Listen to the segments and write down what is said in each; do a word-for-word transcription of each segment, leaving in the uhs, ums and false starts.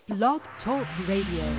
Blog Talk Radio.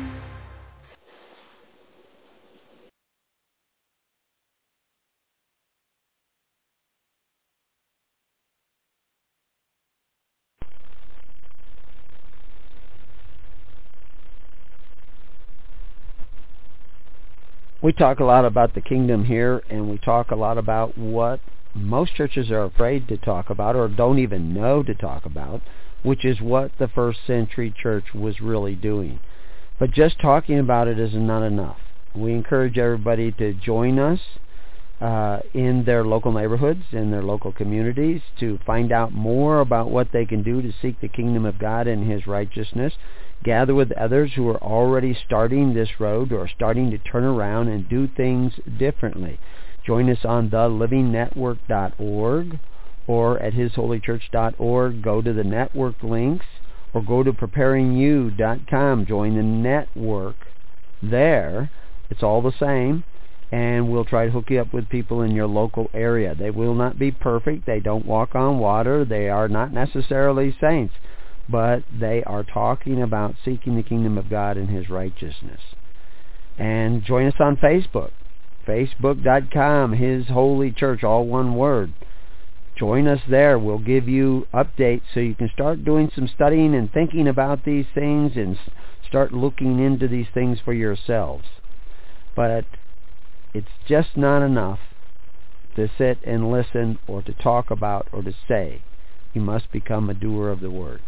We talk a lot about the kingdom here, and we talk a lot about what most churches are afraid to talk about or don't even know to talk about, which is what the first century church was really doing. But just talking about it is not enough. We encourage everybody to join us uh, in their local neighborhoods, in their local communities, to find out more about what they can do to seek the kingdom of God and His righteousness. Gather with others who are already starting this road or starting to turn around and do things differently. Join us on the living network dot org or at his holy church dot org. Go to the network links or go to preparing you dot com. Join the network there. It's all the same, and we'll try to hook you up with people in your local area. They will not be perfect. They don't walk on water. They are not necessarily saints, but they are talking about seeking the kingdom of God and His righteousness. And join us on Facebook, facebook dot com, His Holy Church, all one word. Join us there. We'll give you updates so you can start doing some studying and thinking about these things and start looking into these things for yourselves. But it's just not enough to sit and listen or to talk about or to say. You must become a doer of the word.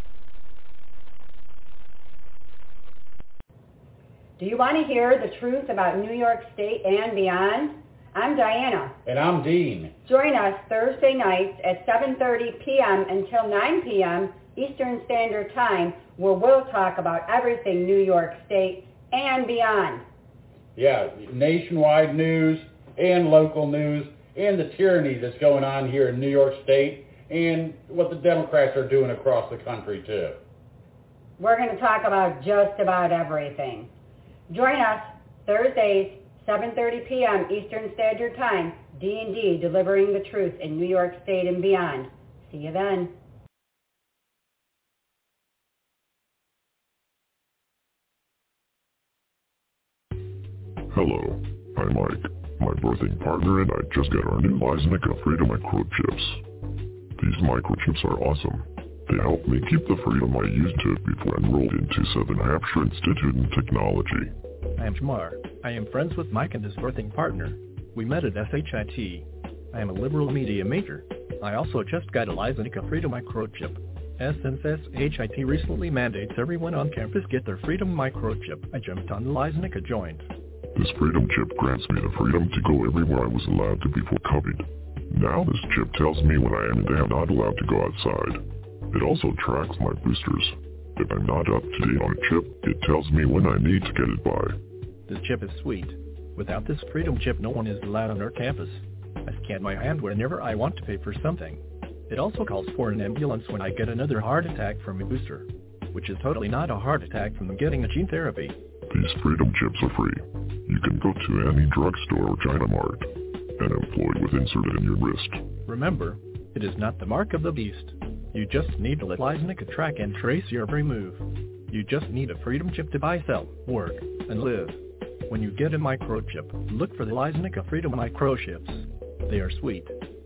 Do you want to hear the truth about New York State and beyond? I'm Diana. And I'm Dean. Join us Thursday nights at seven thirty p.m. until nine p.m. Eastern Standard Time, where we'll talk about everything New York State and beyond. Yeah, nationwide news and local news and the tyranny that's going on here in New York State and what the Democrats are doing across the country, too. We're going to talk about just about everything. Join us Thursdays, seven thirty p.m. Eastern Standard Time, D and D, delivering the truth in New York State and beyond. See you then. Hello, I'm Mike, my birthing partner, and I just got our new Lysenica Freedom microchips. These microchips are awesome. They helped me keep the freedom I used to before I enrolled into Southern Hampshire Institute in Technology. I am Shamar. I am friends with Mike and his birthing partner. We met at S H I T. I am a liberal media major. I also just got a Lysenica Freedom microchip. Since S H I T recently mandates everyone on campus get their Freedom microchip, I jumped on the Lysenica joint. This Freedom chip grants me the freedom to go everywhere I was allowed to before COVID. Now this chip tells me when I am and am not allowed to go outside. It also tracks my boosters. If I'm not up to date on a chip, it tells me when I need to get it by. This chip is sweet. Without this Freedom chip, no one is allowed on our campus. I scan my hand whenever I want to pay for something. It also calls for an ambulance when I get another heart attack from a booster, which is totally not a heart attack from getting a gene therapy. These Freedom chips are free. You can go to any drugstore or China Mart and employ with inserted in your wrist. Remember, it is not the mark of the beast. You just need to let Lysenica track and trace your every move. You just need a Freedom chip to buy, sell, work, and live. When you get a microchip, look for the Lysenica Freedom microchips. They are sweet.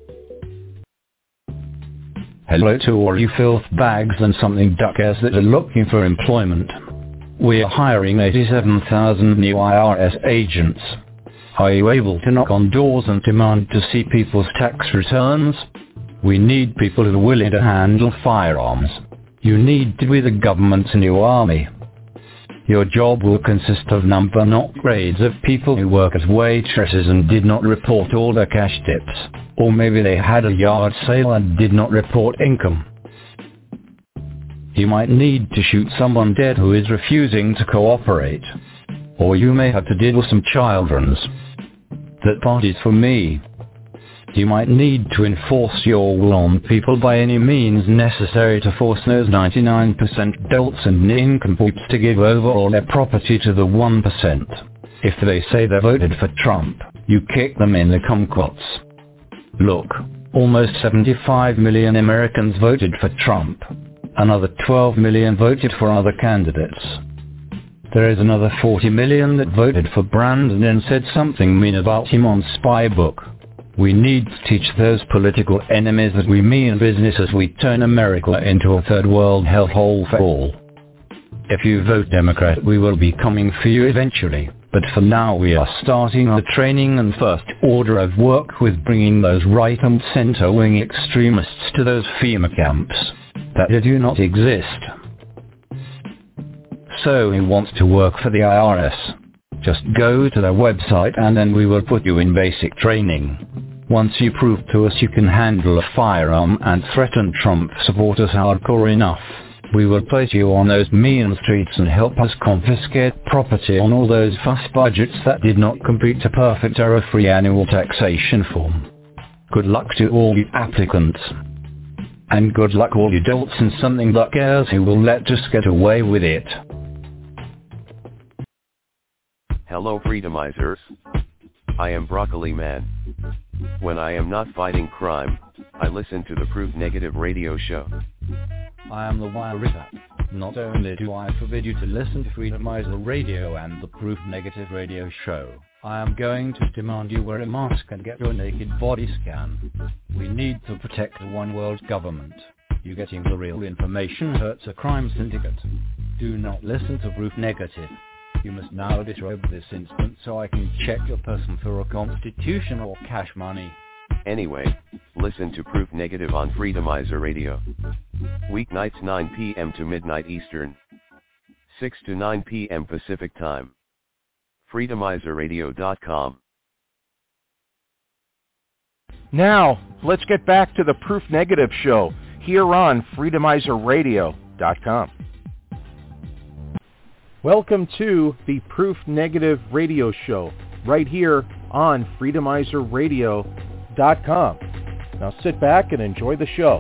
Hello to all you filth bags and something duckers that are looking for employment. We are hiring eighty-seven thousand new I R S agents. Are you able to knock on doors and demand to see people's tax returns? We need people who are willing to handle firearms. You need to be the government's new army. Your job will consist of number not grades of people who work as waitresses and did not report all their cash tips. Or maybe they had a yard sale and did not report income. You might need to shoot someone dead who is refusing to cooperate. Or you may have to deal with some childrens. That part is for me. You might need to enforce your will on people by any means necessary to force those ninety-nine percent dolts and nincompoops to give over all their property to the one percent. If they say they voted for Trump, you kick them in the kumquats. Look, almost seventy-five million Americans voted for Trump. Another twelve million voted for other candidates. There is another forty million that voted for Brandon and said something mean about him on Spybook. We need to teach those political enemies that we mean business as we turn America into a third world hellhole for all. If you vote Democrat, we will be coming for you eventually, but for now we are starting our training and first order of work with bringing those right and center-wing extremists to those FEMA camps that do not exist. So he wants to work for the I R S. Just go to their website and then we will put you in basic training. Once you prove to us you can handle a firearm and threaten Trump supporters hardcore enough, we will place you on those mean streets and help us confiscate property on all those fuss budgets that did not complete a perfect error-free annual taxation form. Good luck to all you applicants. And good luck all you dolts and something that cares who will let us get away with it. Hello Freedomizers. I am Broccoli Man. When I am not fighting crime, I listen to the Proof Negative radio show. I am the Wire Ripper. Not only do I forbid you to listen to Freedomizer Radio and the Proof Negative radio show, I am going to demand you wear a mask and get your naked body scanned. We need to protect the one world government. You getting the real information hurts a crime syndicate. Do not listen to Proof Negative. You must now disrobe this instant so I can check your person for a constitution or cash money. Anyway, listen to Proof Negative on Freedomizer Radio. Weeknights nine p.m. to midnight Eastern. six to nine p.m. Pacific Time. freedomizer radio dot com. Now, let's get back to the Proof Negative show here on freedomizer radio dot com. Welcome to the Proof Negative radio show right here on freedomizer radio dot com. Now sit back and enjoy the show.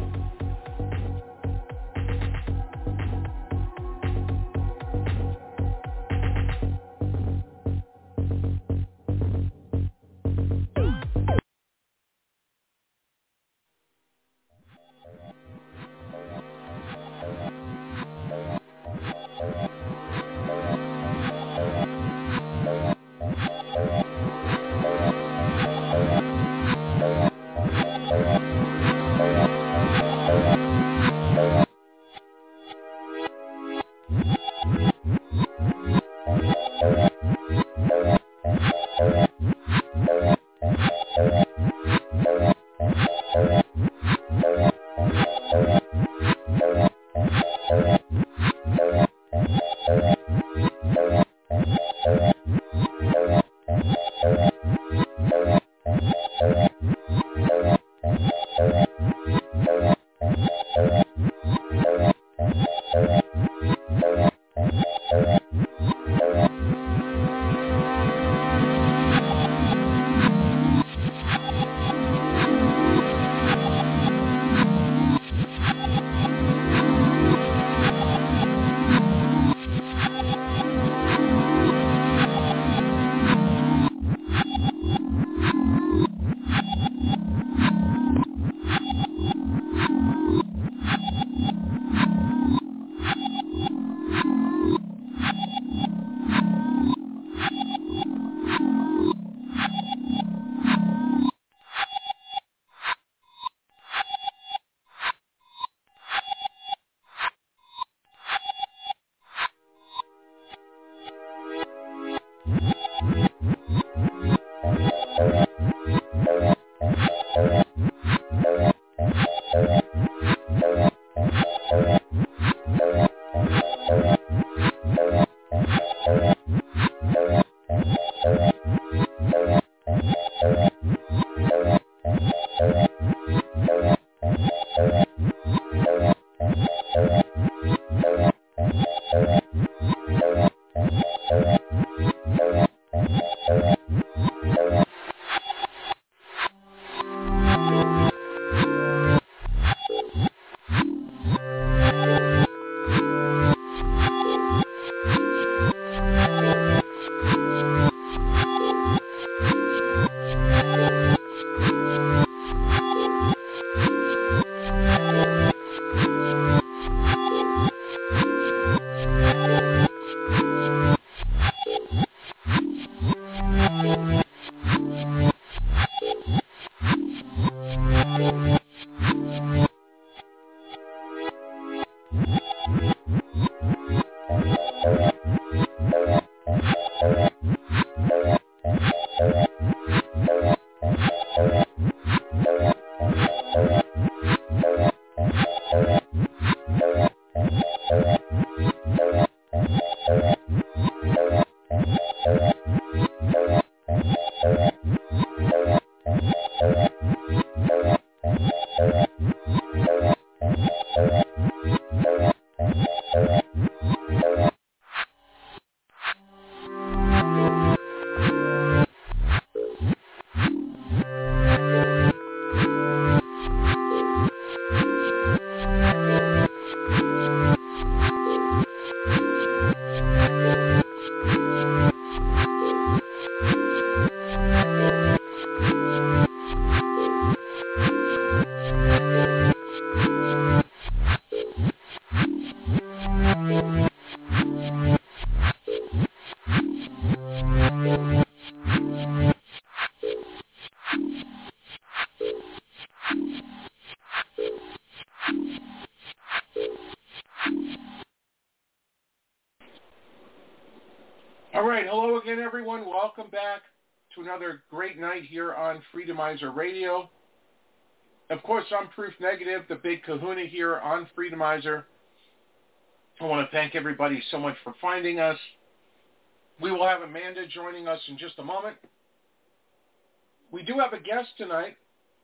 All right. Hello again, everyone. Welcome back to another great night here on Freedomizer Radio. Of course, I'm Proof Negative, the big kahuna here on Freedomizer. I want to thank everybody so much for finding us. We will have Amanda joining us in just a moment. We do have a guest tonight.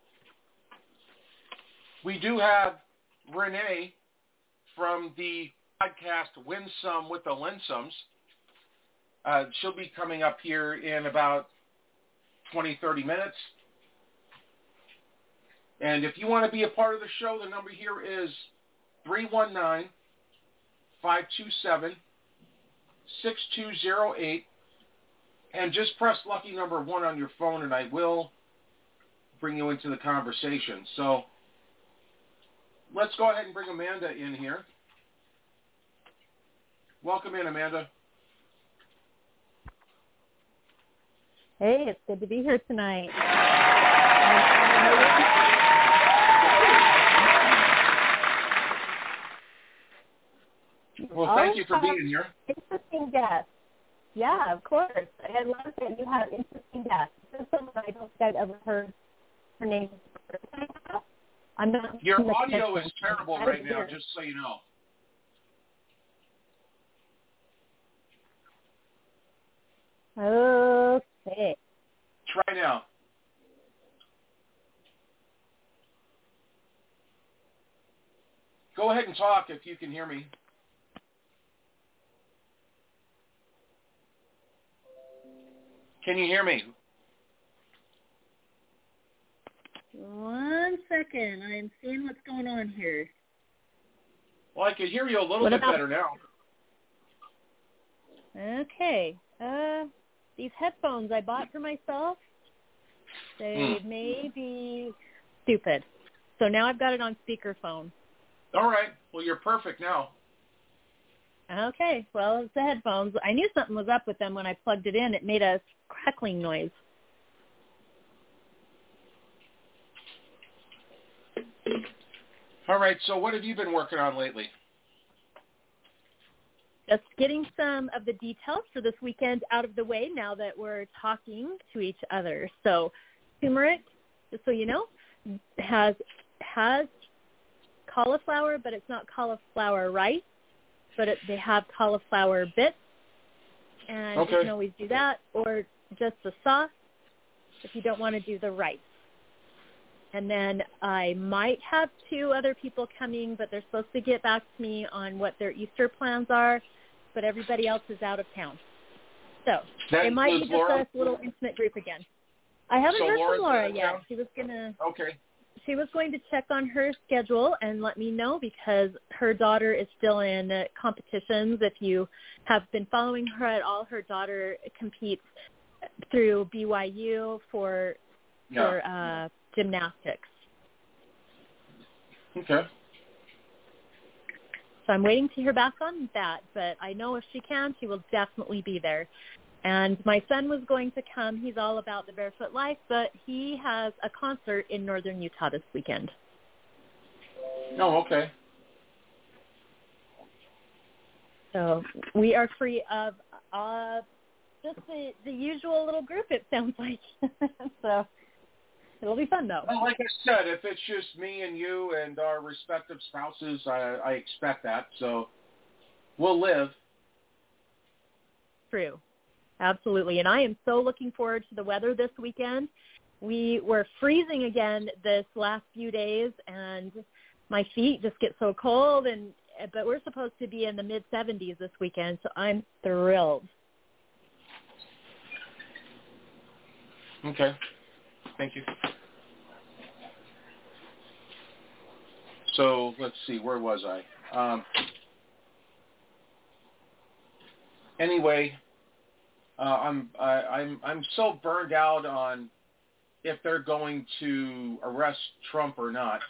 We do have Renee from the podcast Win Some with the Linsums. Uh, she'll be coming up here in about twenty, thirty minutes. And if you want to be a part of the show, the number here is three one nine, five two seven, six two zero eight. And just press lucky number one on your phone, and I will bring you into the conversation. So let's go ahead and bring Amanda in here. Welcome in, Amanda. Hey, it's good to be here tonight. Well, thank you for being here. Interesting guest. Yeah, of course. I love that you have interesting guests. This is someone I don't think I've ever heard her name. I'm not. Your audio is terrible right now, just so you know. Okay. Try now. Go ahead and talk if you can hear me. Can you hear me? One second. I'm seeing what's going on here. Well, I could hear you a little what bit about... better now. Okay. Uh, these headphones I bought for myself, they hmm. may be stupid. So now I've got it on speakerphone. All right. Well, you're perfect now. Okay. Well, it's the headphones. I knew something was up with them when I plugged it in. It made a crackling noise. All right. So what have you been working on lately? Just getting some of the details for this weekend out of the way now that we're talking to each other. So turmeric, just so you know, has has cauliflower, but it's not cauliflower rice, but it, they have cauliflower bits. And okay. you can always do that, or just the sauce if you don't want to do the rice. And then I might have two other people coming, but they're supposed to get back to me on what their Easter plans are, but everybody else is out of town. So that it might be just Laura? a little intimate group again. I haven't so heard Laura's from Laura yet. town? She was gonna. Okay. She was going to check on her schedule and let me know because her daughter is still in uh, competitions. If you have been following her at all, her daughter competes through B Y U for yeah. for uh, gymnastics. Okay. So I'm waiting to hear back on that, but I know if she can, she will definitely be there. And my son was going to come. He's all about the barefoot life, but he has a concert in northern Utah this weekend. Oh, okay. So we are free of uh, just the, the usual little group, it sounds like. So it'll be fun, though. Well, like I said, if it's just me and you and our respective spouses, I, I expect that. So we'll live. True. Absolutely. And I am so looking forward to the weather this weekend. We were freezing again this last few days, and my feet just get so cold. And but we're supposed to be in the mid seventies this weekend, so I'm thrilled. Okay. Thank you. So let's see, where was I? Um, anyway, uh, I'm I, I'm I'm so burned out on if they're going to arrest Trump or not.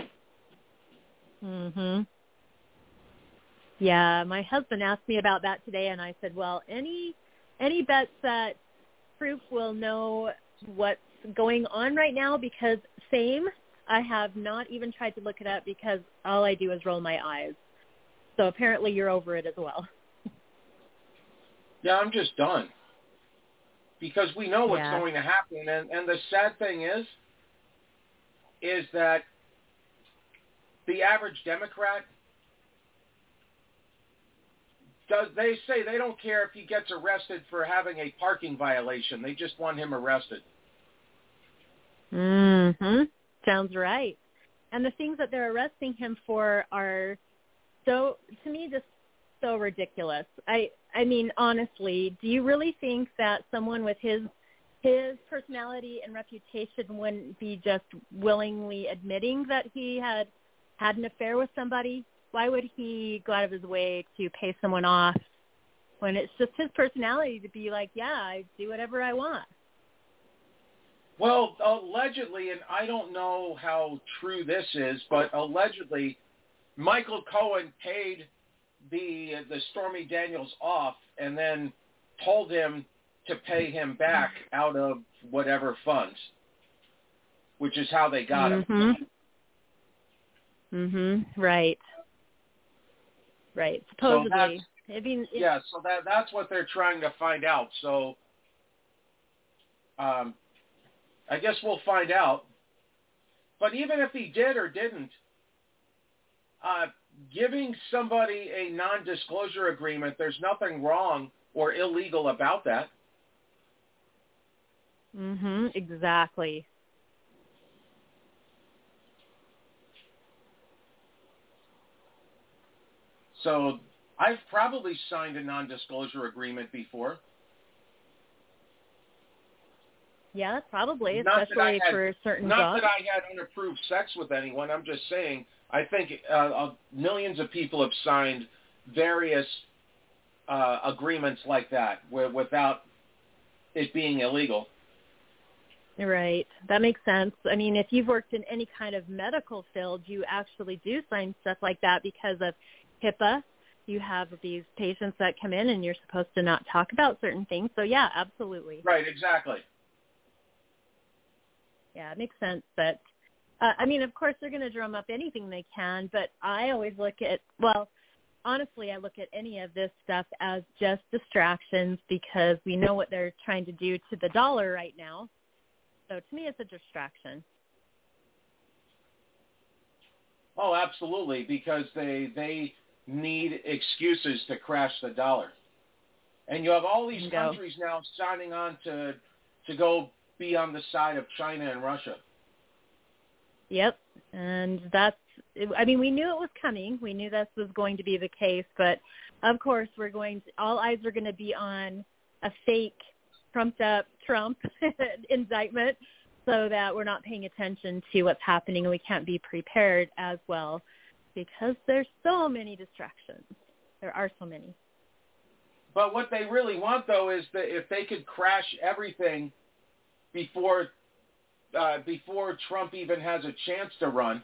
Mhm. Yeah, my husband asked me about that today, and I said, well, any any bets that Proof will know what's going on right now? Because same, I have not even tried to look it up because all I do is roll my eyes. So apparently you're over it as well. Yeah, I'm just done. Because we know what's Yeah. going to happen. And, and the sad thing is, is that the average Democrat, does they say they don't care if he gets arrested for having a parking violation. They just want him arrested. Mm-hmm. Sounds right. And the things that they're arresting him for are so, to me, just so ridiculous. I I mean, honestly, do you really think that someone with his his personality and reputation wouldn't be just willingly admitting that he had had an affair with somebody? Why would he go out of his way to pay someone off when it's just his personality to be like, yeah, I do whatever I want? Well, allegedly, and I don't know how true this is, but allegedly, Michael Cohen paid the the Stormy Daniels off and then told him to pay him back out of whatever funds, which is how they got mm-hmm. him. Mm-hmm. Right. Right. Supposedly. So that's, I mean, it, yeah, so that that's what they're trying to find out. So um, I guess we'll find out. But even if he did or didn't, uh, giving somebody a non-disclosure agreement, there's nothing wrong or illegal about that. Mm-hmm. Exactly. So I've probably signed a non-disclosure agreement before. Yeah, probably, Not especially had, for certain not jobs. Not that I had unapproved sex with anyone. I'm just saying I think uh, uh, millions of people have signed various uh, agreements like that where, without it being illegal. Right. That makes sense. I mean, if you've worked in any kind of medical field, you actually do sign stuff like that because of HIPAA. You have these patients that come in and you're supposed to not talk about certain things. So, yeah, absolutely. Right, exactly. Yeah, it makes sense. But, uh, I mean, of course, they're going to drum up anything they can. But I always look at, well, honestly, I look at any of this stuff as just distractions because we know what they're trying to do to the dollar right now. So to me, it's a distraction. Oh, absolutely, because they they need excuses to crash the dollar. And you have all these Go. countries now signing on to to go be on the side of China and Russia. Yep, and that's, I mean, we knew it was coming. We knew this was going to be the case, but of course we're going to, all eyes are going to be on a fake trumped up Trump indictment so that we're not paying attention to what's happening and we can't be prepared as well because there's so many distractions. There are so many. But what they really want, though, is that if they could crash everything before uh, before Trump even has a chance to run,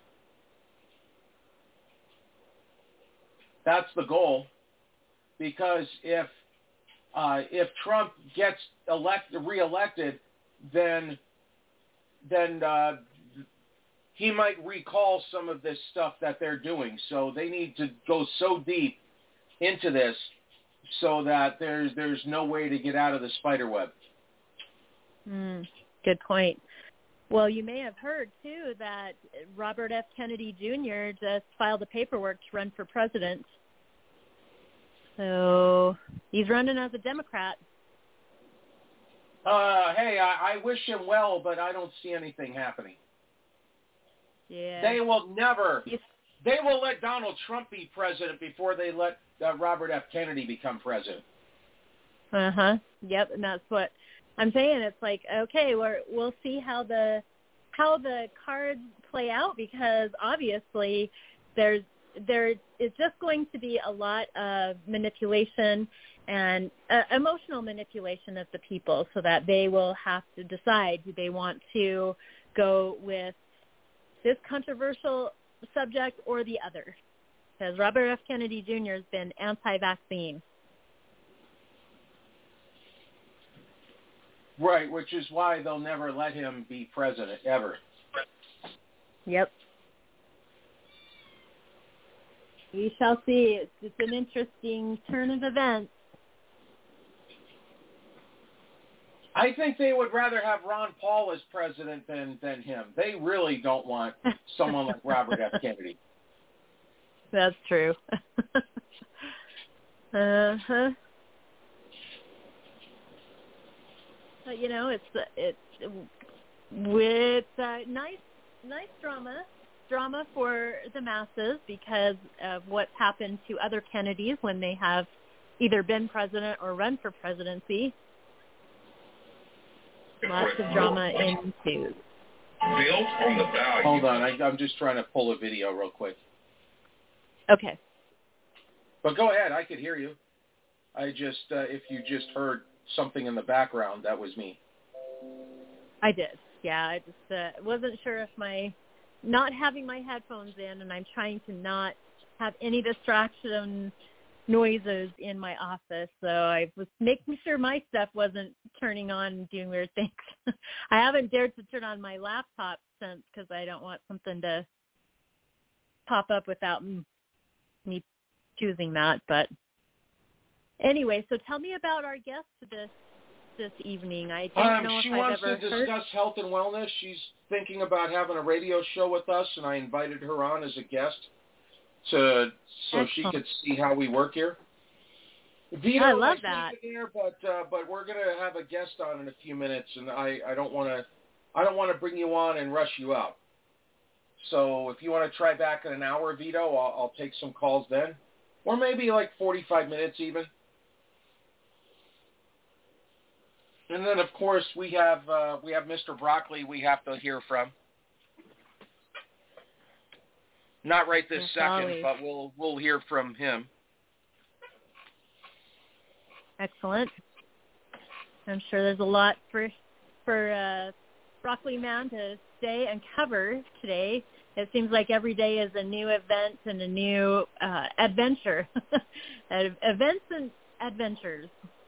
that's the goal. Because if uh, if Trump gets elect reelected, then then uh, he might recall some of this stuff that they're doing. So they need to go so deep into this so that there's there's no way to get out of the spider web. Mm, good point. Well, you may have heard, too, that Robert F. Kennedy Junior just filed the paperwork to run for president. So he's running as a Democrat. Uh, hey, I, I wish him well, but I don't see anything happening. Yeah. They will never, they will let Donald Trump be president before they let uh, Robert F. Kennedy become president. Uh-huh. Yep, and that's what I'm saying. It's like, okay, we're, we'll see how the how the cards play out because obviously there's there is just going to be a lot of manipulation and uh, emotional manipulation of the people so that they will have to decide do they want to go with this controversial subject or the other. Because Robert F. Kennedy Junior has been anti-vaccine. Right, which is why they'll never let him be president, ever. Yep. We shall see. It's, it's an interesting turn of events. I think they would rather have Ron Paul as president than, than him. They really don't want someone like Robert F. Kennedy. That's true. uh-huh. But, you know, it's it's with uh, nice nice drama drama for the masses because of what's happened to other Kennedys when they have either been president or run for presidency. Lots of drama ensues. Built on the value. Hold on, I, I'm just trying to pull a video real quick. Okay. But go ahead, I could hear you. I just, uh, if you just heard something in the background, that was me. I did. Yeah, I just uh, wasn't sure if my, not having my headphones in, and I'm trying to not have any distraction noises in my office, so I was making sure my stuff wasn't turning on and doing weird things. I haven't dared to turn on my laptop since because I don't want something to pop up without me choosing that. But anyway, so tell me about our guest this this evening. I don't um, know if she I've wants ever to discuss heard. health and wellness. She's thinking about having a radio show with us, and I invited her on as a guest to so Excellent. she could see how we work here. Vito, I love I that. There, but uh, but we're gonna have a guest on in a few minutes, and I, I don't want to I don't want to bring you on and rush you out. So if you want to try back in an hour, Vito, I'll, I'll take some calls then, or maybe like forty-five minutes even. And then of course we have uh, we have Mister Broccoli we have to hear from. Not right this Yes, second, always. but we'll we'll hear from him. Excellent. I'm sure there's a lot for for uh, Broccoli Man to say and cover today. It seems like every day is a new event and a new uh, adventure. Events and adventures.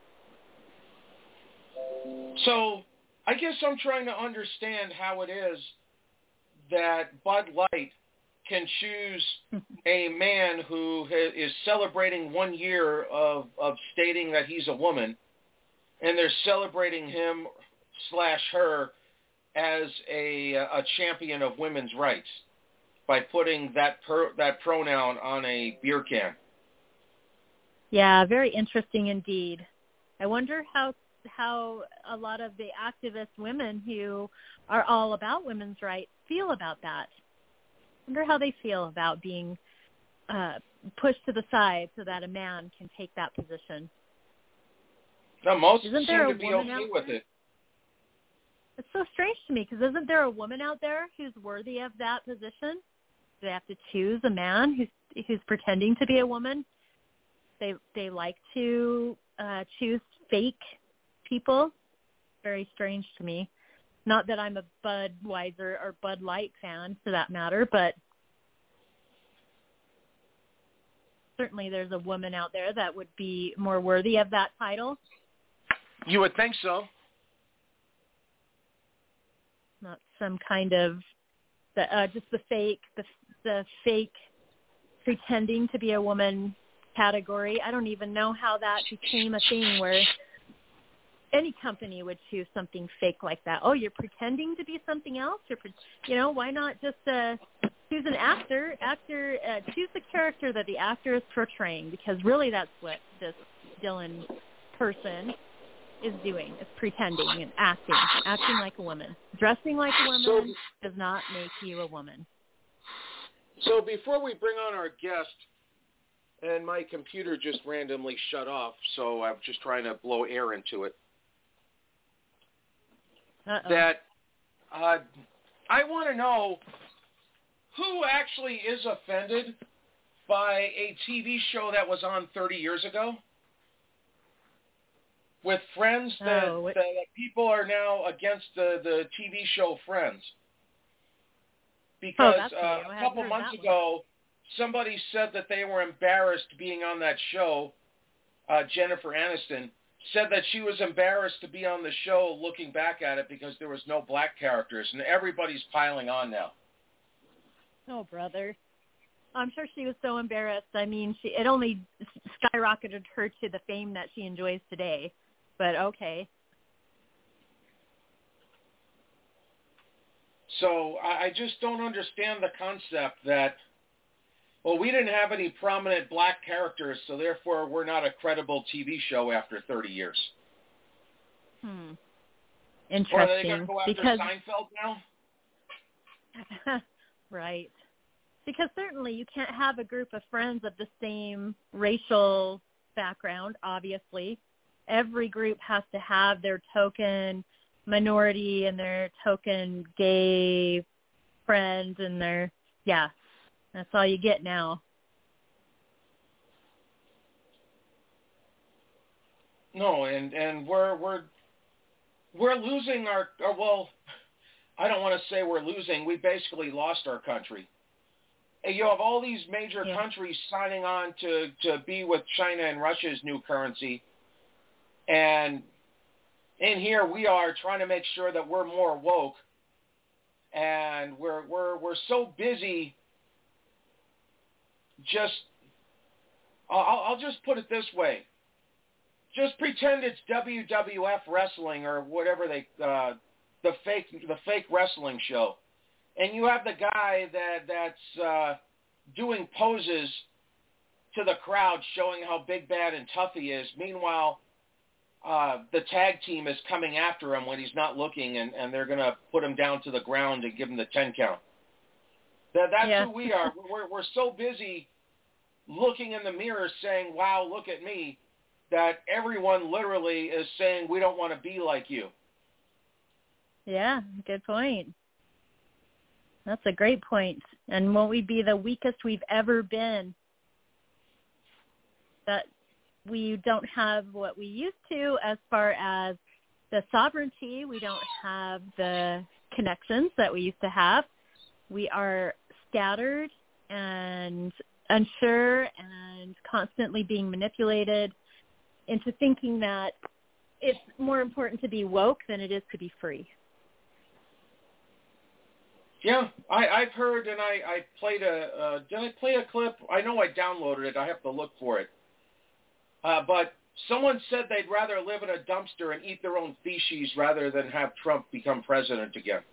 So I guess I'm trying to understand how it is that Bud Light can choose a man who ha- is celebrating one year of, of stating that he's a woman, and they're celebrating him slash her as a, a champion of women's rights by putting that per, that pronoun on a beer can. Yeah, very interesting indeed. I wonder how how a lot of the activist women who are all about women's rights feel about that. I wonder how they feel about being uh, pushed to the side so that a man can take that position. No, most Isn't seem there to a be woman okay out with there? it. It's so strange to me because isn't there a woman out there who's worthy of that position? Do they have to choose a man who's who's pretending to be a woman? They they like to uh, choose fake people. Very strange to me. Not that I'm a Budweiser or Bud Light fan, for that matter, but certainly there's a woman out there that would be more worthy of that title. You would think so. Not some kind of the, uh, just the fake, the the fake pretending to be a woman category. I don't even know how that became a thing where any company would choose something fake like that. Oh, you're pretending to be something else? You're, pre- you know, why not just uh, choose an actor? Actor, uh, choose the character that the actor is portraying, because really that's what this Dylan person is doing, is pretending and acting, acting like a woman. Dressing like a woman So, does not make you a woman. So before we bring on our guest, and my computer just randomly shut off, so I'm just trying to blow air into it. Uh-oh. That uh, I want to know who actually is offended by a T V show that was on thirty years ago with Friends, that, Oh, what- that people are now against the, the T V show Friends. Because that's uh, new. I a haven't couple heard months that one. ago, somebody said that they were embarrassed being on that show. Uh, Jennifer Aniston said that she was embarrassed to be on the show looking back at it because there was no black characters, and everybody's piling on now. Oh, brother. I'm sure she was so embarrassed. I mean, she it only skyrocketed her to the fame that she enjoys today. But okay. So I, I just don't understand the concept that, well, we didn't have any prominent black characters, so therefore we're not a credible T V show after thirty years. Hmm. Interesting. Or are they going to go after because... Seinfeld now? Right. Because certainly you can't have a group of friends of the same racial background, obviously. Every group has to have their token minority and their token gay friend and their, yeah, that's all you get now. No, and, and we're, we're, we're losing our, our, well, I don't want to say we're losing. We basically lost our country. You have all these major yeah. countries signing on to, to be with China and Russia's new currency. And in here we are trying to make sure that we're more woke. And we're we're we're so busy just I'll, I'll just put it this way. Just pretend it's W W F wrestling or whatever they uh, the fake the fake wrestling show. And you have the guy that that's uh, doing poses to the crowd showing how big, bad, and tough he is. Meanwhile, uh, the tag team is coming after him when he's not looking, and, and they're going to put him down to the ground and give him the ten count. That, that's yeah. who we are. We're, we're so busy looking in the mirror saying, wow, look at me, that everyone literally is saying, we don't want to be like you. Yeah, good point. That's a great point. And won't we be the weakest we've ever been? That we don't have what we used to as far as the sovereignty. We don't have the connections that we used to have. We are scattered and unsure and constantly being manipulated into thinking that it's more important to be woke than it is to be free. Yeah, I, I've heard, and I, I played a, uh, did I play a clip? I know I downloaded it. I have to look for it. Uh, but someone said they'd rather live in a dumpster and eat their own feces rather than have Trump become president again.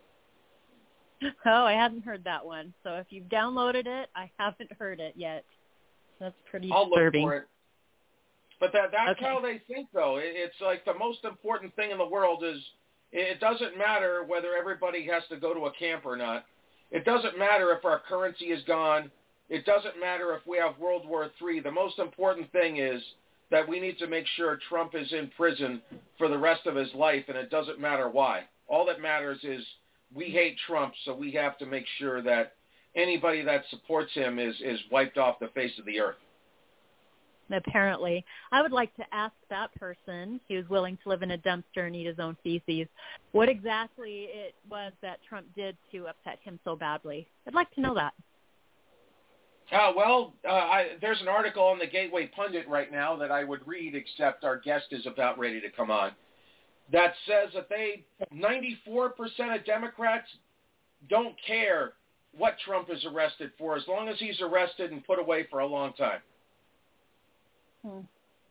Oh, I hadn't heard that one. So if you've downloaded it, I haven't heard it yet. That's pretty I'll disturbing. look for it. But that, that's okay. how they think, though. It, it's like the most important thing in the world is it doesn't matter whether everybody has to go to a camp or not. It doesn't matter if our currency is gone. It doesn't matter if we have World War Three. The most important thing is that we need to make sure Trump is in prison for the rest of his life, and it doesn't matter why. All that matters is we hate Trump, so we have to make sure that anybody that supports him is, is wiped off the face of the earth. Apparently. I would like to ask that person who's willing to live in a dumpster and eat his own feces what exactly it was that Trump did to upset him so badly. I'd like to know that. Uh, well, uh, I, there's an article on the Gateway Pundit right now that I would read, except our guest is about ready to come on, that says that they ninety-four percent of Democrats don't care what Trump is arrested for as long as he's arrested and put away for a long time. Hmm.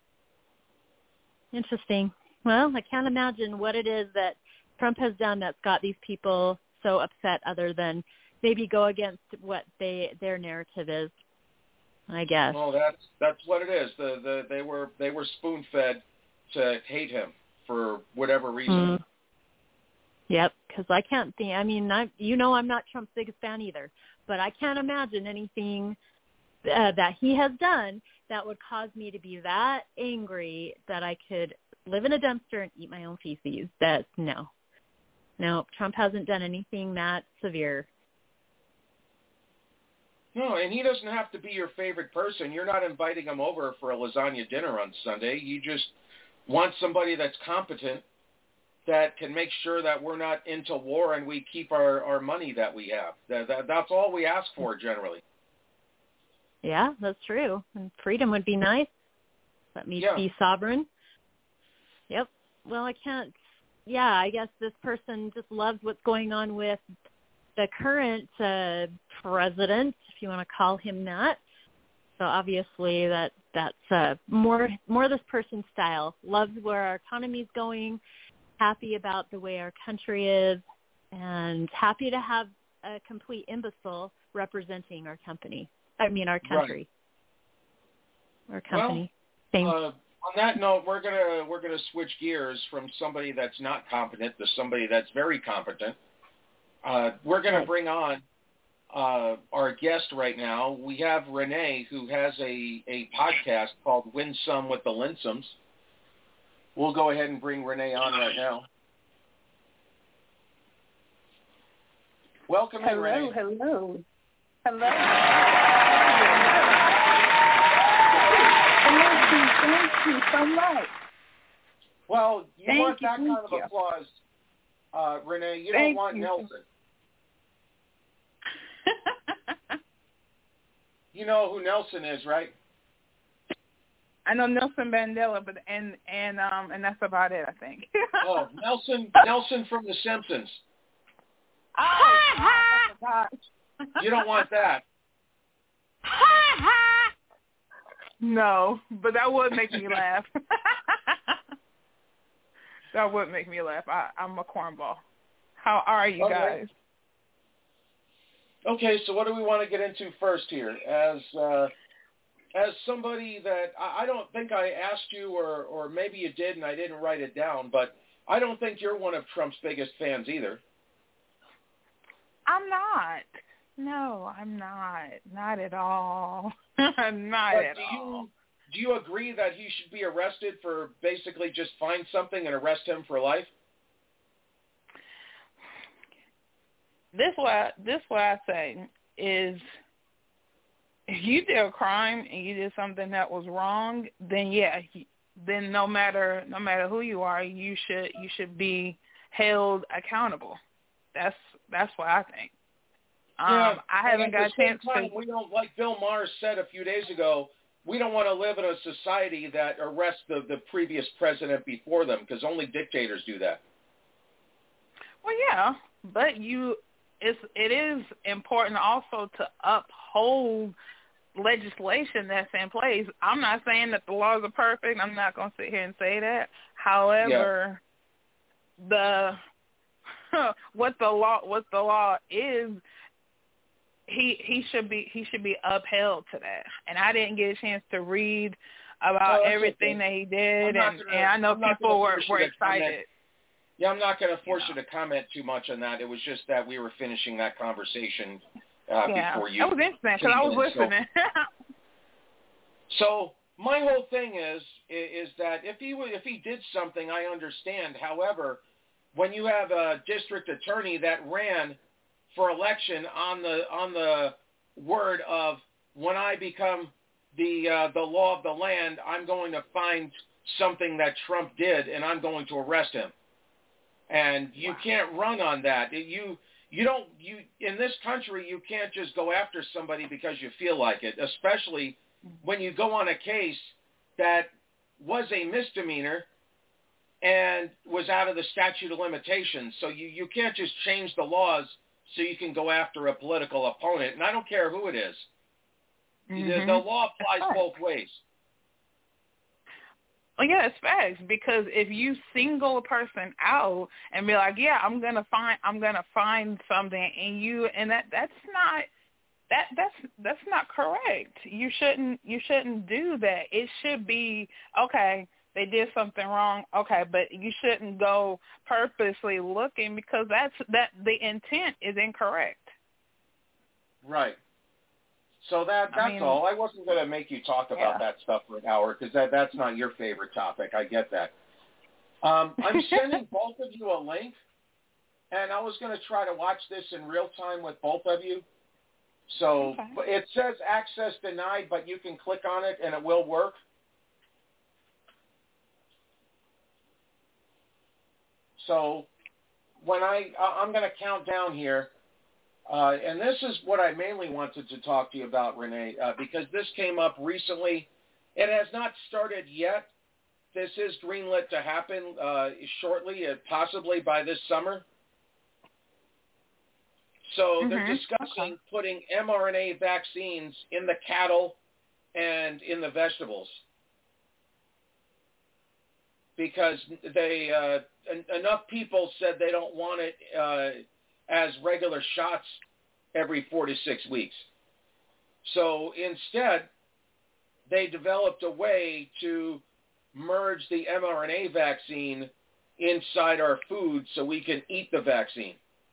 Interesting. Well, I can't imagine what it is that Trump has done that's got these people so upset other than maybe go against what they their narrative is, I guess. Well, that's that's what it is. The the they were they were spoon fed to hate him for whatever reason. Mm. Yep, because I can't think. I mean, I you know I'm not Trump's biggest fan either, but I can't imagine anything uh, that he has done that would cause me to be that angry that I could live in a dumpster and eat my own feces. That's no, no. Trump hasn't done anything that severe. No, and he doesn't have to be your favorite person. You're not inviting him over for a lasagna dinner on Sunday. You just want somebody that's competent, that can make sure that we're not into war and we keep our, our money that we have. That, that, that's all we ask for generally. Yeah, that's true. And freedom would be nice. Let me yeah. be sovereign. Yep. Well, I can't. Yeah, I guess this person just loves what's going on with the current uh, president, if you want to call him that. So obviously that that's uh, more more this person's style. Loves where our economy's going, happy about the way our country is, and happy to have a complete imbecile representing our company. I mean, our country. Right. Our company. Well, Same. Uh, on that note, we're gonna we're gonna switch gears from somebody that's not competent to somebody that's very competent. Uh, we're gonna right. bring on uh, our guest right now. We have Renee, who has a, a podcast called Win Some with the Linsoms. We'll go ahead and bring Renee on right now. Welcome hello, in, Renee. Hello, hello. Thank you, thank you so much. Well, you thank want you, that kind of you. applause, uh, Renee. You thank don't want you. Nelson. You know who Nelson is, right? I know Nelson Mandela, but and and um and that's about it, I think. oh, Nelson Nelson from The Simpsons. Oh, oh my gosh. You don't want that. No, but that would make me laugh. That would make me laugh. I, I'm a cornball. How are you okay. guys? Okay, so what do we want to get into first here? As uh, as somebody that I, I don't think I asked you, or or maybe you did and I didn't write it down, but I don't think you're one of Trump's biggest fans either. I'm not. No, I'm not. Not at all. Not but at do all. You, do you agree that he should be arrested for basically just find something and arrest him for life? This what this what I say is, if you did a crime and you did something that was wrong, then yeah, then no matter no matter who you are, you should you should be held accountable. That's that's what I think. Um, yeah, I haven't got a chance time, to. We don't, like Bill Maher said a few days ago, we don't want to live in a society that arrests the, the previous president before them, because only dictators do that. Well, yeah, but you, it's it is important also to uphold legislation that's in place. I'm not saying that the laws are perfect. I'm not going to sit here and say that. However, yeah. the what the law what the law is, he he should be he should be upheld to that. And I didn't get a chance to read about oh, everything okay. that he did, and, gonna, and I know I'm people were, were excited. Comment. Yeah, I'm not going to force you, know. you to comment too much on that. It was just that we were finishing that conversation uh, yeah. before you. That was interesting because I was listening. So, so my whole thing is is that if he if he did something, I understand. However, when you have a district attorney that ran for election on the on the word of, when I become the uh, the law of the land, I'm going to find something that Trump did and I'm going to arrest him. And you wow. can't run on that. You you don't you in this country you can't just go after somebody because you feel like it, especially when you go on a case that was a misdemeanor and was out of the statute of limitations. So you, you can't just change the laws so you can go after a political opponent. And I don't care who it is. Mm-hmm. The, the law applies both ways. Well, yeah, it's facts, because if you single a person out and be like, yeah, I'm gonna find, I'm gonna find something, and you, and that, that's not, that, that's, that's not correct. You shouldn't, you shouldn't do that. It should be, okay, they did something wrong, okay, but you shouldn't go purposely looking, because that's, that the intent is incorrect. Right. So that that's I mean, all. I wasn't going to make you talk about yeah. that stuff for an hour, because that, that's not your favorite topic. I get that. Um, I'm sending both of you a link, and I was going to try to watch this in real time with both of you. So okay. It says access denied, but you can click on it, and it will work. So when I, I'm going to count down here. Uh, and this is what I mainly wanted to talk to you about, Renee, uh, because this came up recently. It has not started yet. This is greenlit to happen uh, shortly, uh, possibly by this summer. So mm-hmm. they're discussing okay. putting mRNA vaccines in the cattle and in the vegetables, because they uh, en- enough people said they don't want it uh, as regular shots every four to six weeks. So instead, they developed a way to merge the mRNA vaccine inside our food so we can eat the vaccine.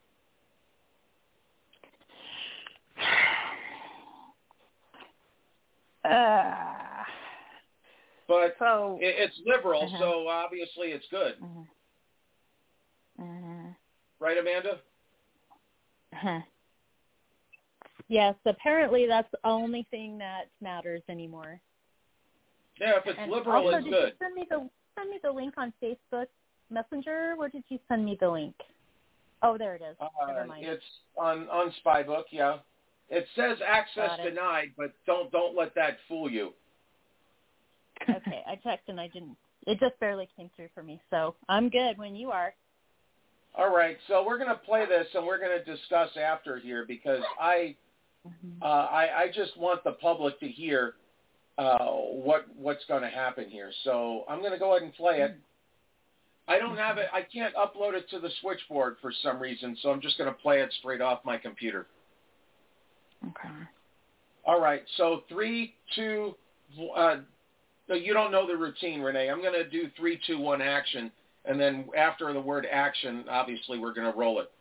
Uh, but so, it, it's liberal, uh-huh. so obviously it's good. Uh-huh. Uh-huh. Right, Amanda? Uh-huh. Yes, apparently that's the only thing that matters anymore. Yeah, if it's and liberal, also, it's did good. You send me the send me the link on Facebook Messenger. Where did you send me the link? Oh, there it is. Uh, Never mind. It's on on Spybook, yeah. It says access Got it. denied, but don't don't let that fool you. Okay, I checked and I didn't. It just barely came through for me, so I'm good when you are. All right, so we're going to play this and we're going to discuss after here because I, Mm-hmm. uh, I I just want the public to hear uh, what what's going to happen here. So I'm going to go ahead and play it. I don't have it. I can't upload it to the switchboard for some reason, so I'm just going to play it straight off my computer. Okay. All right, so three, two, uh, no, you don't know the routine, Renee. I'm going to do three, two, one, action, and then after the word action, obviously we're going to roll it.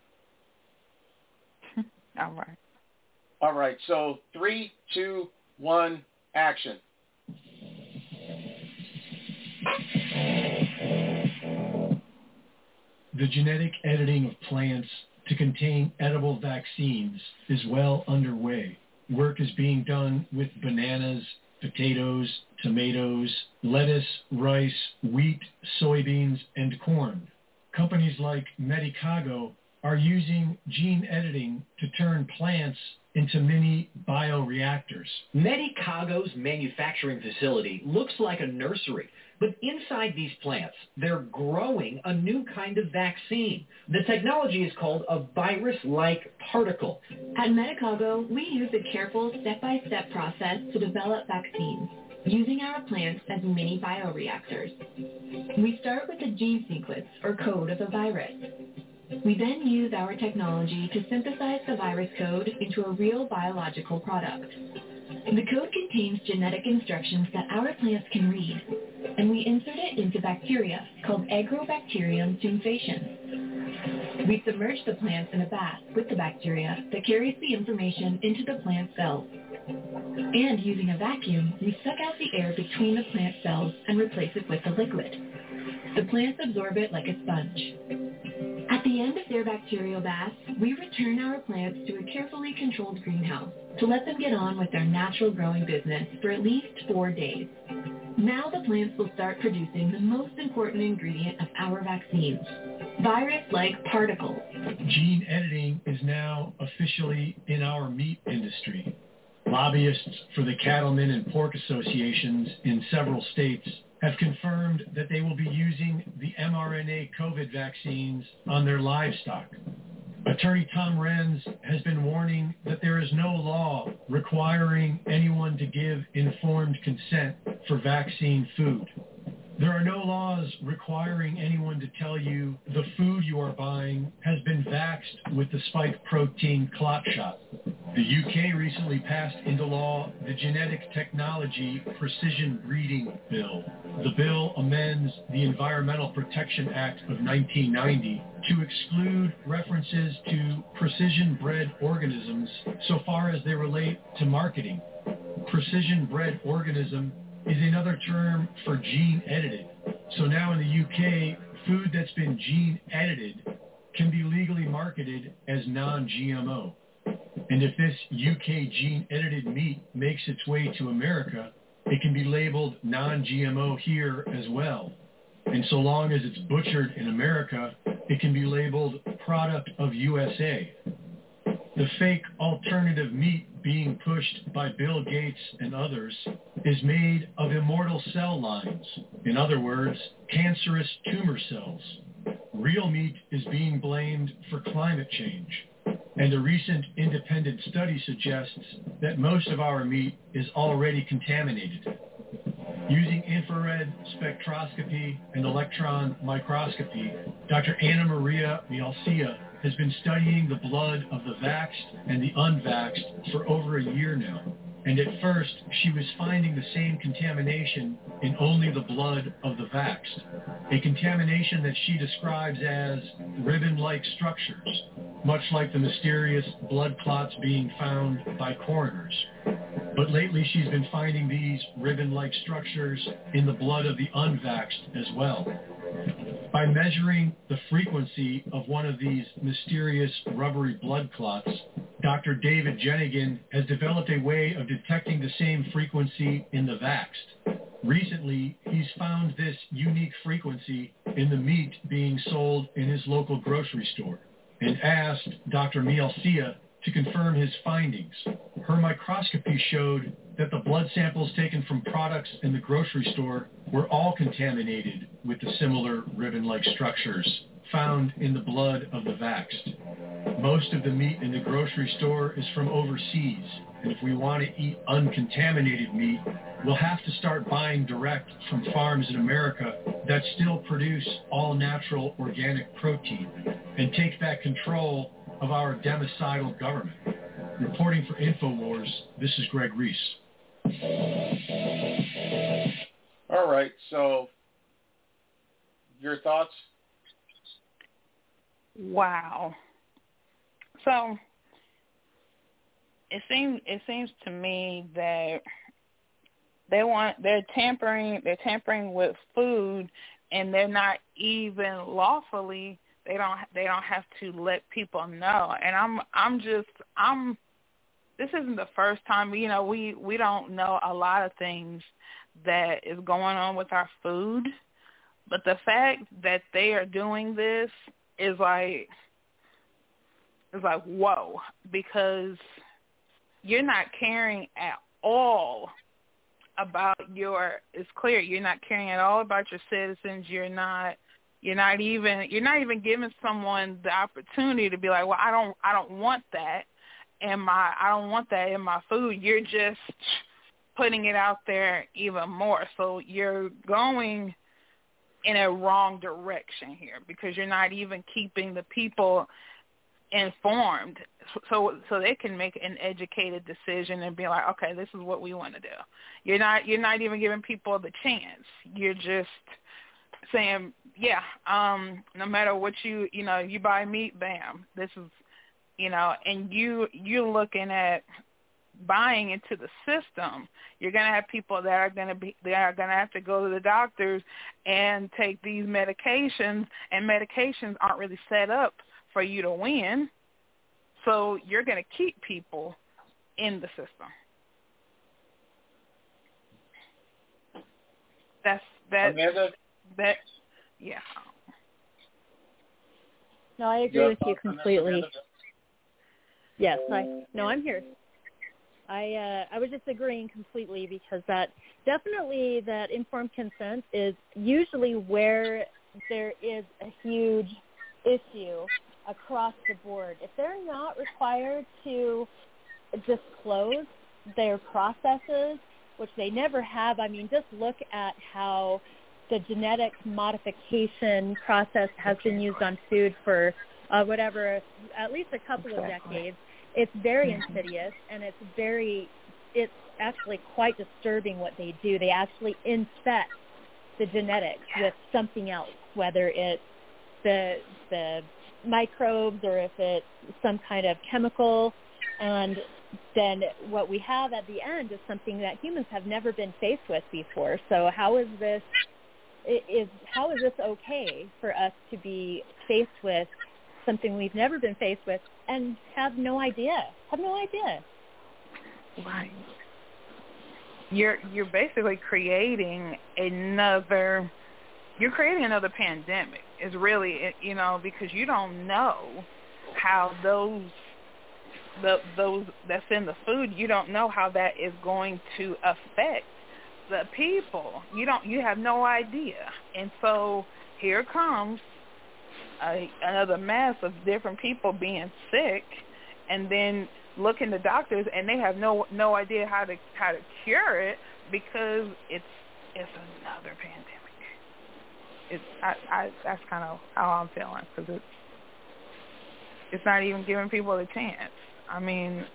All right. All right, so three, two, one, action. The genetic editing of plants to contain edible vaccines is well underway. Work is being done with bananas, potatoes, tomatoes, lettuce, rice, wheat, soybeans, and corn. Companies like Medicago are using gene editing to turn plants into mini bioreactors. Medicago's manufacturing facility looks like a nursery, but inside these plants, they're growing a new kind of vaccine. The technology is called a virus-like particle. At Medicago, we use a careful step-by-step process to develop vaccines, using our plants as mini bioreactors. We start with the gene sequence, or code, of a virus. We then use our technology to synthesize the virus code into a real biological product. The code contains genetic instructions that our plants can read, and we insert it into bacteria called Agrobacterium tumefaciens. We submerge the plants in a bath with the bacteria that carries the information into the plant cells. And using a vacuum, we suck out the air between the plant cells and replace it with the liquid. The plants absorb it like a sponge. At the end of their bacterial bath, we return our plants to a carefully controlled greenhouse to let them get on with their natural growing business for at least four days. Now the plants will start producing the most important ingredient of our vaccines, virus-like particles. Gene editing is now officially in our meat industry. Lobbyists for the cattlemen and pork associations in several states have confirmed that they will be using the mRNA COVID vaccines on their livestock. Attorney Tom Renz has been warning that there is no law requiring anyone to give informed consent for vaccine food. There are no laws requiring anyone to tell you the food you are buying has been vaxxed with the spike protein clot shot. The U K recently passed into law the Genetic Technology Precision Breeding Bill. The bill amends the Environmental Protection Act of nineteen ninety to exclude references to precision-bred organisms so far as they relate to marketing. Precision-bred organism is another term for gene-edited. So now in the U K, food that's been gene-edited can be legally marketed as non-G M O. And if this U K gene-edited meat makes its way to America, it can be labeled non-G M O here as well. And so long as it's butchered in America, it can be labeled product of U S A. The fake alternative meat being pushed by Bill Gates and others is made of immortal cell lines. In other words, cancerous tumor cells. Real meat is being blamed for climate change. And a recent independent study suggests that most of our meat is already contaminated. Using infrared spectroscopy and electron microscopy, Doctor Anna Maria Mielcia has been studying the blood of the vaxxed and the unvaxxed for over a year now. And at first, she was finding the same contamination in only the blood of the vaxxed, a contamination that she describes as ribbon-like structures, much like the mysterious blood clots being found by coroners. But lately she's been finding these ribbon-like structures in the blood of the unvaxxed as well. By measuring the frequency of one of these mysterious rubbery blood clots, Doctor David Jenigan has developed a way of detecting the same frequency in the vaxxed. Recently, he's found this unique frequency in the meat being sold in his local grocery store and asked Doctor Mielcia to confirm his findings. Her microscopy showed that the blood samples taken from products in the grocery store were all contaminated with the similar ribbon-like structures found in the blood of the vaxxed. Most of the meat in the grocery store is from overseas, and if we want to eat uncontaminated meat, we'll have to start buying direct from farms in America that still produce all-natural organic protein and take back control of our democidal government. Reporting for InfoWars, this is Greg Reese. All right, so your thoughts? Wow. So it seems it seems to me that they want they're tampering they're tampering with food, and they're not even lawfully. They don't they don't have to let people know. And I'm I'm just I'm this isn't the first time, you know, we, we don't know a lot of things that is going on with our food. But the fact that they are doing this is like is like whoa, because you're not caring at all about your it's clear, you're not caring at all about your citizens, you're not You're not even you're not even giving someone the opportunity to be like, well, I don't I don't want that in my I don't want that in my food. You're just putting it out there even more. So you're going in a wrong direction here because you're not even keeping the people informed so so they can make an educated decision and be like, okay, this is what we want to do. You're not you're not even giving people the chance. You're just saying, yeah, um, no matter what you, you know, you buy meat, bam, this is, you know, and you, you're looking at buying into the system. You're going to have people that are going to be, they are going to have to go to the doctors and take these medications, and medications aren't really set up for you to win. So you're going to keep people in the system. That's, that. Amanda? That, yeah. No, I agree with you completely. Yes, I no, I'm here. I uh, I was just agreeing completely because that definitely that informed consent is usually where there is a huge issue across the board. If they're not required to disclose their processes, which they never have, I mean, just look at how the genetic modification process has been used on food for uh, whatever, at least a couple of decades. It's very insidious, and it's very, it's actually quite disturbing what they do. They actually infect the genetics with something else, whether it's the the microbes or if it's some kind of chemical, and then what we have at the end is something that humans have never been faced with before. So how is this is how is this okay for us to be faced with something we've never been faced with and have no idea, have no idea. Right. You're you're basically creating another, you're creating another pandemic. Is really, you know, because you don't know how those, the those that's in the food, you don't know how that is going to affect the people. You don't, you have no idea. And so here comes A, another mass of different people being sick, and then looking to doctors, and they have no no idea how to how to cure it because it's it's another pandemic. It's I, I that's kind of how I'm feeling, because it's it's not even giving people a chance. I mean,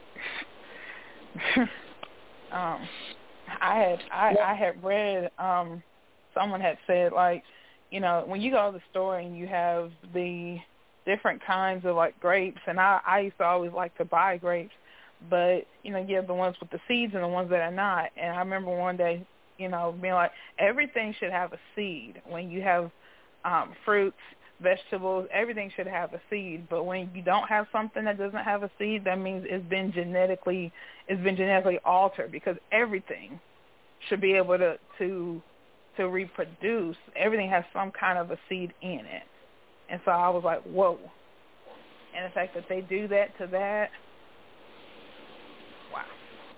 um, I had I, I had read um, someone had said, like, you know, when you go to the store and you have the different kinds of like grapes, and I, I used to always like to buy grapes, but you know, you have the ones with the seeds and the ones that are not. And I remember one day, you know, being like, everything should have a seed. When you have um, fruits, vegetables, everything should have a seed. But when you don't have something that doesn't have a seed, that means it's been genetically it's been genetically altered, because everything should be able to to to reproduce. Everything has some kind of a seed in it. And so I was like, whoa. And the fact that they do that to that, wow.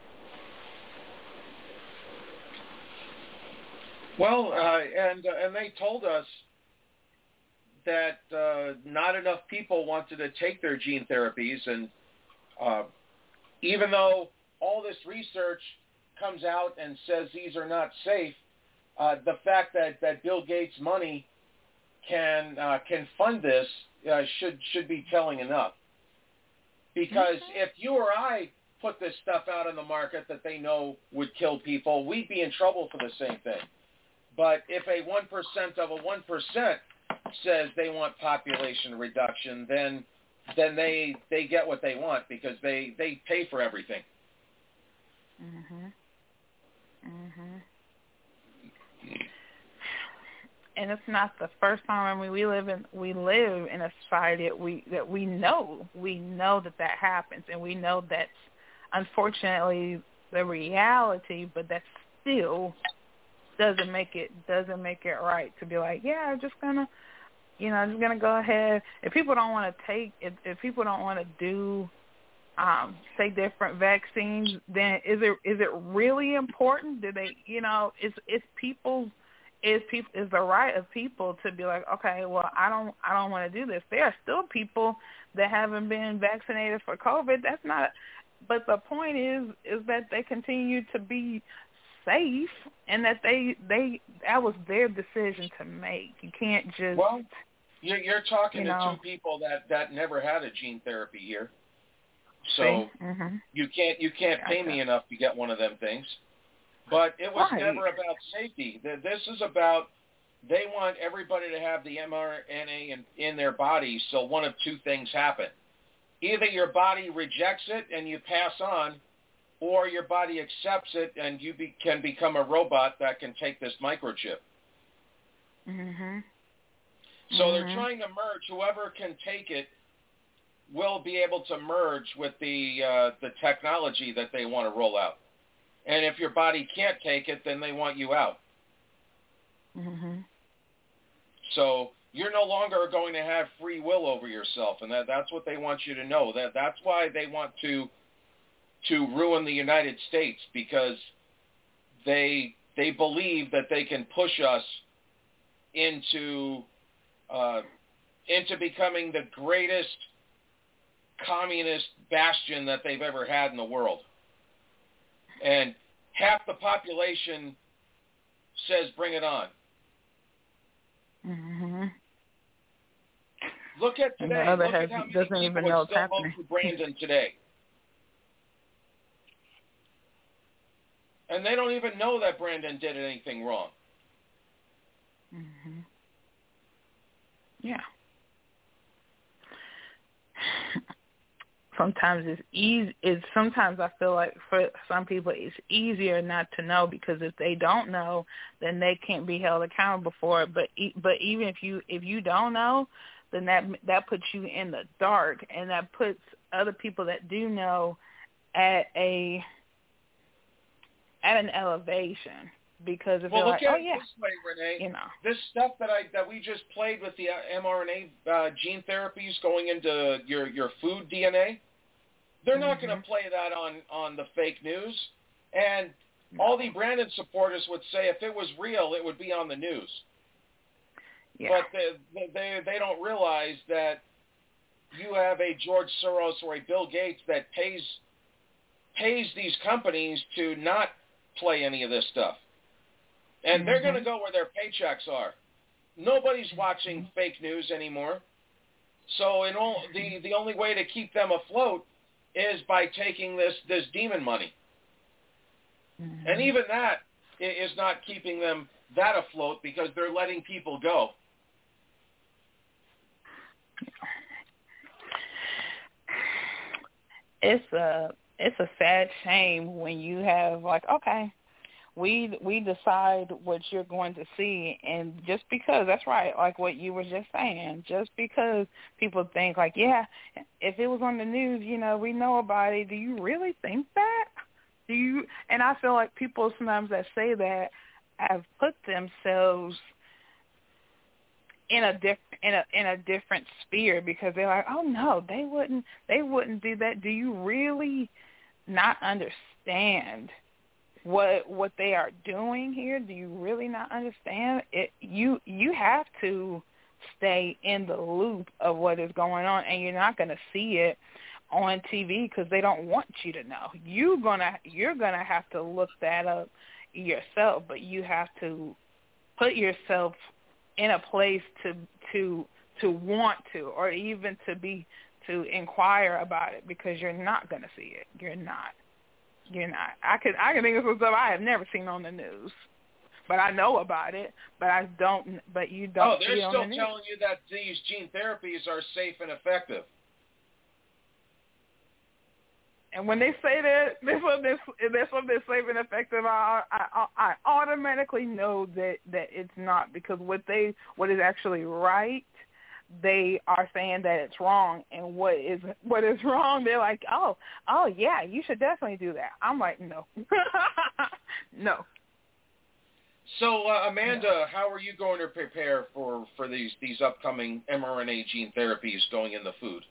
Well, uh, and uh, and they told us that uh, not enough people wanted to take their gene therapies, and uh, even though all this research comes out and says these are not safe, uh, the fact that, that Bill Gates' money can uh, can fund this uh, should should be telling enough. Because mm-hmm. if you or I put this stuff out on the market that they know would kill people, we'd be in trouble for the same thing. But if a one percent of a one percent says they want population reduction, then then they they get what they want, because they, they pay for everything. Mhm. Mhm. And it's not the first time. I mean, we live in we live in a society that we that we know we know that that happens, and we know that's unfortunately the reality. But that still doesn't make it doesn't make it right to be like, yeah, I'm just gonna, you know, I'm just gonna go ahead. If people don't want to take, if, if people don't want to do, um, say different vaccines, then is it is it really important? Do they, you know, is is people's is people is the right of people to be like, okay, well, I don't I don't want to do this. There are still people that haven't been vaccinated for COVID. That's not. But the point is is that they continue to be safe, and that they they that was their decision to make. You can't just. Well, you're, you're talking you to know, two people that that never had a gene therapy here, so mm-hmm. you can't you can't gotcha. pay me enough to get one of them things. But it was right. never about safety. This is about, they want everybody to have the mRNA in, in their body, so one of two things happen. Either your body rejects it and you pass on, or your body accepts it and you be, can become a robot that can take this microchip. Mm-hmm. So mm-hmm. they're trying to merge. Whoever can take it will be able to merge with the uh, the technology that they want to roll out. And if your body can't take it, then they want you out. Mm-hmm. So you're no longer going to have free will over yourself, and that, that's what they want you to know. That that's why they want to to ruin the United States, because they they believe that they can push us into uh, into becoming the greatest communist bastion that they've ever had in the world. And half the population says, bring it on. Mm-hmm. Look at today. And the other Look has, at how many doesn't people even would know what's still happening. vote for Brandon today. And they don't even know that Brandon did anything wrong. Mm-hmm. Yeah. Sometimes it's easy. It's sometimes I feel like for some people it's easier not to know, because if they don't know, then they can't be held accountable for it. But but even if you if you don't know, then that that puts you in the dark, and that puts other people that do know at a at an elevation. Because if well, they're look like, at oh it yeah, this way, Renee. you know, this stuff that I that we just played with the mRNA uh, gene therapies going into your your food D N A, they're mm-hmm. not going to play that on on the fake news. And no. all the Brandon supporters would say if it was real, it would be on the news. Yeah. But they, they they don't realize that you have a George Soros or a Bill Gates that pays pays these companies to not play any of this stuff. And mm-hmm. they're going to go where their paychecks are. Nobody's watching fake news anymore. So in all, the, the only way to keep them afloat is by taking this, this demon money. Mm-hmm. And even that is not keeping them that afloat because they're letting people go. It's a it's a sad shame when you have like, okay, we we decide what you're going to see, and just because, that's right, like what you were just saying, just because people think like, yeah, if it was on the news, you know, we know about it. Do you really think that? Do you? And I feel like people sometimes that say that have put themselves in a different in a in a different sphere, because they're like, oh no, they wouldn't they wouldn't do that. Do you really not understand what what they are doing here? Do you really not understand it? You you have to stay in the loop of what is going on, and you're not going to see it on T V because they don't want you to know. You're gonna you're gonna have to look that up yourself, but you have to put yourself in a place to to to want to, or even to be to inquire about it, because you're not going to see it. You're not. You're not. I could I can think of some stuff I have never seen on the news, but I know about it. But I don't. But you don't. Oh, they're see still on the telling you that these gene therapies are safe and effective. And when they say that this one this this one is safe and effective, I, I I automatically know that, that it's not, because what they what is actually right, they are saying that it's wrong, and what is what is wrong, they're like, oh oh yeah, you should definitely do that. I'm like, no, no. So uh, Amanda, how are you going to prepare for, for these these upcoming mRNA gene therapies going in the food?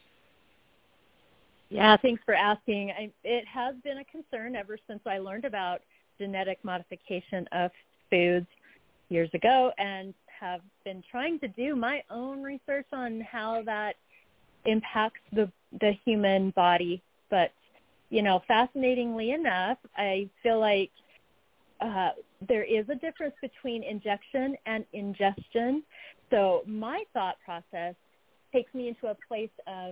Yeah, thanks for asking. I, it has been a concern ever since I learned about genetic modification of foods years ago, and have been trying to do my own research on how that impacts the the human body. But, you know, fascinatingly enough, I feel like uh, there is a difference between injection and ingestion. So my thought process takes me into a place of,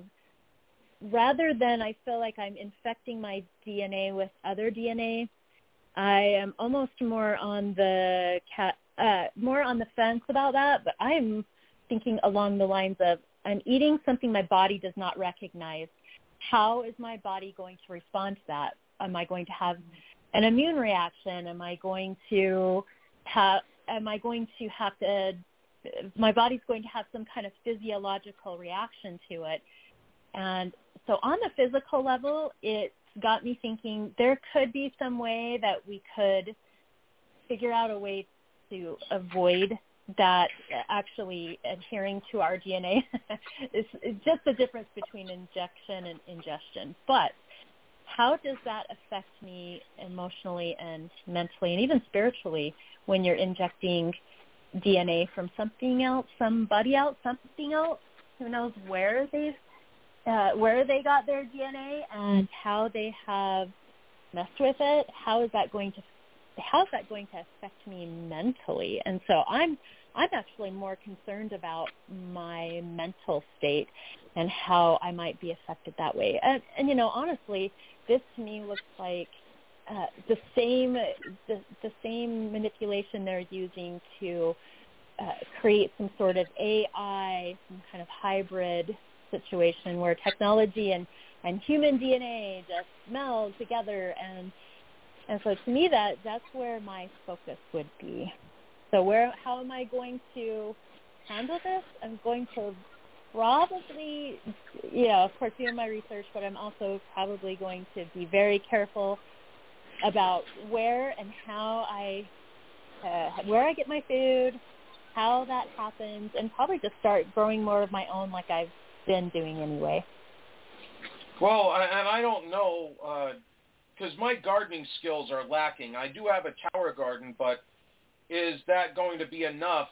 rather than I feel like I'm infecting my D N A with other D N A, I am almost more on the cat, uh, more on the fence about that. But I'm thinking along the lines of, I'm eating something my body does not recognize. How is my body going to respond to that? Am I going to have an immune reaction? Am I going to have? Am I going to have to? My body's going to have some kind of physiological reaction to it. And so on the physical level, it's got me thinking there could be some way that we could figure out a way to avoid that actually adhering to our D N A. it's, it's just the difference between injection and ingestion. But how does that affect me emotionally and mentally and even spiritually when you're injecting D N A from something else, somebody else, something else? Who knows where they've Uh, where they got their D N A and how they have messed with it. How is that going to how is that going to affect me mentally? And so I'm I'm actually more concerned about my mental state and how I might be affected that way. And, and you know, honestly, this to me looks like uh, the same the, the same manipulation they're using to uh, create some sort of A I, some kind of hybrid situation where technology and, and human D N A just meld together, and and so to me that that's where my focus would be. So where how am I going to handle this? I'm going to probably, yeah, of course, do my research, but I'm also probably going to be very careful about where and how I uh, where I get my food, how that happens, and probably just start growing more of my own, like I've been doing anyway. Well, and I don't know, because uh, my gardening skills are lacking. I do have a tower garden, but is that going to be enough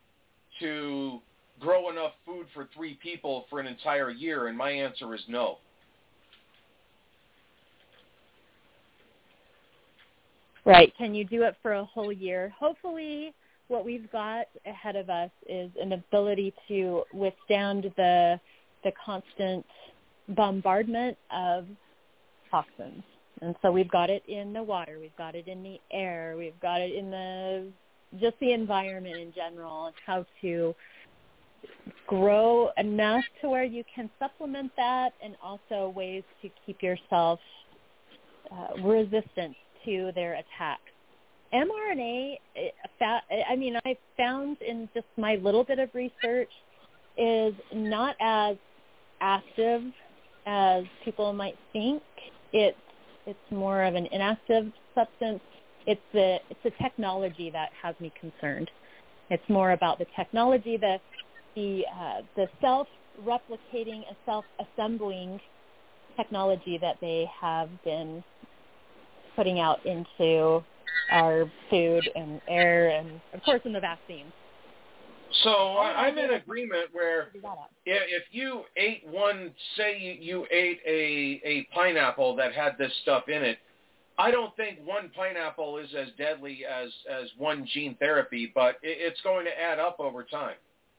to grow enough food for three people for an entire year? And my answer is no. Right. Can you do it for a whole year? Hopefully what we've got ahead of us is an ability to withstand the the constant bombardment of toxins. And so we've got it in the water, we've got it in the air, we've got it in the just the environment in general, and how to grow enough to where you can supplement that, and also ways to keep yourself uh, resistant to their attacks. mRNA, I mean, I found in just my little bit of research, is not as active as people might think. It's it's more of an inactive substance. It's the it's the technology that has me concerned. It's more about the technology, the the uh, the self-replicating and self-assembling technology that they have been putting out into our food and air, and of course in the vaccines. So I, I'm in agreement where if you ate one, say you, you ate a, a pineapple that had this stuff in it, I don't think one pineapple is as deadly as, as one gene therapy, but it, it's going to add up over time.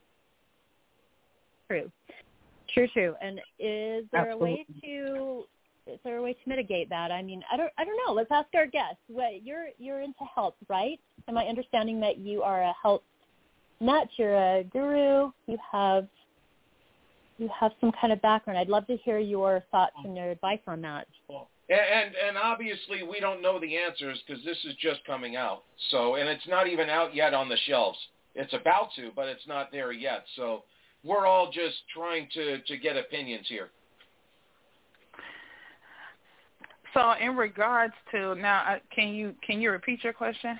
True. True, true. And is there Absolutely. a way to is there a way to mitigate that? I mean, I don't I don't know. Let's ask our guests. What you're you're into health, right? Am I understanding that you are a health nut, you're a guru, you have you have some kind of background. I'd love to hear your thoughts and your advice on that. And and, and obviously we don't know the answers because this is just coming out. So and it's not even out yet on the shelves. It's about to, but it's not there yet. So we're all just trying to, to get opinions here. So in regards to now, uh, can you can you repeat your question?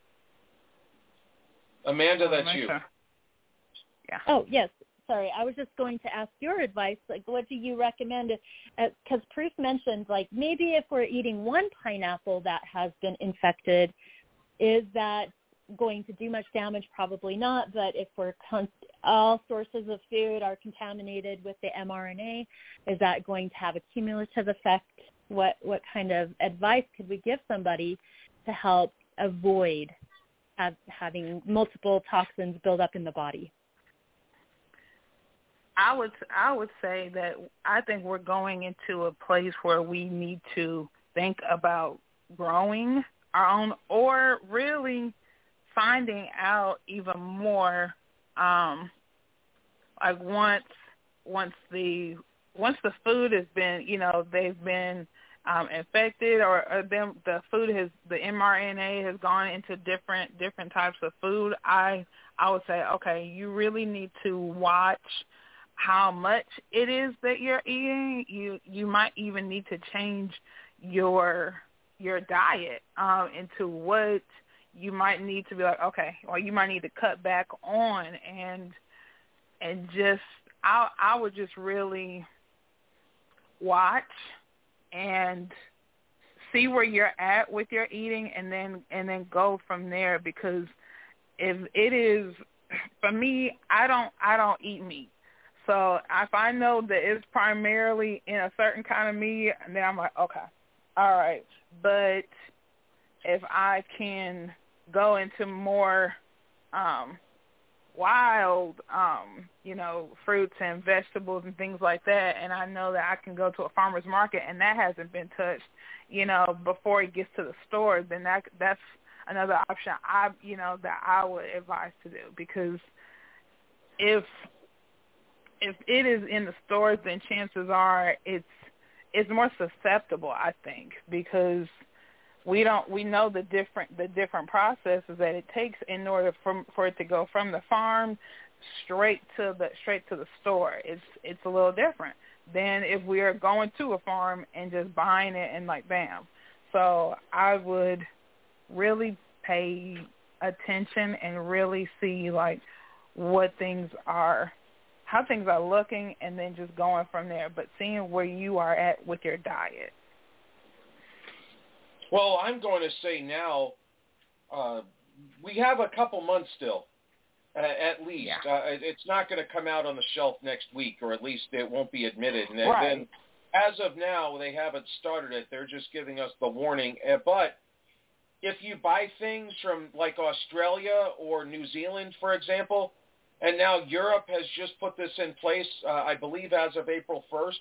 Amanda, that's you. Sure. Yeah. Oh, yes. Sorry. I was just going to ask your advice. Like, what do you recommend? Because uh, Proof mentioned, like, maybe if we're eating one pineapple that has been infected, is that going to do much damage? Probably not. But if we're con- all sources of food are contaminated with the mRNA, is that going to have a cumulative effect? What what kind of advice could we give somebody to help avoid have, having multiple toxins build up in the body? I would I would say that I think we're going into a place where we need to think about growing our own, or really finding out even more. Um, like once once the once the food has been, you know, they've been um, infected, or, or them, the food has, the mRNA has gone into different different types of food. I I would say, okay, you really need to watch how much it is that you're eating. You you might even need to change your your diet um, into what you might need to be like, okay, or you might need to cut back on, and and just I I would just really watch and see where you're at with your eating, and then and then go from there. Because if it is, for me, I don't I don't eat meat. So if I know that it's primarily in a certain kind of meat, then I'm like, okay, all right. But if I can go into more um, wild, um, you know, fruits and vegetables and things like that, and I know that I can go to a farmer's market and that hasn't been touched, you know, before it gets to the store, then that that's another option I, you know, that I would advise to do. Because if if it is in the stores, then chances are it's it's more susceptible, I think, because we don't we know the different the different processes that it takes in order for for it to go from the farm straight to the straight to the store. It's it's a little different than if we are going to a farm and just buying it and like bam. So I would really pay attention and really see like what things are, how things are looking, and then just going from there, but seeing where you are at with your diet. Well, I'm going to say now, uh, we have a couple months still, uh, at least. Yeah. Uh, it's not going to come out on the shelf next week, or at least it won't be admitted. And right. then, as of now, they haven't started it. They're just giving us the warning. Uh, but if you buy things from like Australia or New Zealand, for example, and now Europe has just put this in place, uh, I believe as of April first,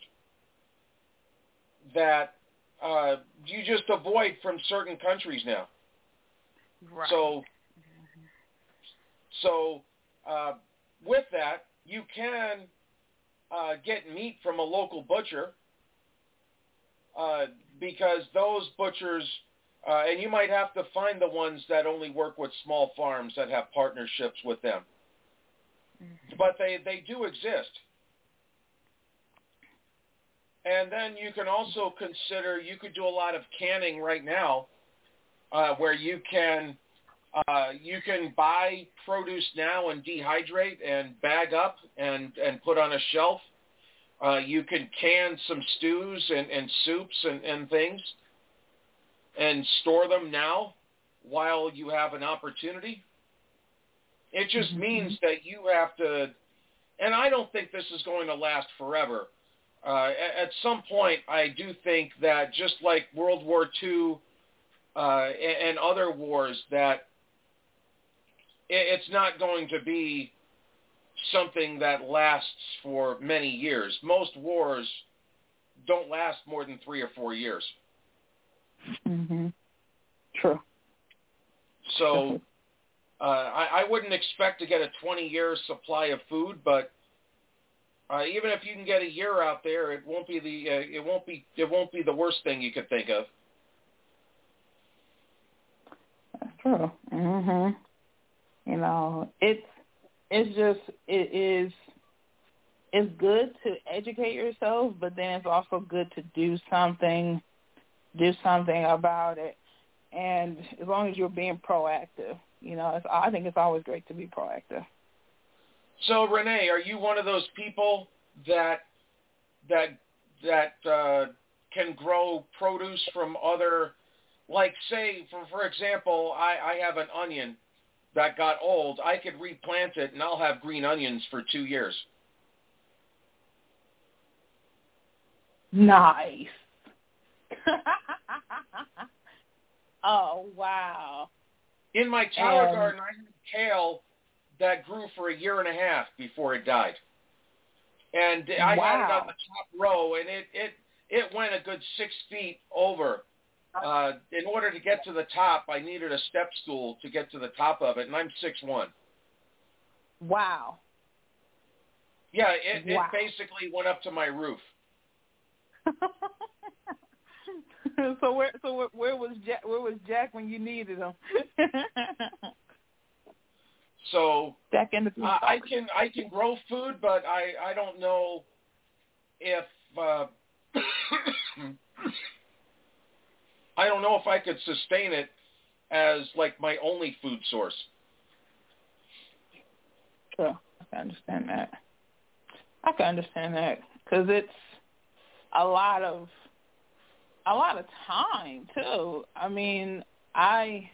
that uh, you just avoid from certain countries now. Right. So, so uh, with that, you can uh, get meat from a local butcher uh, because those butchers, uh, and you might have to find the ones that only work with small farms that have partnerships with them. Mm-hmm. But they, they do exist. And then you can also consider, you could do a lot of canning right now uh, where you can uh, you can buy produce now and dehydrate and bag up and, and put on a shelf. Uh, you can can some stews and, and soups and, and things and store them now while you have an opportunity. It just mm-hmm. means that you have to, and I don't think this is going to last forever. Uh, at some point, I do think that just like World War Two uh, and other wars, that it's not going to be something that lasts for many years. Most wars don't last more than three or four years. Mm-hmm. True. So uh, I, I wouldn't expect to get a twenty-year supply of food, but Uh, even if you can get a year out there, it won't be the uh, it won't be it won't be the worst thing you could think of. That's true. Mhm. You know, it's it's just it is it's good to educate yourself, but then it's also good to do something do something about it. And as long as you're being proactive, you know, it's, I think it's always great to be proactive. So, Renee, are you one of those people that that that uh, can grow produce from other, like, say, for for example, I, I have an onion that got old. I could replant it, and I'll have green onions for two years. Nice. Oh, wow. In my tower um, garden, I had kale that grew for a year and a half before it died. And I wow. had it on the top row, and it, it, it went a good six feet over. Uh, in order to get to the top, I needed a step stool to get to the top of it, and I'm six one. Wow. Yeah, it, wow. it basically went up to my roof. so where so where, where was Jack, where was Jack when you needed him? So Jack in the uh, I can I can grow food, but I, I don't know if uh, I don't know if I could sustain it as like my only food source. Sure, I can understand that. I can understand that because it's a lot of a lot of time too. I mean, I.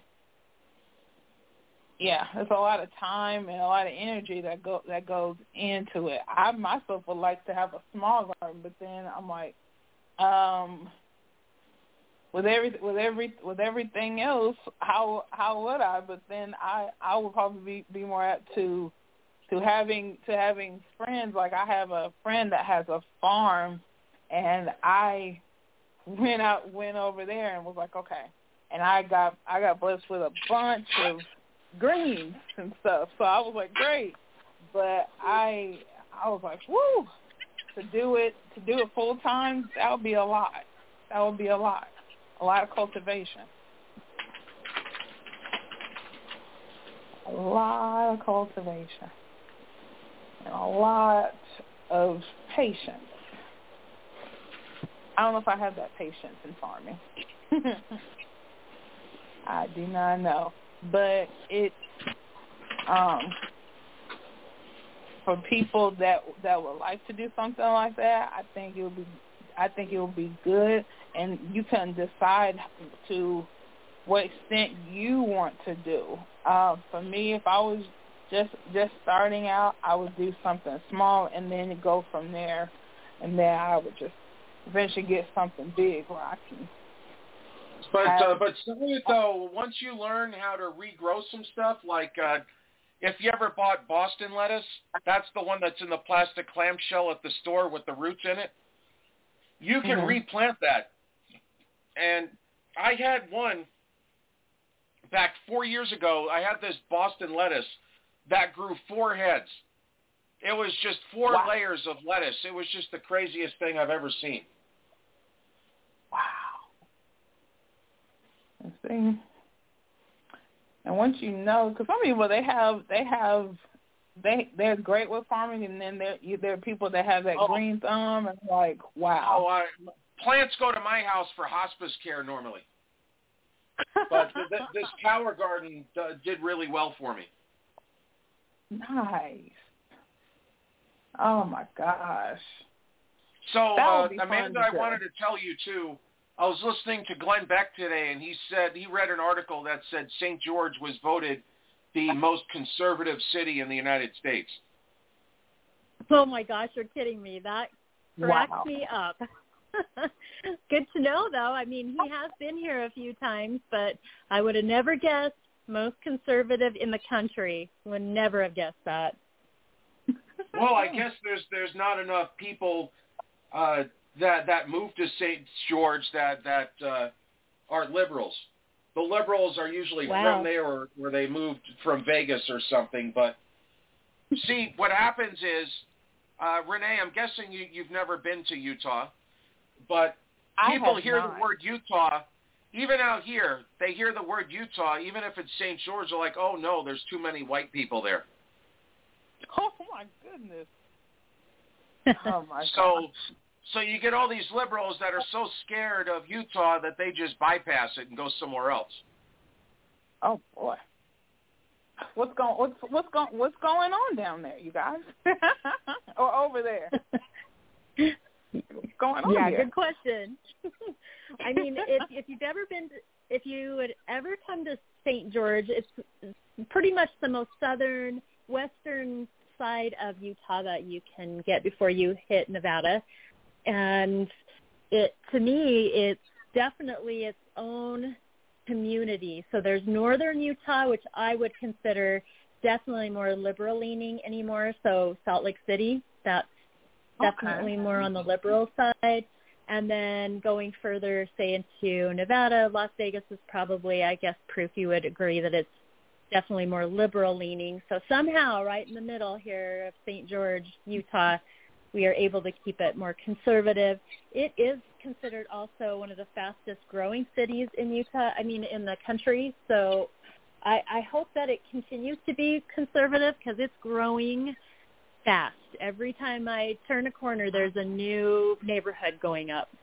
Yeah, there's a lot of time and a lot of energy that go that goes into it. I myself would like to have a small garden, but then I'm like, um, with every with every with everything else, how how would I? But then I I would probably be, be more apt to to having to having friends. Like I have a friend that has a farm, and I went out went over there and was like, okay, and I got I got blessed with a bunch of greens and stuff. So I was like, great. But I I was like, woo, to do it to do it full time, that would be a lot. That would be a lot. A lot of cultivation. A lot of cultivation. And a lot of patience. I don't know if I have that patience in farming. I do not know. But it's um, for people that that would like to do something like that. I think it would be, I think it would be good, and you can decide to what extent you want to do. Uh, for me, if I was just just starting out, I would do something small and then go from there, and then I would just eventually get something big where I can But uh, but Salute, though, once you learn how to regrow some stuff, like uh, if you ever bought Boston lettuce, that's the one that's in the plastic clamshell at the store with the roots in it. You can mm-hmm. replant that. And I had one back four years ago. I had this Boston lettuce that grew four heads. It was just four wow. layers of lettuce. It was just the craziest thing I've ever seen. Wow. Let's see. And once you know, because some people they have they have they they're great with farming, and then there there are people that have that oh. green thumb, and like wow. Oh, I, plants go to my house for hospice care normally, but th- th- this tower garden uh, did really well for me. Nice. Oh my gosh. So uh, Amanda, I wanted to tell you too. I was listening to Glenn Beck today, and he said he read an article that said Saint George was voted the most conservative city in the United States. Oh, my gosh, you're kidding me. That cracks wow. me up. Good to know, though. I mean, he has been here a few times, but I would have never guessed most conservative in the country. Would never have guessed that. Well, I guess there's there's not enough people uh, that that move to Saint George that that uh, are liberals. The liberals are usually wow. from there, or where they moved from Vegas or something. But see, what happens is, uh, Renee, I'm guessing you, you've never been to Utah, but people hear not. the word Utah. Even out here, they hear the word Utah. Even if it's Saint George, they're like, "Oh no, there's too many white people there." Oh my goodness. Oh my so, gosh. so you get all these liberals that are so scared of Utah that they just bypass it and go somewhere else. Oh boy. What's going what's what's going what's going on down there, you guys? Or over there? What's going on yeah, here? good question. I mean, if if you've ever been to, if you would ever come to Saint George, it's pretty much the most southern western side of Utah that you can get before you hit Nevada. And it to me it's definitely its own community. So there's northern Utah, which I would consider definitely more liberal leaning anymore. So Salt Lake City, that's definitely okay. more on the liberal side. And then going further, say into Nevada, Las Vegas is probably, I guess, proof you would agree that it's definitely more liberal leaning. So somehow right in the middle here of Saint George, Utah, we are able to keep it more conservative. It is considered also one of the fastest growing cities in Utah, I mean in the country. So I, I hope that it continues to be conservative because it's growing fast. Every time I turn a corner, there's a new neighborhood going up.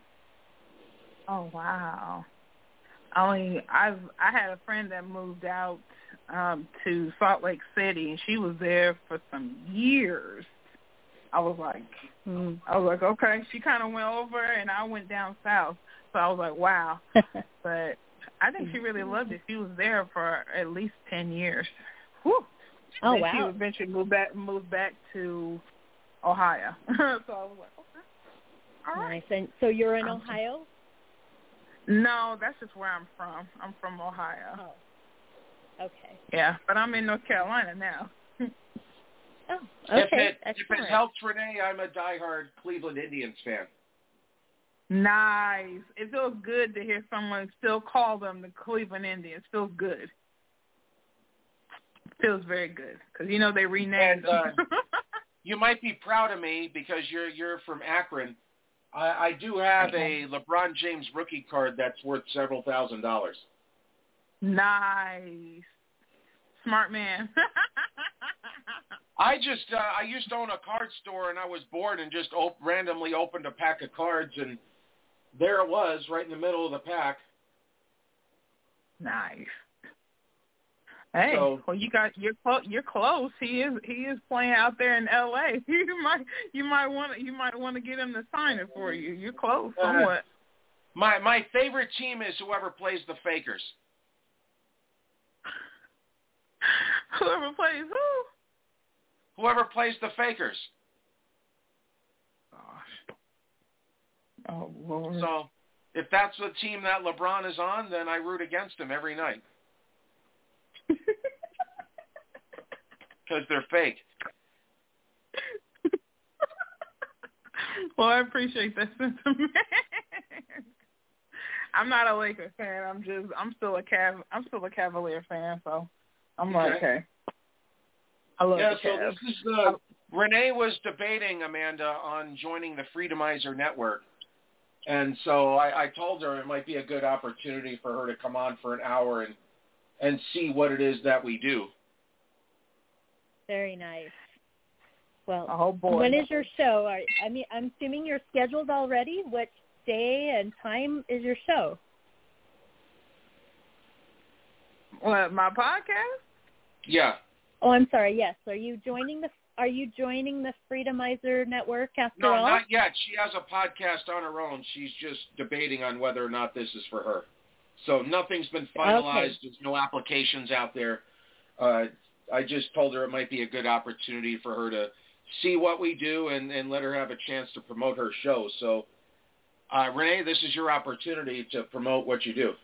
Oh, wow. I mean, I've I had a friend that moved out um, to Salt Lake City, and she was there for some years. I was like, mm. I was like, okay. She kind of went over, and I went down south. So I was like, wow. But I think she really loved it. She was there for at least ten years. Whew. Oh, then wow. She eventually moved back, moved back to Ohio. So I was like, okay. All right. Nice. And so you're in Ohio? No, that's just where I'm from. I'm from Ohio. Oh, okay. Yeah, but I'm in North Carolina now. Oh, okay. If it, if Excellent. it helps, Renee, I'm a diehard Cleveland Indians fan. Nice. It feels good to hear someone still call them the Cleveland Indians. It feels good. It feels very good because, you know, they renamed and, uh, them. You might be proud of me because you're you're from Akron. I, I do have a LeBron James rookie card that's worth several thousand dollars. Nice. Smart man. I just, uh, I used to own a card store, and I was bored and just op- randomly opened a pack of cards, and there it was, right in the middle of the pack. Nice. Hey, so, well, you got you're close. You're close. He is he is playing out there in L A. You might you might want you might want to get him to sign it for you. You're close, somewhat. Uh, my my favorite team is whoever plays the Fakers. Whoever plays who? Whoever plays the Fakers. Gosh. Oh, Lord. So, if that's the team that LeBron is on, then I root against him every night. Because they're fake. Well, I appreciate that sentiment. I'm not a Lakers fan. I'm just I'm still a Cav I'm still a Cavalier fan, so I'm like, okay. okay. I love yeah, the so Cavs. this is uh, Renee was debating, Amanda, on joining the Freedomizer Network. And so I, I told her it might be a good opportunity for her to come on for an hour and and see what it is that we do. Very nice. Well, oh boy. When is your show? Are, I mean, I'm assuming you're scheduled already. What day and time is your show? What, my podcast? Yeah. Oh, I'm sorry. Yes. Are you joining the Are you joining the Freedomizer Network after no, all? No, not yet. She has a podcast on her own. She's just debating on whether or not this is for her. So nothing's been finalized. Okay. There's no applications out there. Uh, I just told her it might be a good opportunity for her to see what we do and, and let her have a chance to promote her show. So, uh, Renee, this is your opportunity to promote what you do.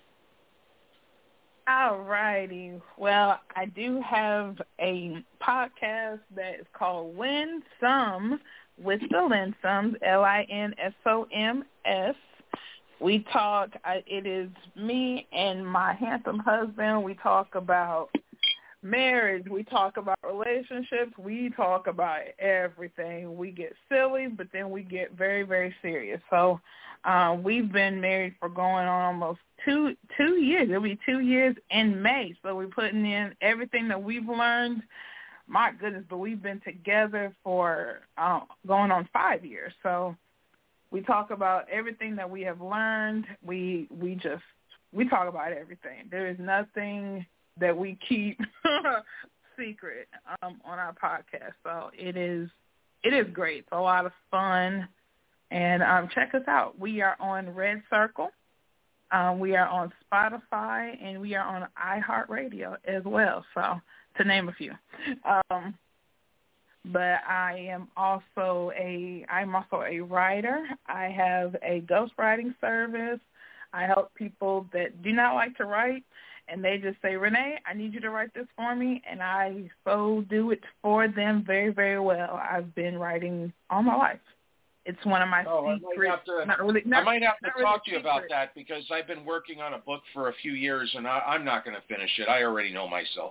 All righty. Well, I do have a podcast that is called Win Some with the Linsoms, L I N S O M S. We talk, I, it is me and my handsome husband. We talk about marriage. We talk about relationships. We talk about everything. We get silly, but then we get very, very serious. So uh, we've been married for going on almost two two years. It'll be two years in May. So we're putting in everything that we've learned. My goodness, but we've been together for uh, going on five years. So we talk about everything that we have learned. We we just we talk about everything. There is nothing that we keep secret um, on our podcast. So it is it is great. It's a lot of fun. And um, check us out. We are on Red Circle. Um, we are on Spotify, and we are on iHeartRadio as well, so to name a few. Um, but I am also a I'm also a writer. I have a ghostwriting service. I help people that do not like to write, and they just say, Renee, I need you to write this for me, and I so do it for them very, very well. I've been writing all my life. It's one of my oh, secrets. I might have to, not really, not, I might have to really talk to you secret. about that because I've been working on a book for a few years, and I, I'm not going to finish it. I already know myself.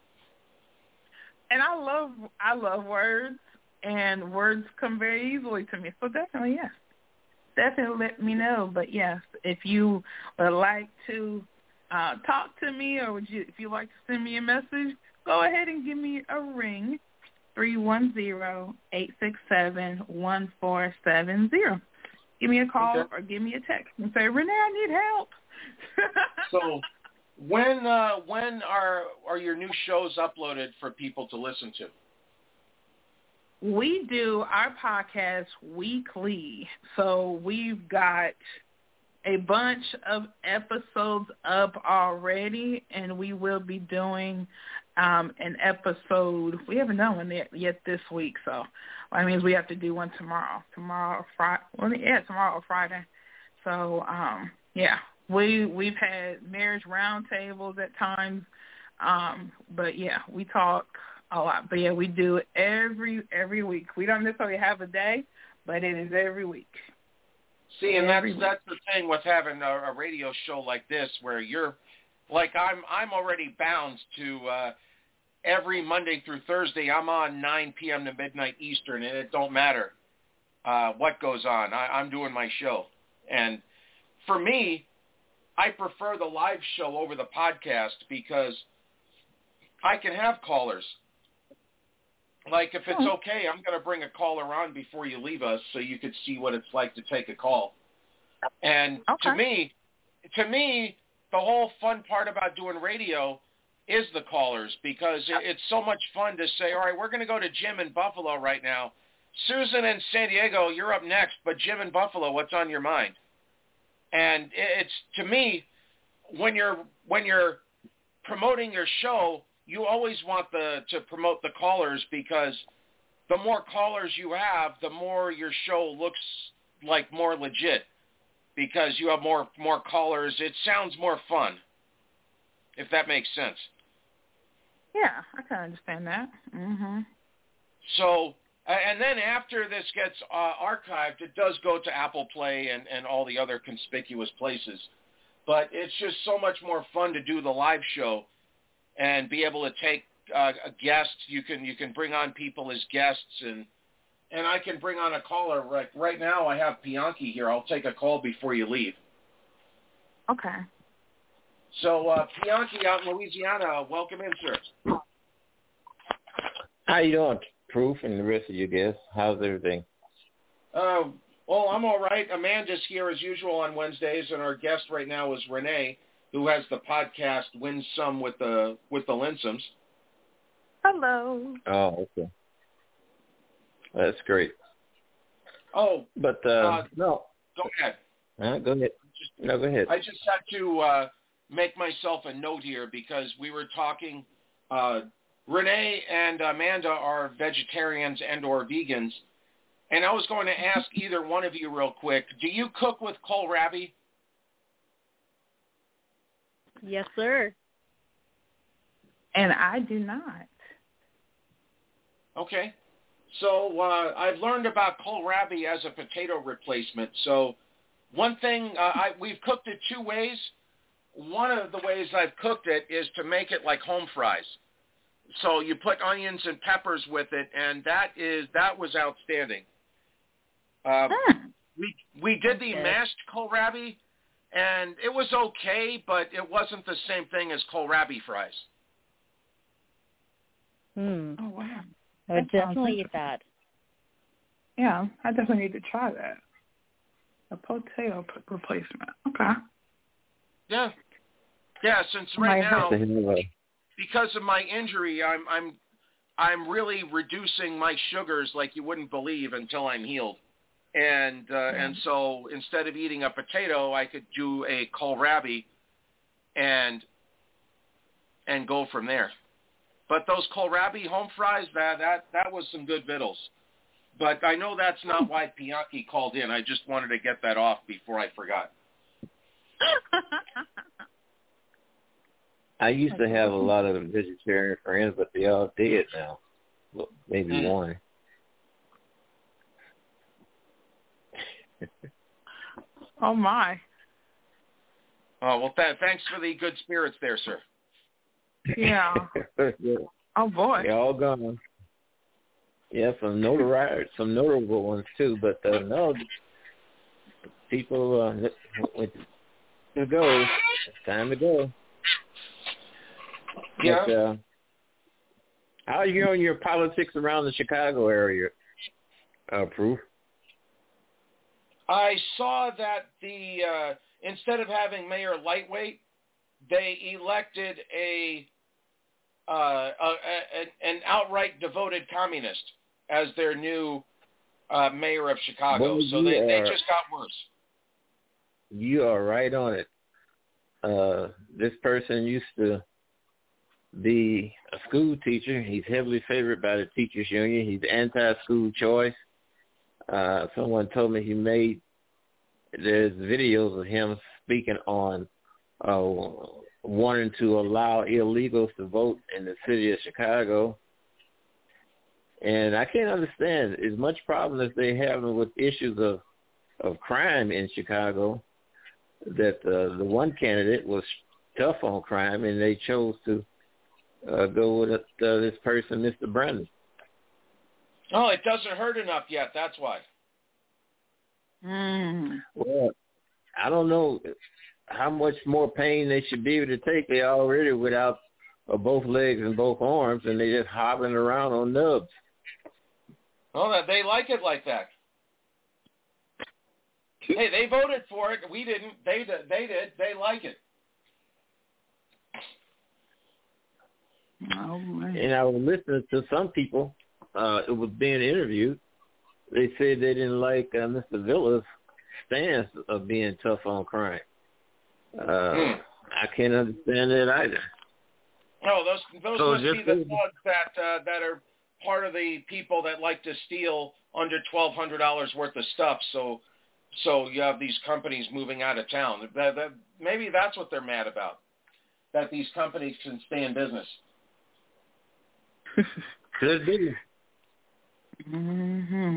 And I love I love words, and words come very easily to me. So definitely, yes. Definitely let me know. But, yes, if you would like to uh, talk to me or would you, if you'd like to send me a message, go ahead and give me a ring. three one zero, eight six seven, one four seven zero. Give me a call okay. or give me a text and say, Renee, I need help. So when uh, when are are your new shows uploaded for people to listen to? We do our podcast weekly. So we've got a bunch of episodes up already, and we will be doing um, an episode. We haven't done one yet, yet this week, so that means we have to do one tomorrow. Tomorrow, Friday. Well, yeah, tomorrow or Friday. So, um, yeah, we we've had marriage roundtables at times, um, but yeah, we talk a lot. But yeah, we do it every every week. We don't necessarily have a day, but it is every week. See, and that's that's the thing with having a, a radio show like this, where you're like I'm I'm already bound to uh, every Monday through Thursday. I'm on nine p.m. to midnight Eastern, and it don't matter uh, what goes on. I, I'm doing my show, and for me, I prefer the live show over the podcast because I can have callers. Like, if it's okay, I'm going to bring a caller on before you leave us so you could see what it's like to take a call. And okay. to me, to me, the whole fun part about doing radio is the callers because it's so much fun to say, all right, we're going to go to Jim in Buffalo right now. Susan in San Diego, you're up next, but Jim in Buffalo, what's on your mind? And it's, to me, when you're when you're promoting your show, you always want the to promote the callers because the more callers you have, the more your show looks like more legit. because you have more more callers. It sounds more fun, if that makes sense. Yeah, I can understand that. Mm-hmm. So, uh, and then after this gets uh, archived, it does go to Apple Play and, and all the other conspicuous places. But it's just so much more fun to do the live show and be able to take uh, a guest. You can you can bring on people as guests, and and I can bring on a caller. Right right now, I have Bianchi here. I'll take a call before you leave. Okay. So, uh, Bianchi out in Louisiana, welcome in, sir. How you doing, Proof, and the rest of your guests? How's everything? Uh, well, I'm all right. Amanda's here as usual on Wednesdays, and our guest right now is Renee, who has the podcast Win Some with the with the Linsoms. Hello. Oh, okay. That's great. Oh, but uh, uh, no. Go ahead. Uh, go ahead. Just, no, go ahead. I just had to uh, make myself a note here because we were talking. Uh, Renee and Amanda are vegetarians and or vegans, and I was going to ask either one of you real quick, do you cook with kohlrabi? Yes, sir. And I do not. Okay. So uh, I've learned about kohlrabi as a potato replacement. So one thing, uh, I, we've cooked it two ways. One of the ways I've cooked it is to make it like home fries. So you put onions and peppers with it, and that is that was outstanding. Uh, hmm. We we did the mashed kohlrabi, and it was okay, but it wasn't the same thing as kohlrabi fries. Hmm. Oh wow! I would That sounds definitely eat that. Yeah, I definitely need to try that. A potato p- replacement. Okay. Yeah. Yeah. Since right My now, husband. because of my injury, I'm I'm I'm really reducing my sugars like you wouldn't believe until I'm healed. And uh, yeah. and so instead of eating a potato, I could do a kohlrabi and and go from there. But those kohlrabi home fries, that that that was some good vittles. But I know that's not why Bianchi called in. I just wanted to get that off before I forgot. I used to have a lot of vegetarian friends, but they all dead now. Well, maybe mm. one. Oh, my. Oh, well, th- thanks for the good spirits there, sir. Yeah. yeah. Oh, boy. They're all gone. Yeah, some notoriety, some notable ones, too. But, uh, no, people, uh, when to go, it's time to go. Yeah. But, uh, how are you on your politics around the Chicago area, uh, Proof? I saw that the uh, instead of having Mayor Lightweight, they elected a, uh, a, a an outright devoted communist as their new uh, mayor of Chicago. Well, so they, are, they just got worse. You are right on it. Uh, this person used to be a school teacher. He's heavily favored by the teachers union. He's anti-school choice. Uh, someone told me he made, there's videos of him speaking on uh, wanting to allow illegals to vote in the city of Chicago. And I can't understand as much problem as they have with issues of, of crime in Chicago, that uh, the one candidate was tough on crime, and they chose to uh, go with uh, this person, Mister Brandon. Oh, it doesn't hurt enough yet. That's why. Mm. Well, I don't know how much more pain they should be able to take. They already without uh, both legs and both arms, and they just hobbling around on nubs. Oh, that they like it like that. Hey, they voted for it. We didn't. They did. They did. They like it. Oh, man. And I was listening to some people. Uh, it was being interviewed. They said they didn't like uh, Mister Villa's stance of being tough on crime. Uh, mm. I can't understand that either. No, those those so must be the just, thugs that uh, that are part of the people that like to steal under twelve hundred dollars worth of stuff. So So you have these companies moving out of town. That, that, maybe that's what they're mad about, that these companies can stay in business. Could be. Mm-hmm.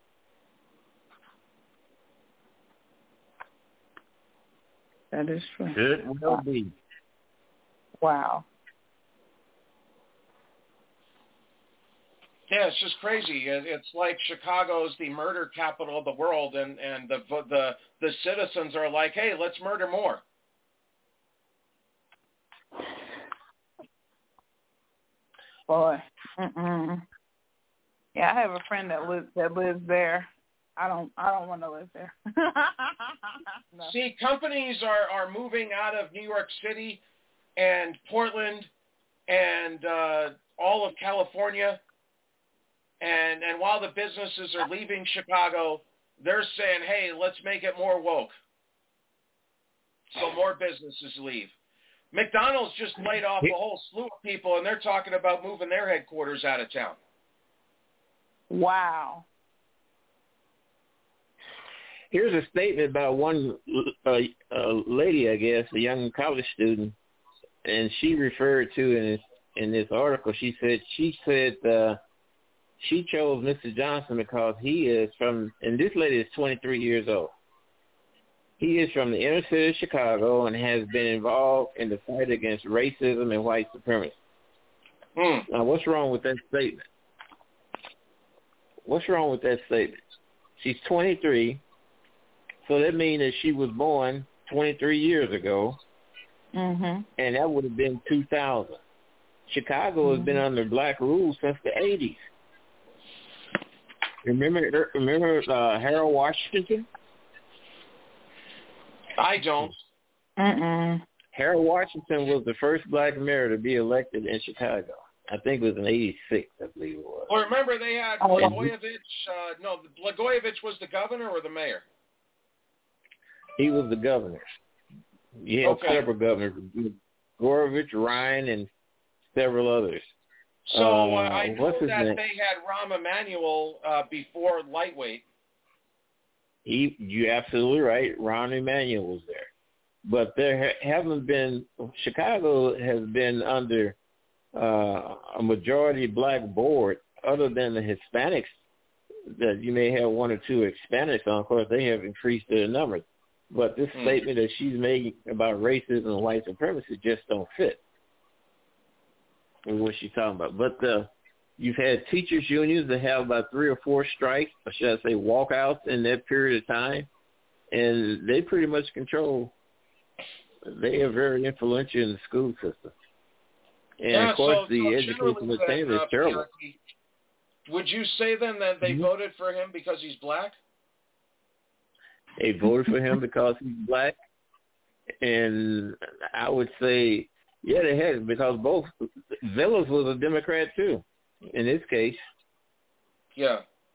That is true. Could well be. Wow. Yeah, it's just crazy. It's like Chicago's the murder capital of the world, and, and the the the citizens are like, hey, let's murder more. Boy. Mm-mm. Yeah, I have a friend that lives that lives there. I don't I don't want to live there. No. See, companies are, are moving out of New York City and Portland and uh, all of California. And and while the businesses are leaving Chicago, they're saying, hey, let's make it more woke. So more businesses leave. McDonald's just laid off a whole slew of people, and they're talking about moving their headquarters out of town. Wow. Here's a statement by one uh, uh, lady, I guess, a young college student, and she referred to in this, in this article, she said, she said uh, she chose Mister Johnson because he is from, and this lady is twenty-three years old. He is from the inner city of Chicago and has been involved in the fight against racism and white supremacy. Mm. Now, what's wrong with that statement? What's wrong with that statement? She's twenty-three, so that means that she was born twenty-three years ago, mm-hmm. and that would have been two thousand. Chicago mm-hmm. has been under black rule since the eighties. Remember, remember uh, Harold Washington? I don't. Mm-mm. Harold Washington was the first black mayor to be elected in Chicago. I think it was in eighty-six, I believe it was. Well, remember they had Oh. Blagojevich. Uh, no, Blagojevich was the governor or the mayor? He was the governor. He had Okay. several governors, Gorovich, Ryan, and several others. So uh, uh, I know what's his that name? they had Rahm Emanuel uh, before lightweight. He, you're absolutely right. Ron Emanuel was there. But there ha- haven't been, Chicago has been under uh, a majority black board other than the Hispanics that you may have one or two Hispanics on. Of course, they have increased their numbers. But this Hmm. statement that she's making about racism and white supremacy just don't fit with what she's talking about. But uh, you've had teachers' unions that have about three or four strikes, or should I say walkouts in that period of time, and they pretty much control. They are very influential in the school system. And, yeah, of course, so, the so education of the team then, is uh, terrible. Bianchi, would you say then that they Mm-hmm. voted for him because he's black? They voted for him because he's black, and I would say, yeah, they had, because both Villas was a Democrat too, in this case. Yeah.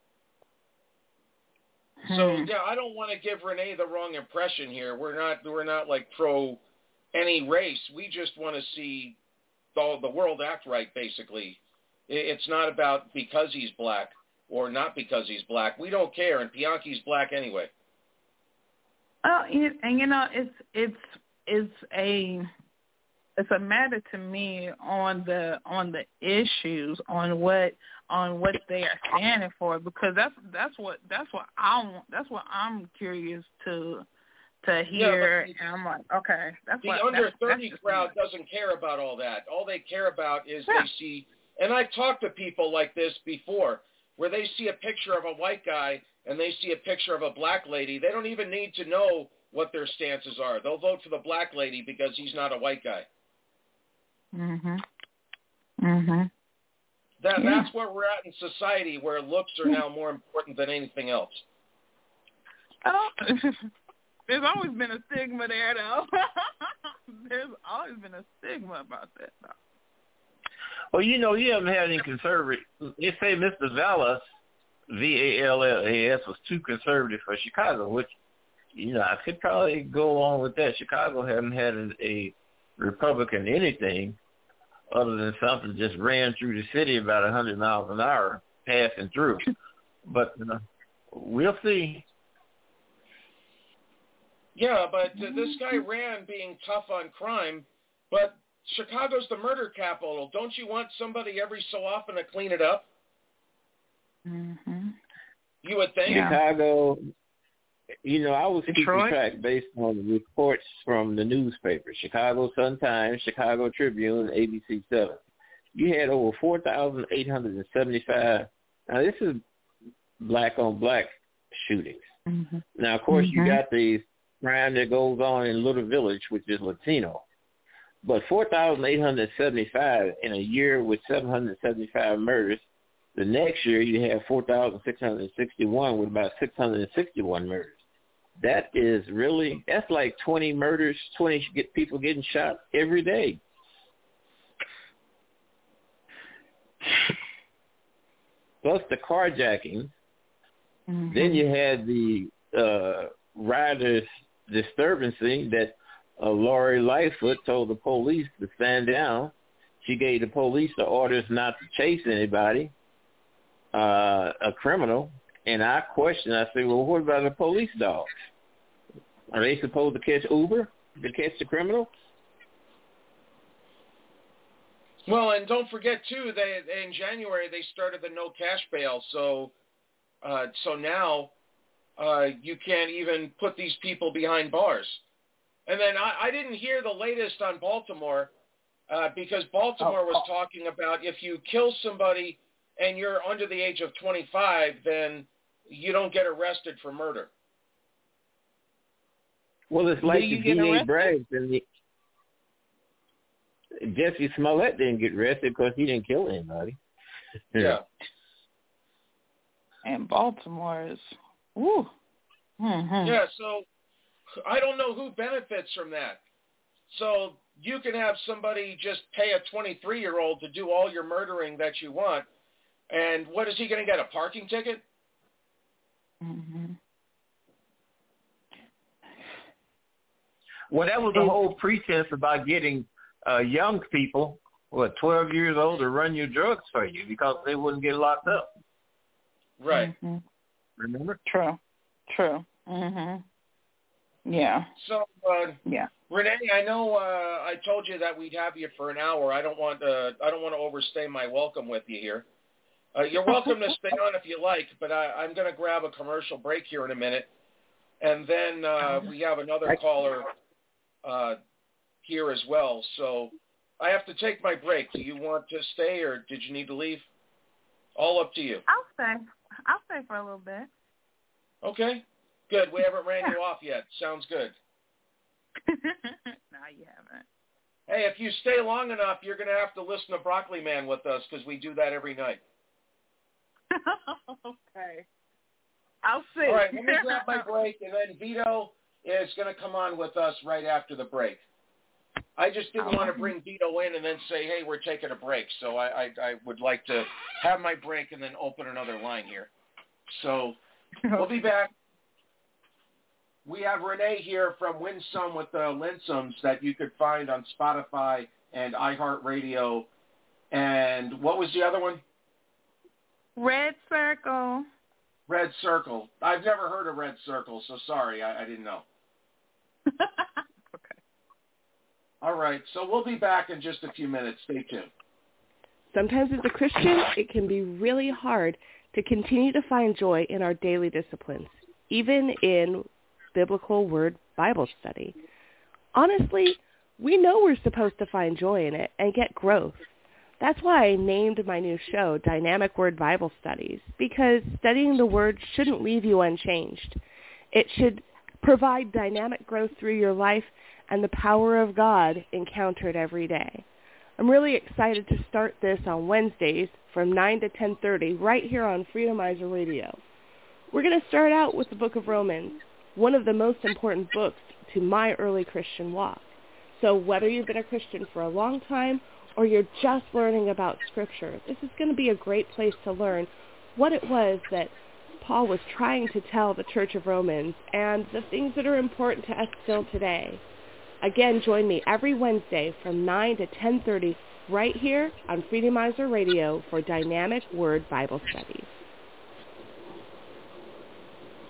Hmm. So yeah, I don't want to give Renee the wrong impression here. We're not we're not like pro any race. We just want to see the the world act right. Basically, it's not about because he's black or not because he's black. We don't care, and Bianchi's black anyway. Oh, and you know, it's it's it's a it's a matter to me on the on the issues on what on what they are standing for, because that's that's what that's what I want, that's what I'm curious to to hear. Yeah, the, and I'm like, okay, that's the what under that's, thirty that's crowd doesn't care about all that. All they care about is yeah. they see, and I've talked to people like this before, where they see a picture of a white guy and they see a picture of a black lady. They don't even need to know what their stances are. They'll vote for the black lady because he's not a white guy. Mhm. Mhm. That Yeah. that's where we're at in society, where looks are now more important than anything else. Oh, there's always been a stigma there, though. There's always been a stigma about that, though. Well, you know, you haven't had any conservative. They say Mister Vallas, V A L L A S, was too conservative for Chicago, which, you know, I could probably go along with that. Chicago hasn't had a Republican anything other than something that just ran through the city about one hundred miles an hour, passing through. But uh, we'll see. Yeah, but uh, this guy ran being tough on crime, but Chicago's the murder capital. Don't you want somebody every so often to clean it up? Mm-hmm. You would think. Chicago, you know, I was Detroit? keeping track based on the reports from the newspapers, Chicago Sun-Times, Chicago Tribune, A B C seven. You had over four thousand eight hundred seventy-five. Now, this is black-on-black shootings. Mm-hmm. Now, of course, mm-hmm. you got the crime that goes on in Little Village, which is Latino. But four thousand eight hundred seventy-five in a year with seven hundred seventy-five murders, the next year you have four thousand six hundred sixty-one with about six hundred sixty-one murders. That is really, that's like twenty murders, twenty get people getting shot every day. Plus the carjacking. Mm-hmm. Then you had the uh, rioters disturbancing that uh, Lori Lightfoot told the police to stand down. She gave the police the orders not to chase anybody, uh, a criminal. And I questioned, I said, well, what about the police dogs? Are they supposed to catch Uber to catch the criminal? Well, and don't forget, too, they in January they started the no cash bail. So uh, so now uh, you can't even put these people behind bars. And then I, I didn't hear the latest on Baltimore uh, because Baltimore was talking about if you kill somebody and you're under the age of twenty-five, then you don't get arrested for murder. Well, it's like the D A Braggs and the Jesse Smollett didn't get arrested because he didn't kill anybody. Yeah. And Baltimore is, woo. Mm-hmm. Yeah, so I don't know who benefits from that. So you can have somebody just pay a twenty-three-year-old to do all your murdering that you want, and what is he going to get, a parking ticket? Mm-hmm. Well, that was the whole pretense about getting uh, young people, what, twelve years old, to run your drugs for you because they wouldn't get locked up. Right. Mm-hmm. Remember? True. True. Mhm. Yeah. So, uh, yeah. Renee, I know uh, I told you that we'd have you for an hour. I don't want uh, I don't want to overstay my welcome with you here. Uh, you're welcome to stay on if you like, but I, I'm going to grab a commercial break here in a minute, and then uh, we have another caller uh, here as well. So I have to take my break. Do you want to stay, or did you need to leave? All up to you. I'll stay. I'll stay for a little bit. Okay. Good. We haven't ran you off yet. Sounds good. No, you haven't. Hey, if you stay long enough, you're going to have to listen to Broccoli Man with us because we do that every night. Okay. I'll see. All right, let me grab my break, and then Vito is going to come on with us right after the break. I just didn't want to bring Vito in and then say, hey, we're taking a break. So I, I, I would like to have my break and then open another line here. So we'll be back. We have Renee here from Win Some with the Linsums that you could find on Spotify and iHeartRadio. And what was the other one? Red Circle. Red Circle. I've never heard of Red Circle, so sorry, I, I didn't know. Okay. All right, so we'll be back in just a few minutes. Stay tuned. Sometimes as a Christian, it can be really hard to continue to find joy in our daily disciplines, even in biblical word Bible study. Honestly, we know we're supposed to find joy in it and get growth. That's why I named my new show Dynamic Word Bible Studies, because studying the Word shouldn't leave you unchanged. It should provide dynamic growth through your life and the power of God encountered every day. I'm really excited to start this on Wednesdays from nine to ten thirty right here on Freedomizer Radio. We're going to start out with the book of Romans, one of the most important books to my early Christian walk. So whether you've been a Christian for a long time or you're just learning about Scripture, this is going to be a great place to learn what it was that Paul was trying to tell the Church of Romans and the things that are important to us still today. Again, join me every Wednesday from nine to ten thirty right here on Freedomizer Radio for Dynamic Word Bible Studies.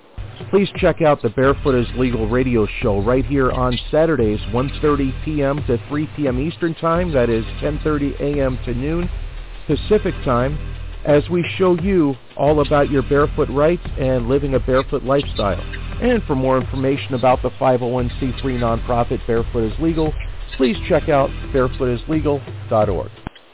Please check out the Barefoot is Legal radio show right here on Saturdays, one thirty p.m. to three p.m. Eastern Time. That is ten thirty a.m. to noon Pacific Time, as we show you all about your barefoot rights and living a barefoot lifestyle. And for more information about the five oh one c three nonprofit Barefoot is Legal, please check out barefoot is legal dot org.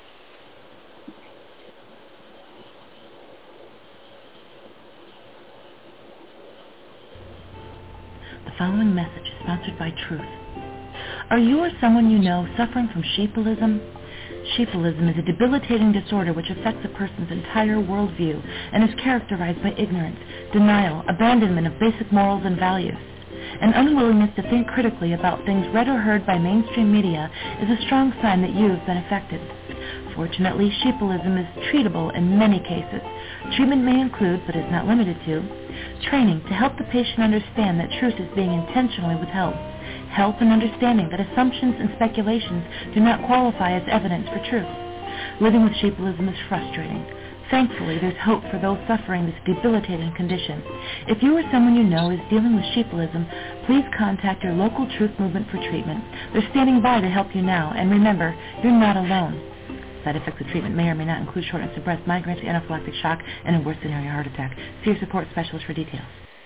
The following message is sponsored by Truth. Are you or someone you know suffering from sheepilism? Sheepilism is a debilitating disorder which affects a person's entire worldview and is characterized by ignorance, denial, abandonment of basic morals and values. An unwillingness to think critically about things read or heard by mainstream media is a strong sign that you've been affected. Fortunately, sheepilism is treatable in many cases. Treatment may include, but is not limited to, training to help the patient understand that truth is being intentionally withheld, help in understanding that assumptions and speculations do not qualify as evidence for truth. Living with sheepilism is frustrating. Thankfully, there's hope for those suffering this debilitating condition. If you or someone you know is dealing with sheepilism, please contact your local Truth Movement for treatment. They're standing by to help you now, and remember, you're not alone. Side effects of treatment may or may not include shortness of breath, migraines, anaphylactic shock, and in worst scenario, heart attack. See your support specialist for details.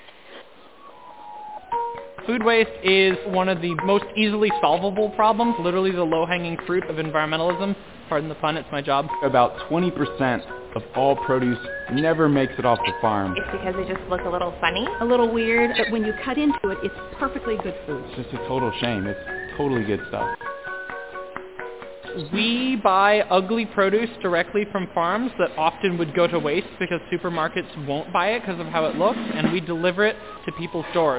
Food waste is one of the most easily solvable problems, literally the low-hanging fruit of environmentalism. Pardon the pun, it's my job. About twenty percent of all produce never makes it off the farm. It's because they just look a little funny, a little weird, but when you cut into it, it's perfectly good food. It's just a total shame. It's totally good stuff. We buy ugly produce directly from farms that often would go to waste because supermarkets won't buy it because of how it looks, and we deliver it to people's doors.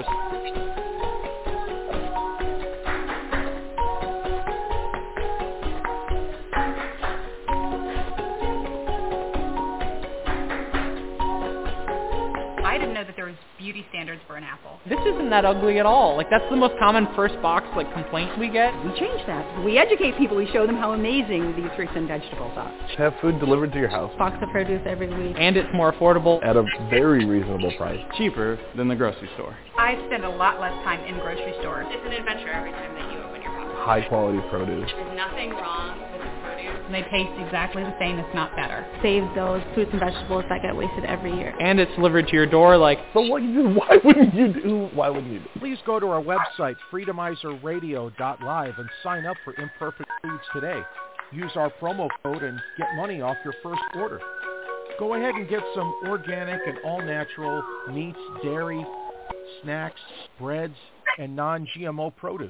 I didn't know that there was beauty standards for an apple. This isn't that ugly at all. Like, that's the most common first box, like, complaint we get. We change that. We educate people. We show them how amazing these fruits and vegetables are. Have food delivered to your house. Box of produce every week. And it's more affordable. At a very reasonable price. Cheaper than the grocery store. I spend a lot less time in grocery stores. It's an adventure every time that you open your box. High quality produce. There's nothing wrong with the produce. And they taste exactly the same, if not better. Save those fruits and vegetables that get wasted every year. And it's delivered to your door, like... So what you do? Why wouldn't you do? Why wouldn't you do? Please go to our website, freedomizer radio dot live, and sign up for Imperfect Foods today. Use our promo code and get money off your first order. Go ahead and get some organic and all-natural meats, dairy, snacks, breads, and non-G M O produce.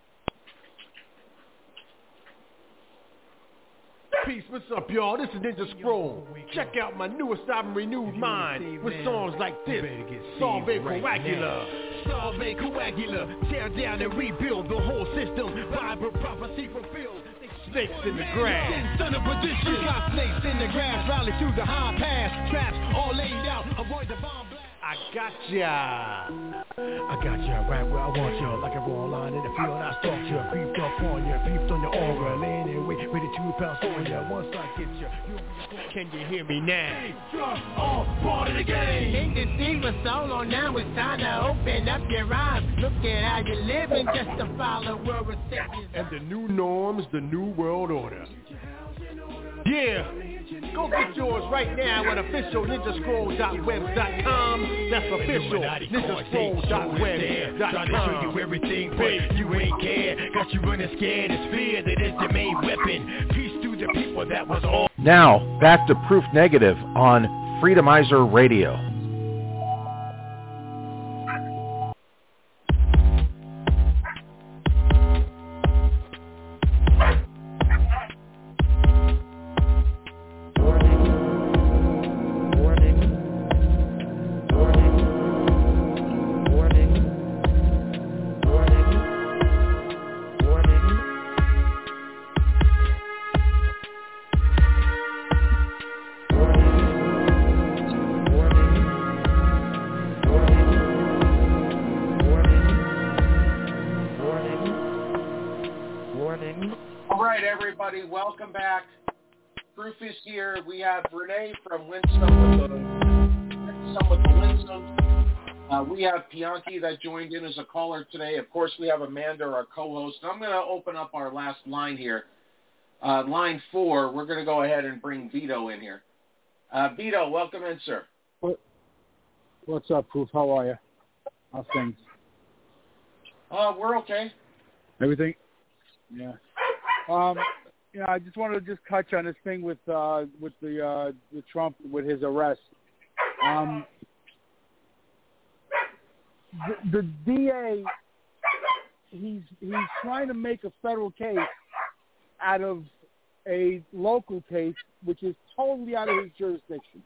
Peace, what's up, y'all? This is Ninja Scroll. Check out my newest album, Renewed Mind, with songs like this, Solve Coagula. Solve Coagula, tear down and rebuild the whole system, Bible prophecy fulfilled. Snakes in the grass. Son of perdition. We got snakes in the grass, rally through the high pass, traps all laid out, avoid the bomb blast. I got ya. I got ya right where I want ya. Like a raw line in the field, I stalked ya. Peeped up on ya, peeped on your aura. Laying in wait, ready to pounce on ya. Once I get ya, you'll be can you hear me now? Just all part of the game. Can't deceive us all on now. It's time to open up your eyes. Look at how you're living, just a follower of Satan. And the new norms, the new world order. Yeah, go get yours right now at official ninja scroll dot web dot com. That's official ninja scroll dot web dot com. Trying to show you everything, but you ain't care. Got you running scared, it's fear that is the main weapon. Peace to the people, that was all. Now, back to Proof Negative on Freedomizer Radio. Welcome back. Proof is here. We have Renee from Winsome with the Winsome with the Winsome. Uh, we have Bianchi that joined in as a caller today. Of course, we have Amanda, our co-host. I'm going to open up our last line here. Uh, line four, we're going to go ahead and bring Vito in here. Uh, Vito, welcome in, sir. What, what's up, Proof? How are you? How's things? Uh, we're okay. Everything? Yeah. Um, you know, I just wanted to just touch on this thing with uh, with the uh, with Trump with his arrest. Um, the, the D A, he's he's trying to make a federal case out of a local case, which is totally out of his jurisdiction.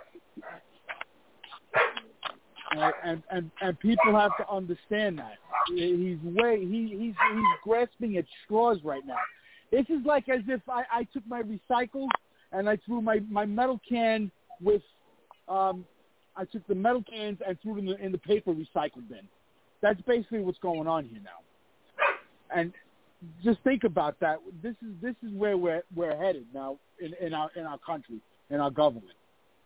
Uh, and, and and people have to understand that he's way he he's he's grasping at straws right now. This is like as if I, I took my recycles and I threw my, my metal can with um I took the metal cans and threw them in the, in the paper recycle bin. That's basically what's going on here now. And just think about that. This is this is where we're we're headed now in, in our in our country, in our government.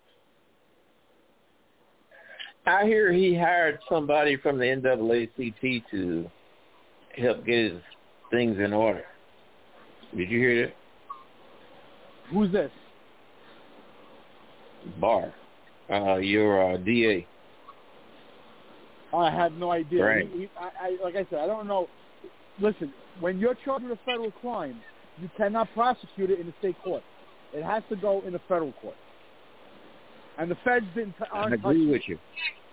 I hear he hired somebody from the N double A C P to help get his things in order. Did you hear that? Who's this? Barr, uh, your uh, D A. I have no idea. Right. He, he, I, I, like I said, I don't know. Listen, when you're charged with a federal crime, you cannot prosecute it in a state court. It has to go in a federal court. And the feds didn't. I agree with you.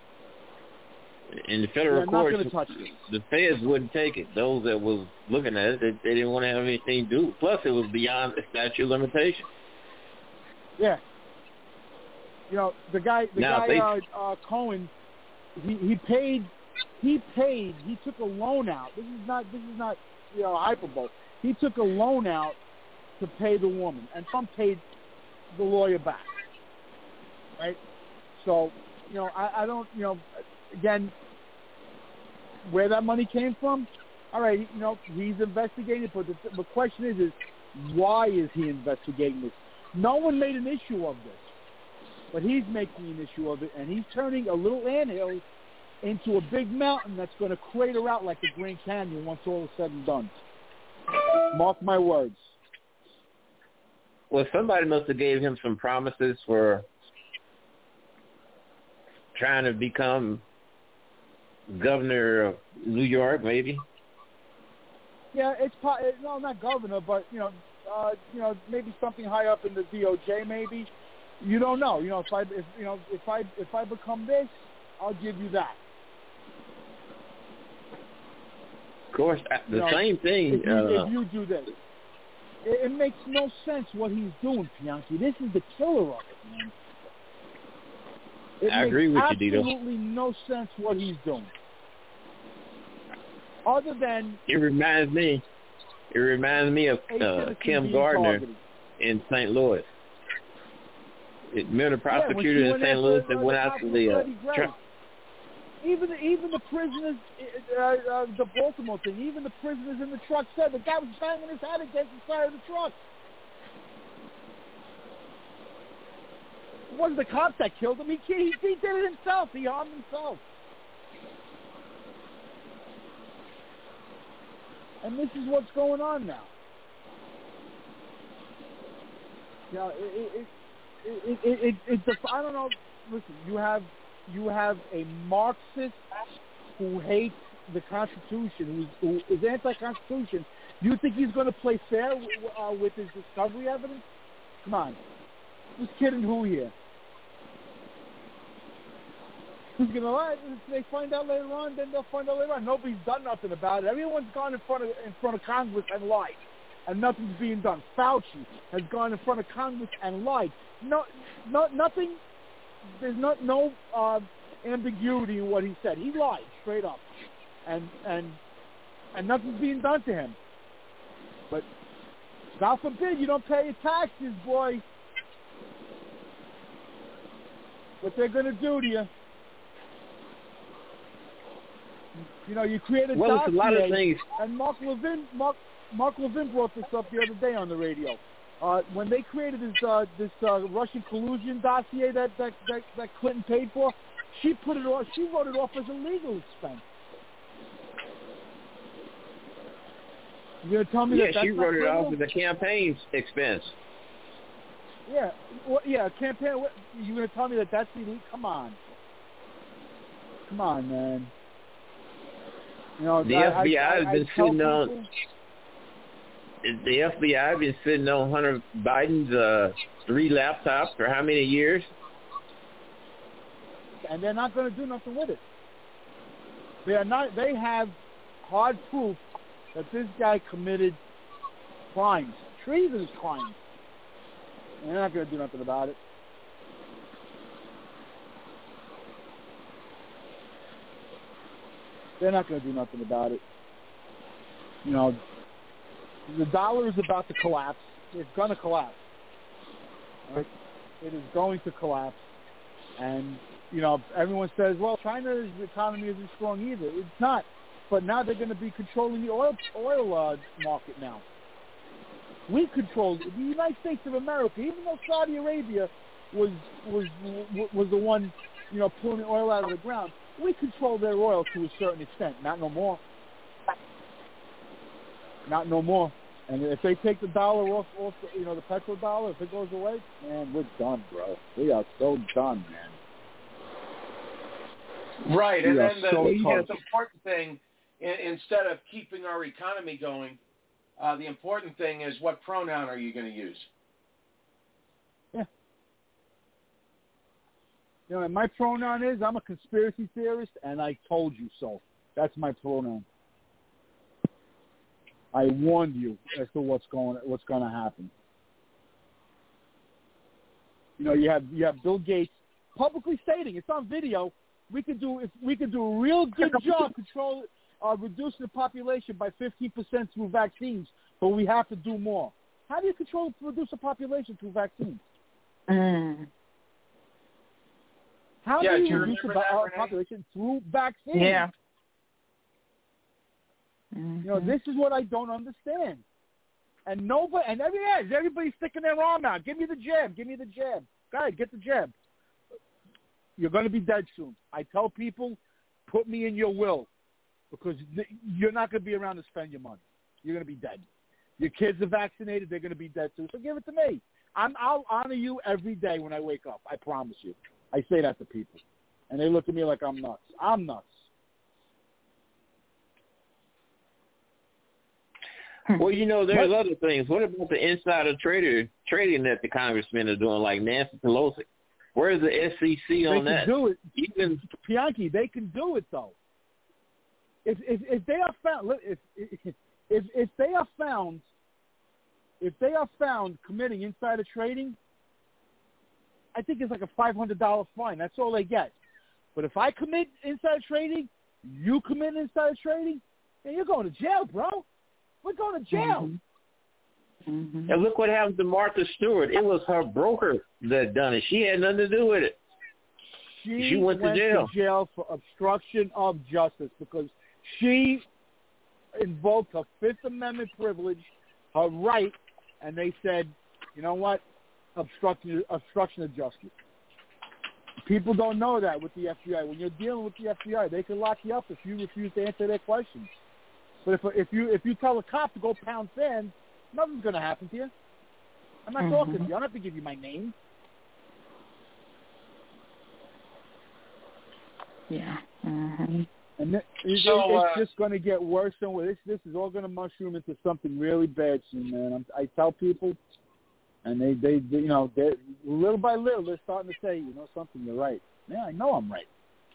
In the federal courts, the feds wouldn't take it. Those that was looking at it, they, they didn't want to have anything to do. Plus, it was beyond the statute of limitations. Yeah. You know, the guy, the now, guy, they, uh, uh, Cohen, he, he paid, he paid, he took a loan out. This is not, this is not, you know, hyperbole. He took a loan out to pay the woman, and Trump paid the lawyer back. Right? So, you know, I, I don't, you know, again, where that money came from, all right, you know, he's investigating, but the, the question is, is why is he investigating this? No one made an issue of this, but he's making an issue of it, and he's turning a little anthill into a big mountain that's going to crater out like the Grand Canyon once all is said and done. Mark my words. Well, somebody must have gave him some promises for trying to become governor of New York, maybe. Yeah, it's no, not governor, but you know, uh, you know, maybe something high up in the D O J, maybe. You don't know. You know, if I, if you know, if I, if I become this, I'll give you that. Of course, the you know, same thing. If you, uh, if you do this, it, it makes no sense what he's doing, Bianchi. This is the killer of it, man. It I agree with you, Dito. Absolutely no sense what he's doing. Other than it reminds me, it reminds me of uh, Kim Gardner targeted. in SaintLouis. It, remember the prosecutor yeah, in Saint Louis that went out to the uh, truck. Even the, even the prisoners, uh, uh, the Baltimore thing. Even the prisoners in the truck said the guy was banging his head against the side of the truck. It wasn't the cops that killed him. He, he, he did it himself. He harmed himself. And this is what's going on now. You know, it, it, it, it, it, it, it, I don't know. Listen, you have you have a Marxist who hates the Constitution, who, who is anti-Constitution. Do you think he's going to play fair uh, with his discovery evidence? Come on. Who's kidding who here? Who's going to lie? If they find out later on, then they'll find out later on. Nobody's done nothing about it. Everyone's gone in front of in front of Congress and lied, and nothing's being done. Fauci has gone in front of Congress and lied. No, no, nothing. There's not no uh, ambiguity in what he said. He lied straight up, and and and nothing's being done to him. But God forbid you don't pay your taxes, boy. What they're going to do to you. You know, you create a well, dossier, it's a lot of things. And Mark Levin, Mark, Mark Levin brought this up the other day on the radio. Uh, when they created this uh, this uh, Russian collusion dossier that, that that that Clinton paid for, she put it off. She wrote it off as a legal expense. You're gonna tell me yeah, that that's she not wrote it criminal? off as a campaign expense. Yeah, well, yeah, campaign. What, you gonna tell me that that's illegal? Come on, come on, man. You know, The I, F B I I, has I, been I tell sitting on. people, The F B I has been sitting on Hunter Biden's uh, three laptops for how many years? and they're not going to do nothing with it. They are not. They have hard proof that this guy committed crimes, treasonous crimes, and they're not going to do nothing about it. They're not going to do nothing about it. You know, the dollar is about to collapse. It's going to collapse. Right? It is going to collapse. And, you know, everyone says, well, China's economy isn't strong either. It's not. But now they're going to be controlling the oil oil uh, market now. We control the United States of America, even though Saudi Arabia was was was the one, you know, pulling the oil out of the ground. We control their oil to a certain extent, not no more. Not no more. And if they take the dollar off, off the, you know, the petrodollar, if it goes away, man, we're done, bro. We are so done, man. Right, We and are then the, so the most tough. important thing, in, instead of keeping our economy going, uh, the important thing is what pronoun are you going to use? Yeah. You know, and my pronoun is I'm a conspiracy theorist, and I told you so. That's my pronoun. I warned you as to what's going what's going to happen. You know, you have you have Bill Gates publicly stating it's on video. We could do if we could do a real good job control uh, reducing the population by fifteen percent through vaccines, but we have to do more. How do you control reduce the population through vaccines? Mm. How Yeah, do do you you reduce the remember that, uh, Renee? population through vaccines? Yeah. You know, this is what I don't understand. And nobody, and every, yeah, everybody's sticking their arm out. Give me the jab. Give me the jab. Go ahead, get the jab. You're going to be dead soon. I tell people, put me in your will, because th- you're not going to be around to spend your money. You're going to be dead. Your kids are vaccinated. They're going to be dead too. So give it to me. I'm, I'll honor you every day when I wake up. I promise you. I say that to people. And they look at me like I'm nuts. I'm nuts. Well, you know, there's What? other things. What about the insider trader trading that the congressmen are doing, like Nancy Pelosi? Where's the S E C on they that? can do it. Even Bianchi, they can do it though. If if, if they are found, if, if if if they are found, if they are found committing insider trading, I think it's like a five hundred dollar fine. That's all they get. But if I commit insider trading, you commit insider trading, then you're going to jail, bro. We're going to jail. Mm-hmm. Mm-hmm. and look what happened to Martha Stewart. It was her broker that done it. She had nothing to do with it. She, She went to jail. to jail for obstruction of justice because she invoked her Fifth Amendment privilege, her right, and they said, you know what, obstruction, obstruction of justice. People don't know that with the F B I. When you're dealing with the F B I, they can lock you up if you refuse to answer their questions. But if if you if you tell a cop to go pound sand, nothing's going to happen to you. I'm not Mm-hmm. talking to you. I don't have to give you my name. Yeah. Mm-hmm. And it, it, So, it's uh, just going to get worse and worse. This, this is all going to mushroom into something really bad soon, man. I'm, I tell people, and they, they, they you know, they little by little, they're starting to say, you know, something. You're right. Yeah, I know I'm right.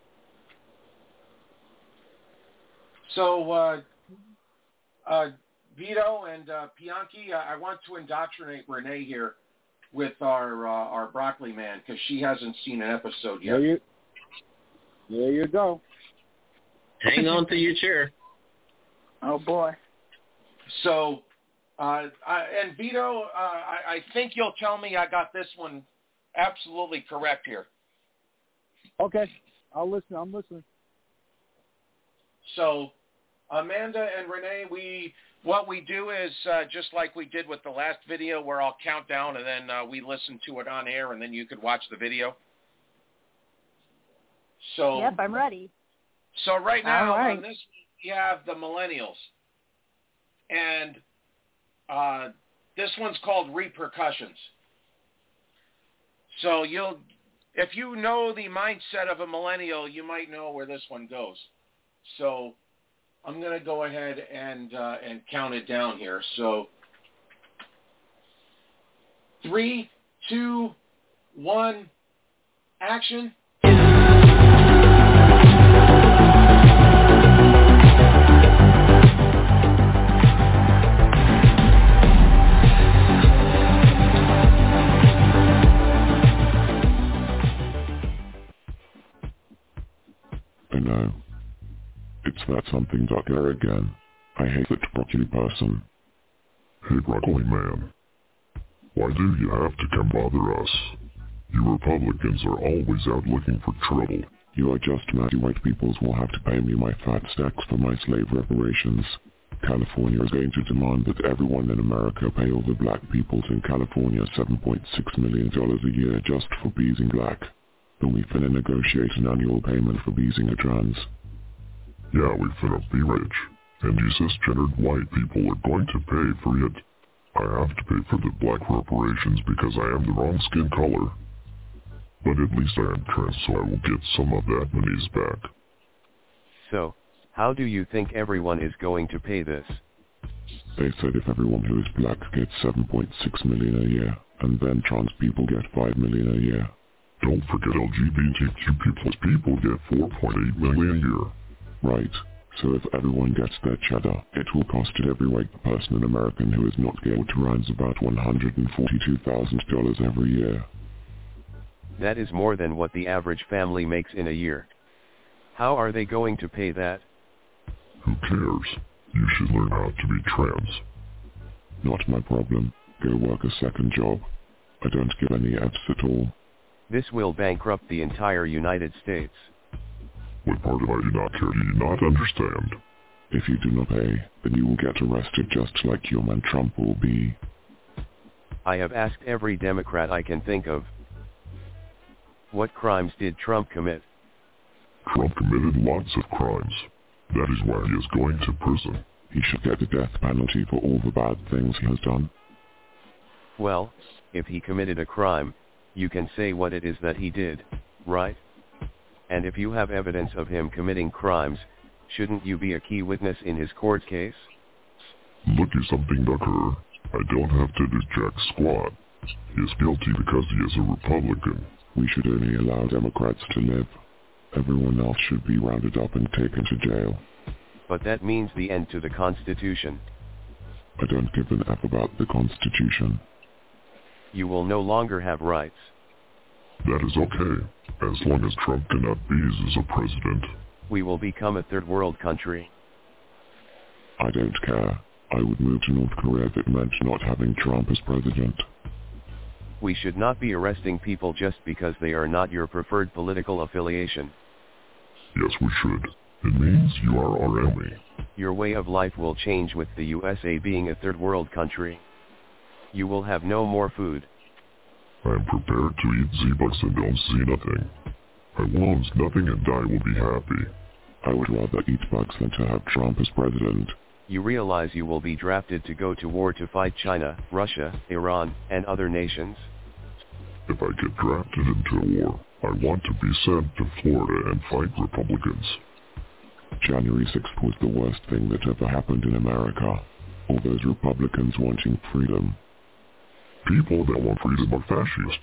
So, uh, uh, Vito and uh, Bianchi, I, I want to indoctrinate Renee here with our uh, our broccoli man because she hasn't seen an episode yet. There you, there you go. Hang on to your chair. Oh boy. So, uh, I, and Vito, uh, I, I think you'll tell me I got this one absolutely correct here. Okay, I'll listen. I'm listening. So, Amanda and Renee, we what we do is uh, just like we did with the last video where I'll count down and then uh, we listen to it on air and then you could watch the video. So Yep, I'm ready. So right now right. on this we have the millennials. And uh, this one's called Repercussions. So you'll if you know the mindset of a millennial, you might know where this one goes. So I'm going to go ahead and uh, and count it down here. So three, two, one, action. I know. It's that something doctor again. I hate that broccoli person. Hey broccoli man. Why do you have to come bother us? You Republicans are always out looking for trouble. You are just mad you white peoples will have to pay me my fat stacks for my slave reparations. California is going to demand that everyone in America pay all the black peoples in California seven point six million dollars a year just for being black. Then we finna negotiate an annual payment for being a trans. Yeah, we finna be rich, and you cisgendered white people are going to pay for it. I have to pay for the black reparations because I am the wrong skin color. But at least I am trans, so I will get some of that monies back. So, how do you think everyone is going to pay this? They said if everyone who is black gets seven point six million dollars a year, and then trans people get five million dollars a year. Don't forget L G B T Q plus people get four point eight million dollars a year. Right. So if everyone gets their cheddar, it will cost every white person in America who is not gay to rise about one hundred forty-two thousand dollars every year. That is more than what the average family makes in a year. How are they going to pay that? Who cares? You should learn how to be trans. Not my problem. Go work a second job. I don't give any F's at all. This will bankrupt the entire United States. What part of I do not care do you not understand? If you do not pay, then you will get arrested just like your man Trump will be. I have asked every Democrat I can think of. What crimes did Trump commit? Trump committed lots of crimes. That is why he is going to prison. He should get the death penalty for all the bad things he has done. Well, if he committed a crime, you can say what it is that he did, right? And if you have evidence of him committing crimes, shouldn't you be a key witness in his court case? Look at something, Ducker. I don't have to do jack squat. He is guilty because he is a Republican. We should only allow Democrats to live. Everyone else should be rounded up and taken to jail. But that means the end to the Constitution. I don't give an F about the Constitution. You will no longer have rights. That is okay, as long as Trump cannot be as a president. We will become a third world country. I don't care. I would move to North Korea if it meant not having Trump as president. We should not be arresting people just because they are not your preferred political affiliation. Yes, we should. It means you are our enemy. Your way of life will change with the U S A being a third world country. You will have no more food. I am prepared to eat Z-Bucks and don't see nothing. I will lose nothing and I will be happy. I would rather eat bugs than to have Trump as president. You realize you will be drafted to go to war to fight China, Russia, Iran, and other nations? If I get drafted into a war, I want to be sent to Florida and fight Republicans. January sixth was the worst thing that ever happened in America. All those Republicans wanting freedom. People that want freedom are fascists.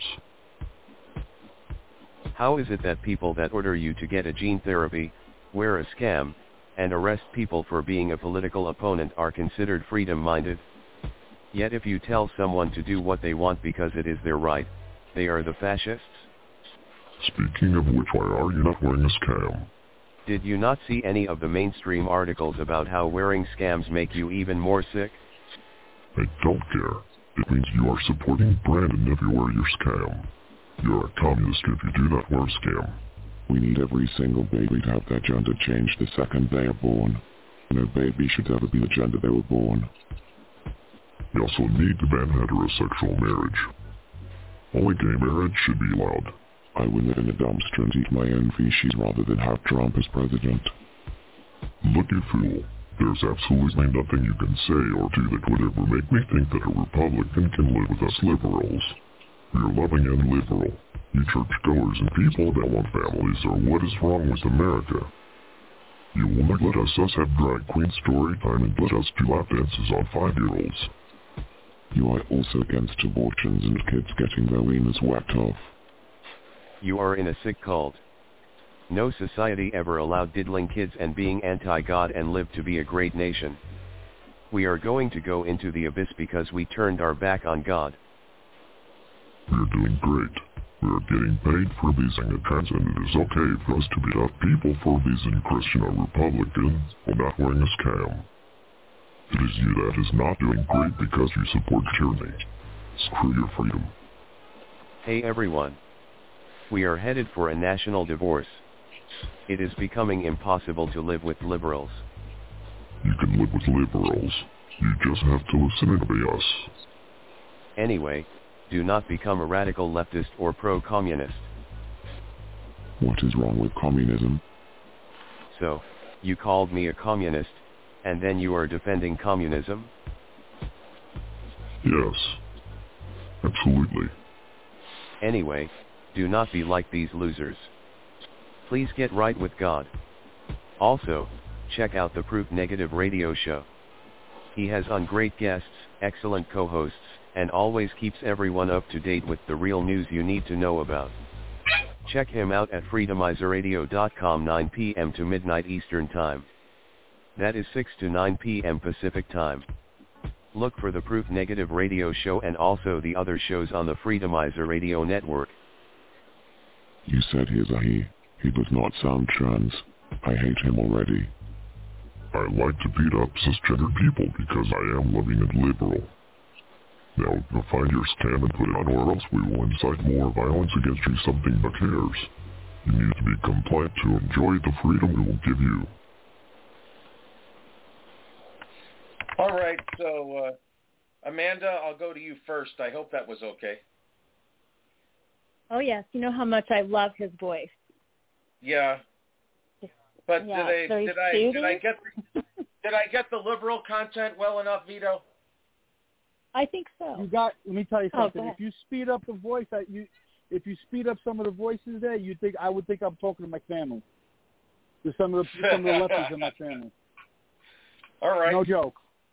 How is it that people that order you to get a gene therapy, wear a scam, and arrest people for being a political opponent are considered freedom-minded? Yet if you tell someone to do what they want because it is their right, they are the fascists? Speaking of which, why are you not wearing a scam? Did you not see any of the mainstream articles about how wearing scams make you even more sick? I don't care. It means you are supporting Brandon if you wear your scam. You're a communist if you do not wear a scam. We need every single baby to have their gender changed the second they are born. No baby should ever be the gender they were born. We also need to ban heterosexual marriage. Only gay marriage should be allowed. I would live in a dumpster and eat my own feces rather than have Trump as president. Look, you fool. There's absolutely nothing you can say or do that would ever make me think that a Republican can live with us liberals. We are loving and liberal. You churchgoers and people that want families are what is wrong with America. You will not let us, us have drag queen story time and let us do lap dances on five-year-olds. You are also against abortions and kids getting their wieners whacked off. You are in a sick cult. No society ever allowed diddling kids and being anti-God and lived to be a great nation. We are going to go into the abyss because we turned our back on God. We are doing great. We are getting paid for abusing a trans, and it is okay for us to beat up people for abusing Christian or Republican or not wearing a scam. It is you that is not doing great because you support tyranny. Screw your freedom. Hey everyone. We are headed for a national divorce. It is becoming impossible to live with liberals. You can live with liberals. You just have to listen and obey us. Anyway, do not become a radical leftist or pro-communist. What is wrong with communism? So, you called me a communist, and then you are defending communism? Yes. Absolutely. Anyway, do not be like these losers. Please get right with God. Also, check out the Proof Negative radio show. He has on great guests, excellent co-hosts, and always keeps everyone up to date with the real news you need to know about. Check him out at freedomizer radio dot com nine p.m. to midnight Eastern Time. That is six to nine p.m. Pacific Time. Look for the Proof Negative radio show and also the other shows on the Freedomizer Radio Network. You said he is a he. He does not sound trans. I hate him already. I like to beat up cisgender people because I am loving and liberal. Now, go find your scam and put it on, or else we will incite more violence against you, something but cares. You need to be compliant to enjoy the freedom we will give you. All right, so, uh, Amanda, I'll go to you first. I hope that was okay. Oh, yes. You know how much I love his voice. Yeah. But yeah, did I did I did I get the, did I get the liberal content well enough, Vito? I think so. You got. Let me tell you Oh, something. go if you speed up the voice, that you, if you speed up some of the voices there, you think I would think I'm talking to my family. To some of the some of the lefties in my family. All right. No joke.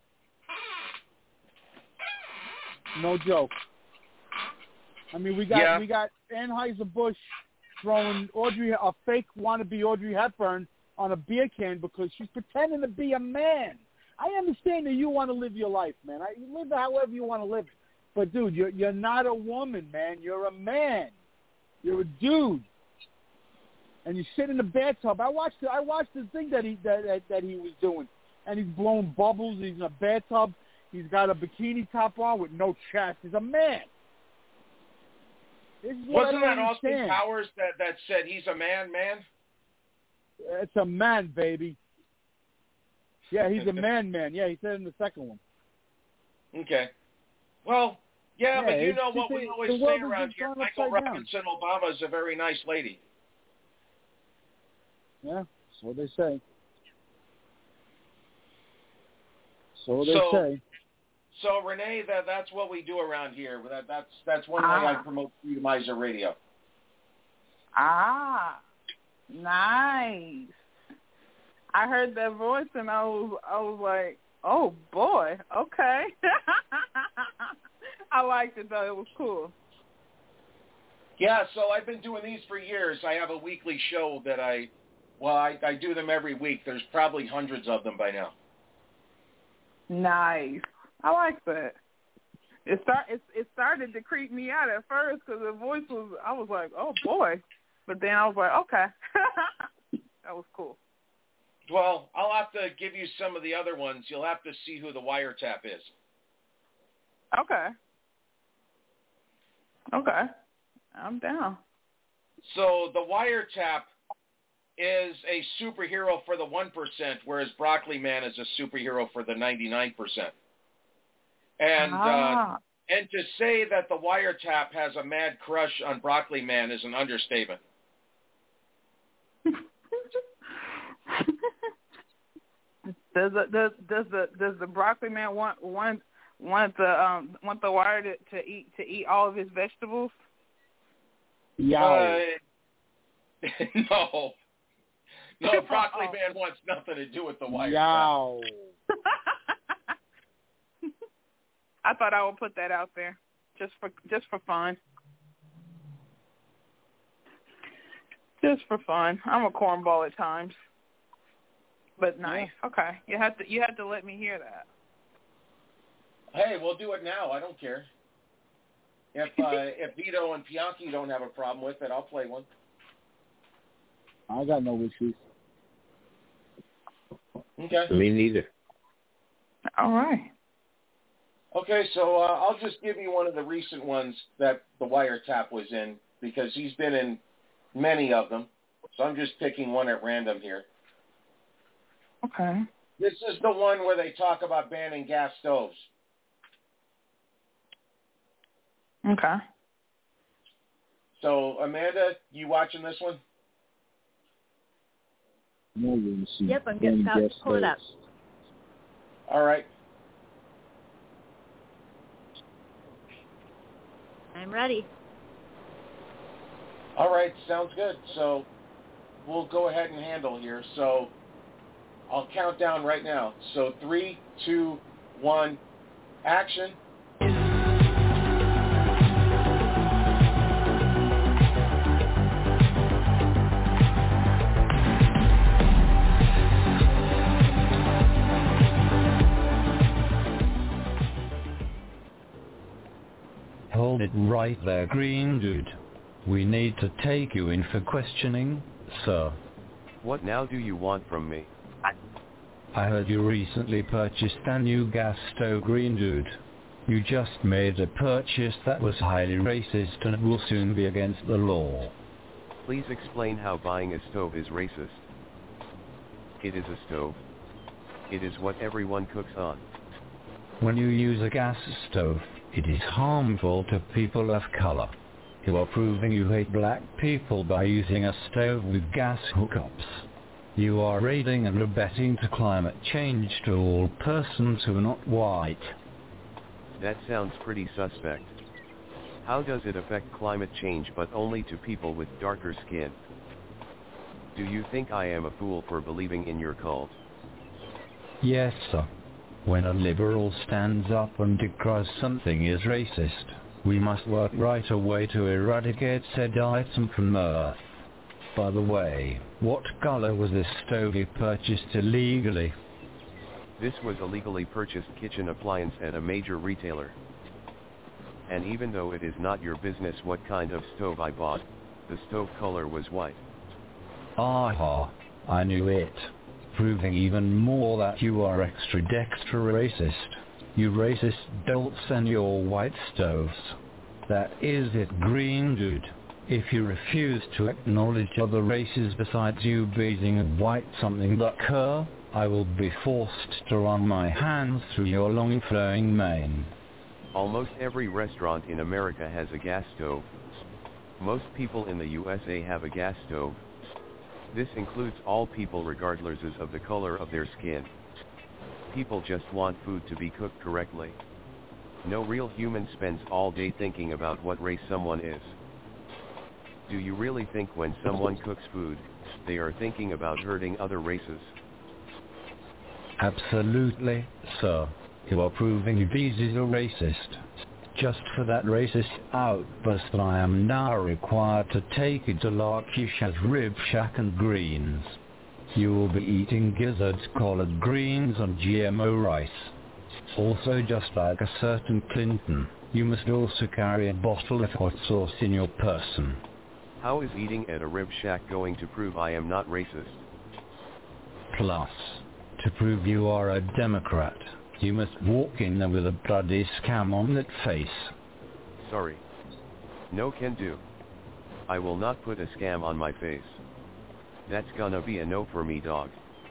No joke. I mean, we got yeah. we got Anheuser-Busch throwing Audrey, a fake wannabe Audrey Hepburn, on a beer can because she's pretending to be a man. I understand that you want to live your life, man. I, you live however you want to live it. But, dude, you're, you're not a woman, man. You're a man. You're a dude. And you sit in the bathtub. I watched the, I watched the thing that he that, that, that he was doing. And he's blowing bubbles. He's in a bathtub. He's got a bikini top on with no chest. He's a man. This is what Wasn't I don't that Austin understand. Powers that, that said he's a man, man? It's a man, baby. Yeah, he's a man, man. Yeah, he said in the second one. Okay. Well, yeah, Yeah, but you it's know just what a- we always the say world is around just here. gone Michael upside down. Robinson Obama is a very nice lady. Yeah, so they say. So they So- say. So, Renee, that that's what we do around here. That, that's that's one way Ah. I promote Freedomizer Radio. Ah, nice. I heard that voice and I was I was like, oh boy, okay. I liked it though; it was cool. Yeah, so I've been doing these for years. I have a weekly show that I, well, I, I do them every week. There's probably hundreds of them by now. Nice. I like that. It start it, it started to creep me out at first because the voice was. I was like, oh boy, but then I was like, okay, that was cool. Well, I'll have to give you some of the other ones. You'll have to see who the wiretap is. Okay. Okay. I'm down. So the wiretap is a superhero for the one percent, whereas Broccoli Man is a superhero for the ninety-nine percent. And ah. uh, and to say that the wiretap has a mad crush on Broccoli Man is an understatement. Does the does does the does the Broccoli Man want want want the um want the wire to, to eat to eat all of his vegetables? Yeah. Uh, no. No, Broccoli Man wants nothing to do with the wire. Yow. I thought I would put that out there, just for just for fun. Just for fun. I'm a cornball at times, but nice. Yeah. Okay, you have to you have to let me hear that. Hey, we'll do it now. I don't care. If uh, if Vito and Bianchi don't have a problem with it, I'll play one. I got no issues. Okay. Me neither. All right. Okay, so uh, I'll just give you one of the recent ones that the wiretap was in, because he's been in many of them. So I'm just picking one at random here. Okay. This is the one where they talk about banning gas stoves. Okay. So, Amanda, you watching this one? No, you see. Yep, I'm getting about to pull it up. All right. I'm ready. All right, sounds good. So we'll go ahead and handle here. So I'll count down right now. So three, two, one, action. Hold it right there, green dude. We need to take you in for questioning, sir. What now do you want from me? I heard you recently purchased a new gas stove, green dude. You just made a purchase that was highly racist and will soon be against the law. Please explain how buying a stove is racist. It is a stove. It is what everyone cooks on. When you use a gas stove, it is harmful to people of color. You are proving you hate black people by using a stove with gas hookups. You are aiding and abetting to climate change to all persons who are not white. That sounds pretty suspect. How does it affect climate change but only to people with darker skin? Do you think I am a fool for believing in your cult? Yes, sir. When a liberal stands up and declares something is racist, we must work right away to eradicate said item from Earth. By the way, what color was this stove you purchased illegally? This was a legally purchased kitchen appliance at a major retailer. And even though it is not your business what kind of stove I bought, the stove color was white. Aha, I knew it. Proving even more that you are extra dextra racist. You racist dolts and your white stoves. That is it, green dude. If you refuse to acknowledge other races besides you being a white something like her, I will be forced to run my hands through your long flowing mane. Almost every restaurant in America has a gas stove. Most people in the U S A have a gas stove. This includes all people regardless of the color of their skin. People just want food to be cooked correctly. No real human spends all day thinking about what race someone is. Do you really think when someone cooks food, they are thinking about hurting other races? Absolutely, sir. You are proving these is a racist. Just for that racist outburst, I am now required to take you to Larkisha's Rib Shack and Greens. You will be eating gizzards, collard greens and G M O rice. Also, just like a certain Clinton, you must also carry a bottle of hot sauce in your person. How is eating at a Rib Shack going to prove I am not racist? Plus, to prove you are a Democrat, you must walk in there with a bloody scam on that face. Sorry. No can do. I will not put a scam on my face. That's gonna be a no for me, dog.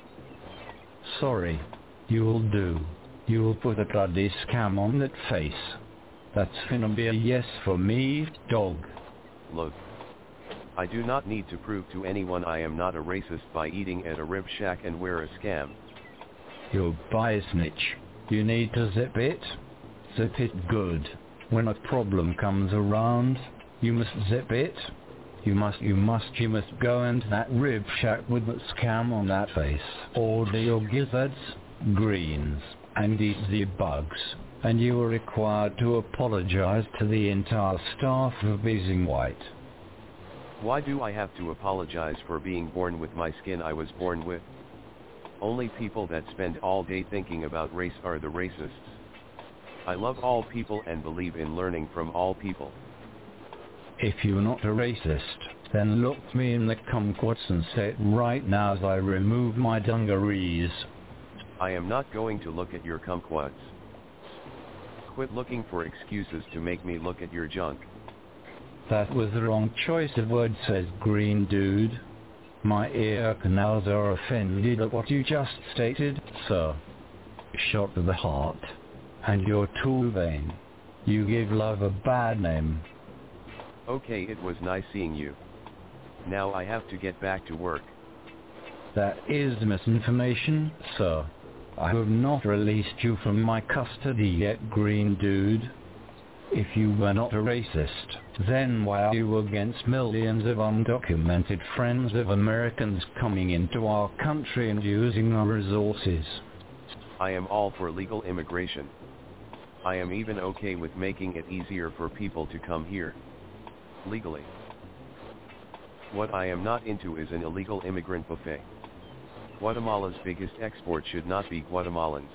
Sorry. You'll do. You'll put a bloody scam on that face. That's gonna be a yes for me, dog. Look. I do not need to prove to anyone I am not a racist by eating at a rib shack and wear a scam. You buy snitch. You need to zip it. Zip it good. When a problem comes around, you must zip it. You must, you must, you must go into that rib shack with that scam on that face. Order your gizzards, greens, and eat the bugs. And you are required to apologize to the entire staff of being white. Why do I have to apologize for being born with my skin I was born with? Only people that spend all day thinking about race are the racists. I love all people and believe in learning from all people. If you're not a racist, then look me in the kumquats and say it right now as I remove my dungarees. I am not going to look at your kumquats. Quit looking for excuses to make me look at your junk. That was the wrong choice of words, says Green Dude. My ear canals are offended at what you just stated, sir. Shot to the heart. And you're too vain. You give love a bad name. Okay, it was nice seeing you. Now I have to get back to work. That is misinformation, sir. I have not released you from my custody yet, Green Dude. If you were not a racist, then why are you against millions of undocumented friends of Americans coming into our country and using our resources? I am all for legal immigration. I am even okay with making it easier for people to come here. Legally. What I am not into is an illegal immigrant buffet. Guatemala's biggest export should not be Guatemalans.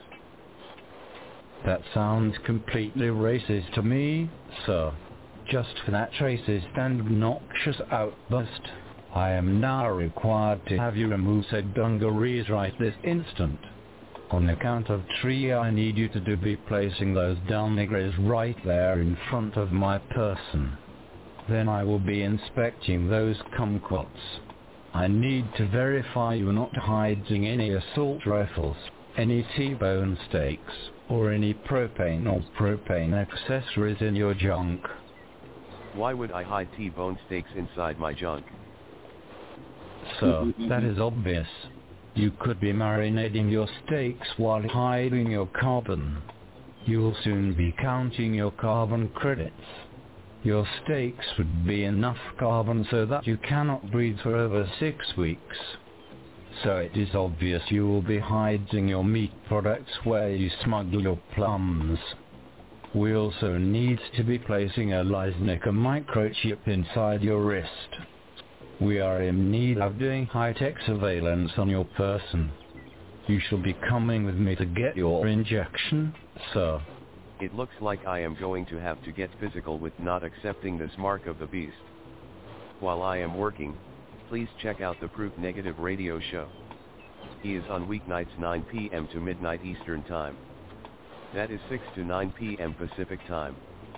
That sounds completely racist to me, sir. Just for that racist and obnoxious outburst, I am now required to have you remove said dungarees right this instant. On the count of three, I need you to do be placing those dungarees right there in front of my person. Then I will be inspecting those kumquats. I need to verify you're not hiding any assault rifles, any T-bone steaks, or any propane or propane accessories in your junk. Why would I hide T-bone steaks inside my junk? So, that is obvious. You could be marinating your steaks while hiding your carbon. You'll soon be counting your carbon credits. Your steaks would be enough carbon so that you cannot breathe for over six weeks. So it is obvious you will be hiding your meat products where you smuggle your plums. We also need to be placing a Leisnica microchip inside your wrist. We are in need of doing high-tech surveillance on your person. You shall be coming with me to get your injection, sir. It looks like I am going to have to get physical with not accepting this mark of the beast. While I am working, please check out the Proof Negative radio show. He is on weeknights nine p m to midnight Eastern Time. That is six to nine p m Pacific Time.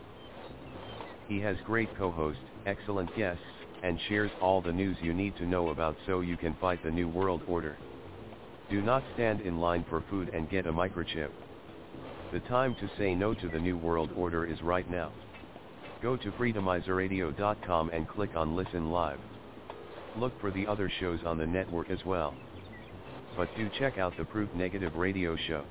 He has great co-hosts, excellent guests, and shares all the news you need to know about so you can fight the New World Order. Do not stand in line for food and get a microchip. The time to say no to the New World Order is right now. Go to freedomizer radio dot com and click on Listen Live. Look for the other shows on the network as well. But do check out the Proof Negative radio show.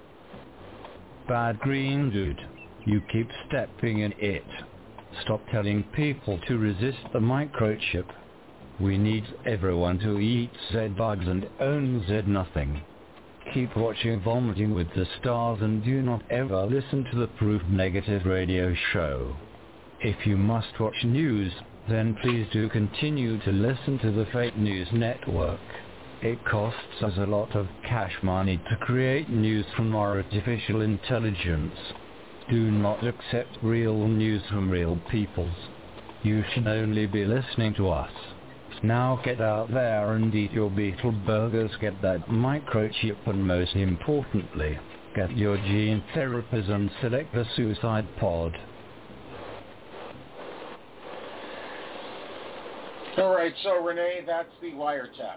Bad Green Dude, you keep stepping in it. Stop telling people to resist the microchip. We need everyone to eat Z bugs and own Z nothing. Keep watching Vomiting with the Stars and do not ever listen to the Proof Negative radio show. If you must watch news, then please do continue to listen to the Fake News Network. It costs us a lot of cash money to create news from our artificial intelligence. Do not accept real news from real peoples. You should only be listening to us. Now get out there and eat your beetle burgers, get that microchip, and most importantly, get your gene therapies and select the suicide pod. All right, so Renee, that's the wiretap.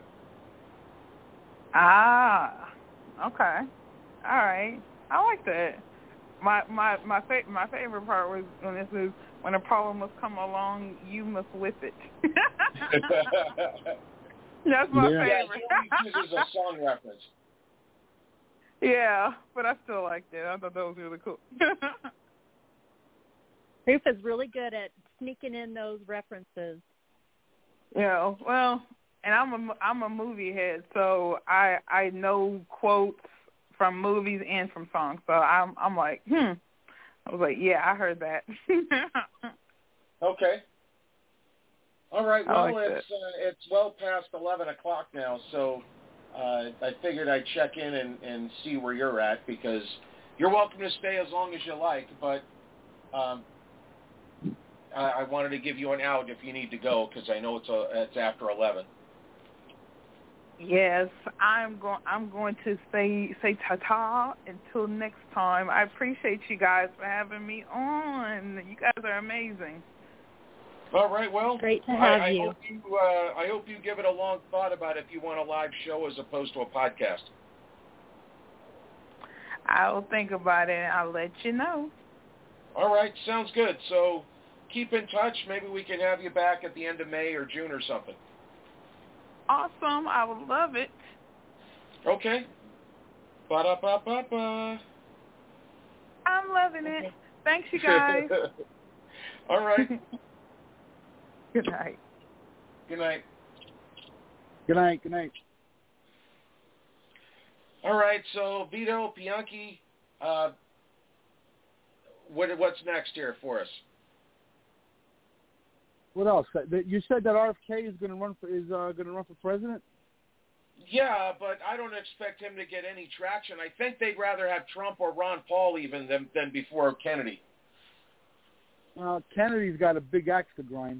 Ah, okay. All right. I like that. My my my fa- my favorite part was when this is when a problem must come along, you must whip it. That's my yeah. favorite. Yeah, he only uses a song reference. Yeah, but I still liked it. I thought that was really cool. Roof is really good at sneaking in those references. Yeah, well, and I'm a I'm a movie head, so I I know quotes from movies and from songs. So I'm I'm like, hmm. I was like, yeah, I heard that. Okay. All right. Well, like it's uh, it's well past eleven o'clock now, so uh, I figured I'd check in and, and see where you're at, because you're welcome to stay as long as you like, but um, I, I wanted to give you an out if you need to go, because I know it's a, it's after eleven. Yes, I'm going. I'm going to say say ta-ta until next time. I appreciate you guys for having me on. You guys are amazing. All right. Well, great to have I, I you. hope you. Uh, I hope you give it a long thought about if you want a live show as opposed to a podcast. I'll think about it and I'll let you know. All right. Sounds good. So keep in touch. Maybe we can have you back at the end of May or June or something. Awesome. I would love it. Okay. Ba-da-ba-ba-ba. I'm loving it. Thanks, you guys. All right. Good night. Good night. Good night. Good night. All right. So, Vito, Bianchi, uh, what, what's next here for us? What else? You said that R F K is going to run for is uh, going to run for president. Yeah, but I don't expect him to get any traction. I think they'd rather have Trump or Ron Paul even than than before Kennedy. Uh, Kennedy's got a big axe to grind.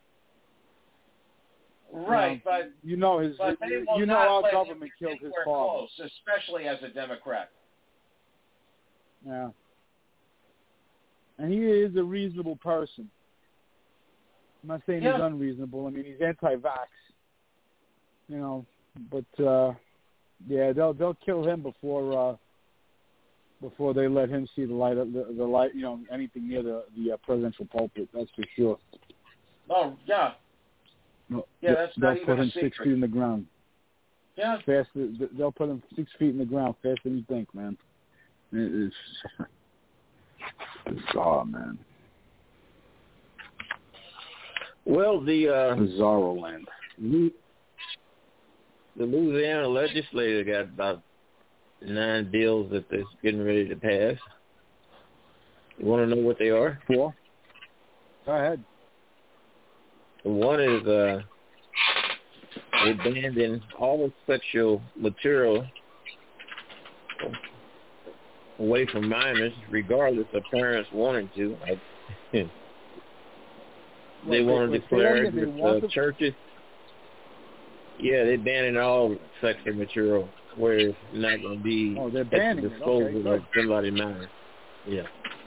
Right, uh, but you know his. but they will you know not our let government him killed his anywhere father. close, especially as a Democrat. Yeah, and he is a reasonable person. I'm not saying Yeah. he's unreasonable. I mean, he's anti-vax. You know, but uh, yeah, they'll they'll kill him before uh, before they let him see the light of the, the light. You know, anything near the the uh, presidential pulpit. That's for sure. Oh yeah, No, yeah, that's they'll not even put a him secret. six feet in the ground. Yeah, Faster. They'll put him six feet in the ground faster than you think, man. It is bizarre, man. Well, the uh, Bizarro land. The Louisiana legislature got about nine bills that they're getting ready to pass. You want to know what they are? Four. Go ahead. One is uh, they banned in all sexual material away from minors, regardless of parents wanting to. Like, they What, want to they- declare they that want uh, to- churches, yeah, they're banning all sexual material where it's not going to be Oh, they're at banning the it. disposal Okay, of good. somebody minor. Yeah.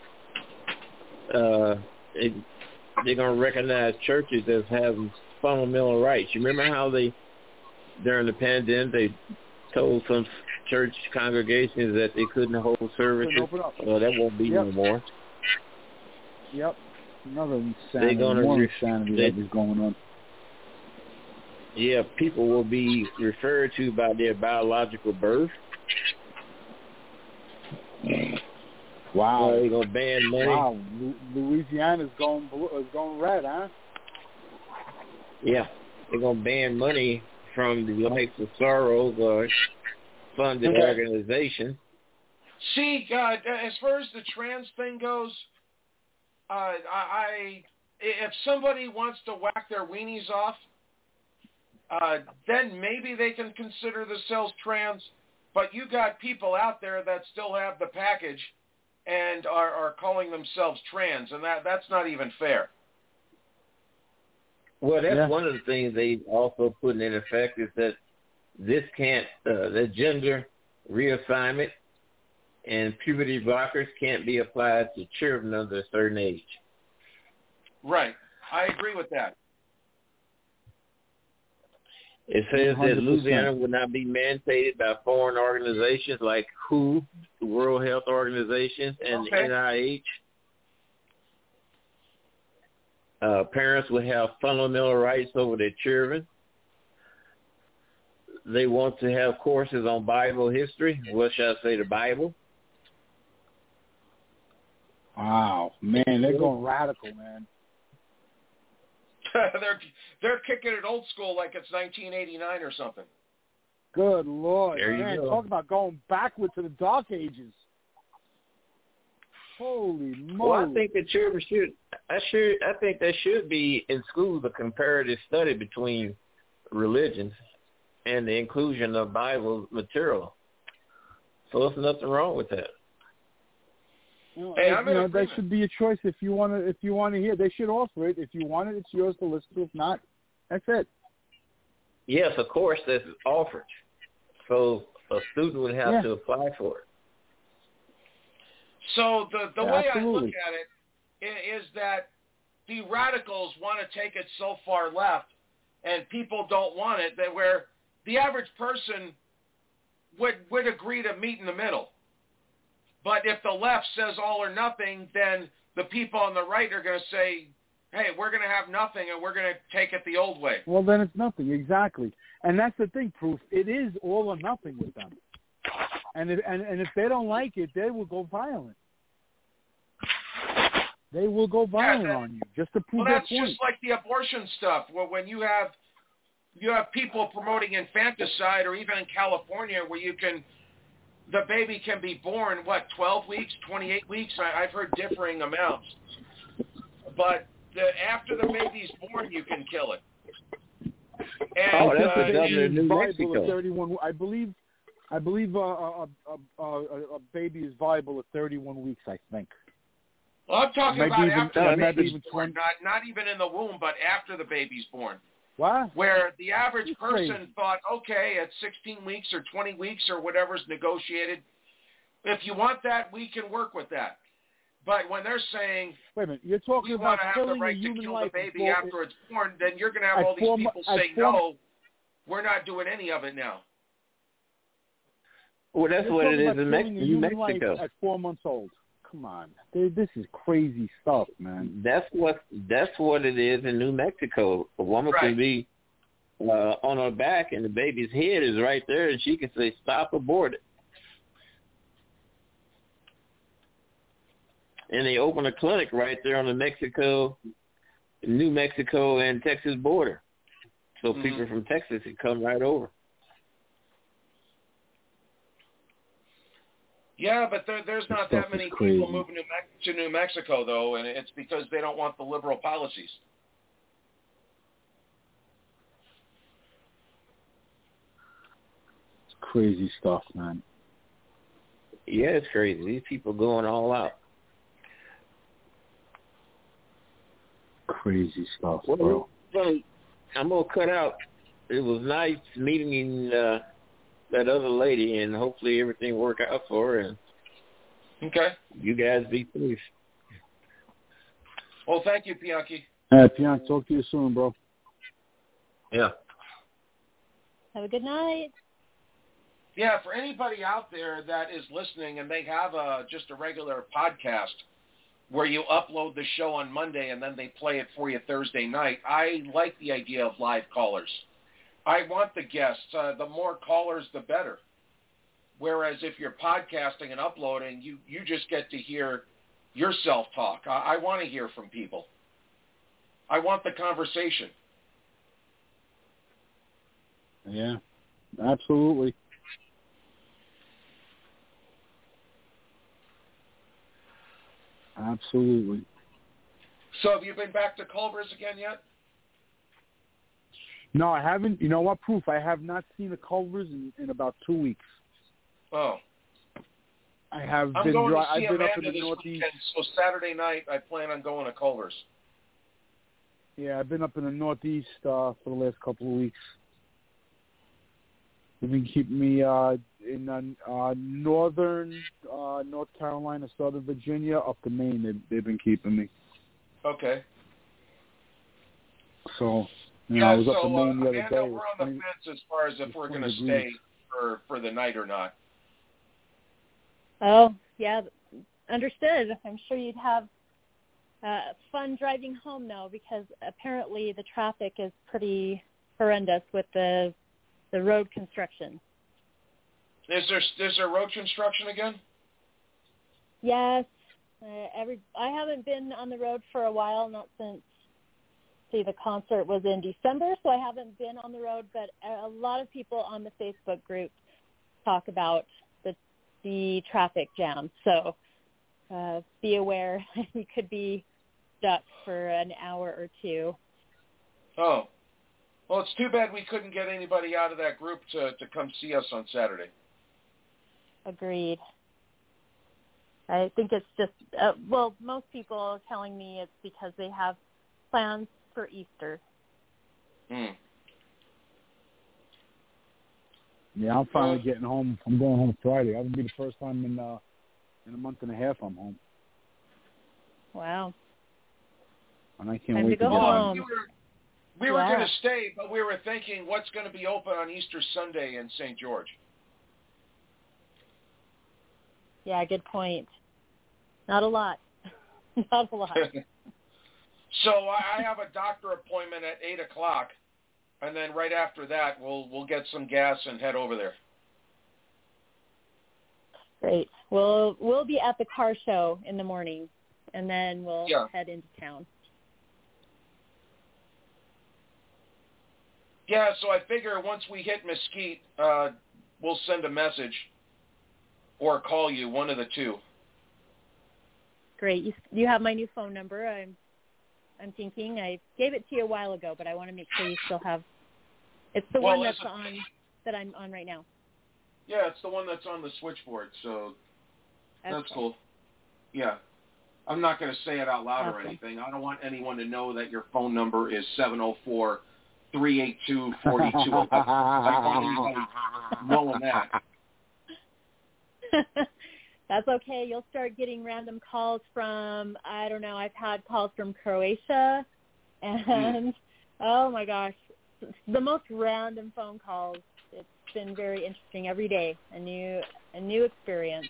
Uh, they, they're going to recognize churches as having fundamental rights. You remember how they, during the pandemic, they told some church congregations that they couldn't hold services? Couldn't open up. Well, that won't be Yep. no more. Yep. Another insanity. They're gonna More re- insanity they- that is going on. Yeah, people will be referred to by their biological birth. Wow. Uh, they're going to ban money. Wow. Lu- Louisiana's going blue, is going red, huh? Yeah, they're going to ban money from the likes of Soros or funded Okay. organization. See, uh, as far as the trans thing goes, uh, I, I if somebody wants to whack their weenies off, uh, then maybe they can consider themselves trans. But you got people out there that still have the package and are, are calling themselves trans, and that that's not even fair. Well, that's Yeah. one of the things they also put in effect is that this can't, uh, the gender reassignment and puberty blockers can't be applied to children under a certain age. Right. I agree with that. It says one hundred that percent. Louisiana will not be mandated by foreign organizations like W H O, the World Health Organization, and Okay. the N I H. Uh, parents will have fundamental rights over their children. They want to have courses on Bible history. What should I say, the Bible? Wow, man, they're going radical, man. they're they're kicking it old school like it's nineteen eighty-nine or something. Good Lord, There you man, go. talk about going backward to the Dark Ages. Holy moly! Well, I think the children should. I should. I think there should be in schools a comparative study between religions and the inclusion of Bible material. So there's nothing wrong with that. You know, Hey, you I'm in know, that agreement. should be a choice if you want to. If you want to hear, they should offer it. If you want it, it's yours to listen to. If not, that's it. Yes, of course, that's offered. So a student would have Yeah. to apply for it. So the the Yeah, way I absolutely. look at it i- is that the radicals want to take it so far left, and people don't want it. That where the average person would would agree to meet in the middle. But if the left says all or nothing, then the people on the right are going to say, hey, we're going to have nothing and we're going to take it the old way. Well, then it's nothing, exactly. And that's the thing, Proof. It is all or nothing with them. And if, and, and if they don't like it, they will go violent. They will go violent that- on you just to prove Well, their that's point. just like the abortion stuff. Well, when you have you have people promoting infanticide, or even in California where you can, the baby can be born, what, twelve weeks, twenty-eight weeks? I, I've heard differing amounts. But the, after the baby's born, you can kill it. And, Oh, that's uh, the governor of New viable Mexico. at thirty-one. I believe, I believe uh, a, a, a, a, a baby is viable at thirty-one weeks. I think. Well, I'm talking Maybe about even- after uh, the maybe baby's even born, not not even in the womb, but after the baby's born. What? Where the average It's person crazy. thought, okay, at sixteen weeks or twenty weeks or whatever's negotiated, if you want that, we can work with that. But when they're saying, Wait a minute, you're talking we about want to have the killing a right to human kill life the baby before- after it's born, then you're going to have at all these four mo- people at say, four- no, we're not doing any of it now. Well, that's You're what it talking is about in Mex- killing a New human life Mexico. at four months old. Come on, They- this is crazy stuff, man. That's what that's what it is in New Mexico. A woman Right. can be uh, on her back, and the baby's head is right there, and she can say, "Stop, abort it." And they open a clinic right there on the Mexico, New Mexico and Texas border, so Mhm. people from Texas can come right over. Yeah, but there, there's not stuff that many is crazy. people moving to, Mex- to New Mexico, though, and it's because they don't want the liberal policies. It's crazy stuff, man. Yeah, it's crazy. These people going all out. Crazy stuff, Well, bro. well, I'm gonna cut out. It was nice meeting uh, that other lady, and hopefully everything work out for her. And Okay. you guys be safe. Well, thank you, Bianchi. All right, Pion, talk to you soon, bro. Yeah. Have a good night. Yeah, for anybody out there that is listening and they have a just a regular podcast where you upload the show on Monday and then they play it for you Thursday night, I like the idea of live callers. I want the guests. Uh, the more callers, the better. Whereas if you're podcasting and uploading, you, you just get to hear yourself talk. I, I want to hear from people. I want the conversation. Yeah, absolutely. Absolutely. So have you been back to Culver's again yet? No, I haven't. You know what? Proof. I have not seen the Culvers in, in about two weeks. Oh. I have I'm been. going dri- to see I've been up in Amanda the this Northeast. weekend, so Saturday night I plan on going to Culver's. Yeah, I've been up in the Northeast uh, for the last couple of weeks. They've been keeping me uh, in uh, uh, northern uh, North Carolina, southern Virginia, up to Maine. They've, they've been keeping me. Okay. So You know, yeah, I was so, up in uh, Maine the other Amanda, day. we're It was on the twenty, fence as far as if we're going to stay for, for the night or not. Oh, yeah, understood. I'm sure you'd have uh, fun driving home, though, because apparently the traffic is pretty horrendous with the the road construction. Is there is there road construction again? Yes. Uh, every I haven't been on the road for a while, not since, see, the concert was in December, so I haven't been on the road, but a lot of people on the Facebook group talk about the the traffic jam. So uh, be aware you could be stuck for an hour or two. Oh. Well, it's too bad we couldn't get anybody out of that group to, to come see us on Saturday. Agreed. I think it's just, uh, well, most people are telling me it's because they have plans for Easter. Hmm. Yeah, I'm finally getting home. I'm going home Friday. That'll be the first time in uh, in a month and a half I'm home. Wow. And I can't Time wait to go get home. We were, we were Yeah. going to stay, but we were thinking what's going to be open on Easter Sunday in Saint George. Yeah, good point. Not a lot. Not a lot. So I have a doctor appointment at eight o'clock, and then right after that, we'll we'll get some gas and head over there. Great. We'll we'll be at the car show in the morning, and then we'll Yeah. head into town. Yeah, so I figure once we hit Mesquite, uh, we'll send a message or call you, one of the two. Great. You you have my new phone number. I'm I'm thinking I gave it to you a while ago, but I want to make sure you still have. It's the Well, one that's listen. on that I'm on right now. Yeah, it's the one that's on the switchboard, so that's, Okay. cool. Yeah. I'm not going to say it out loud or Awesome. anything. I don't want anyone to know that your phone number is seven oh four, three eight two, four two oh five. I don't want anybody knowing that. That's okay. You'll start getting random calls from, I don't know, I've had calls from Croatia, and Mm. oh my gosh, the most random phone calls. It's been very interesting every day, a new a new experience.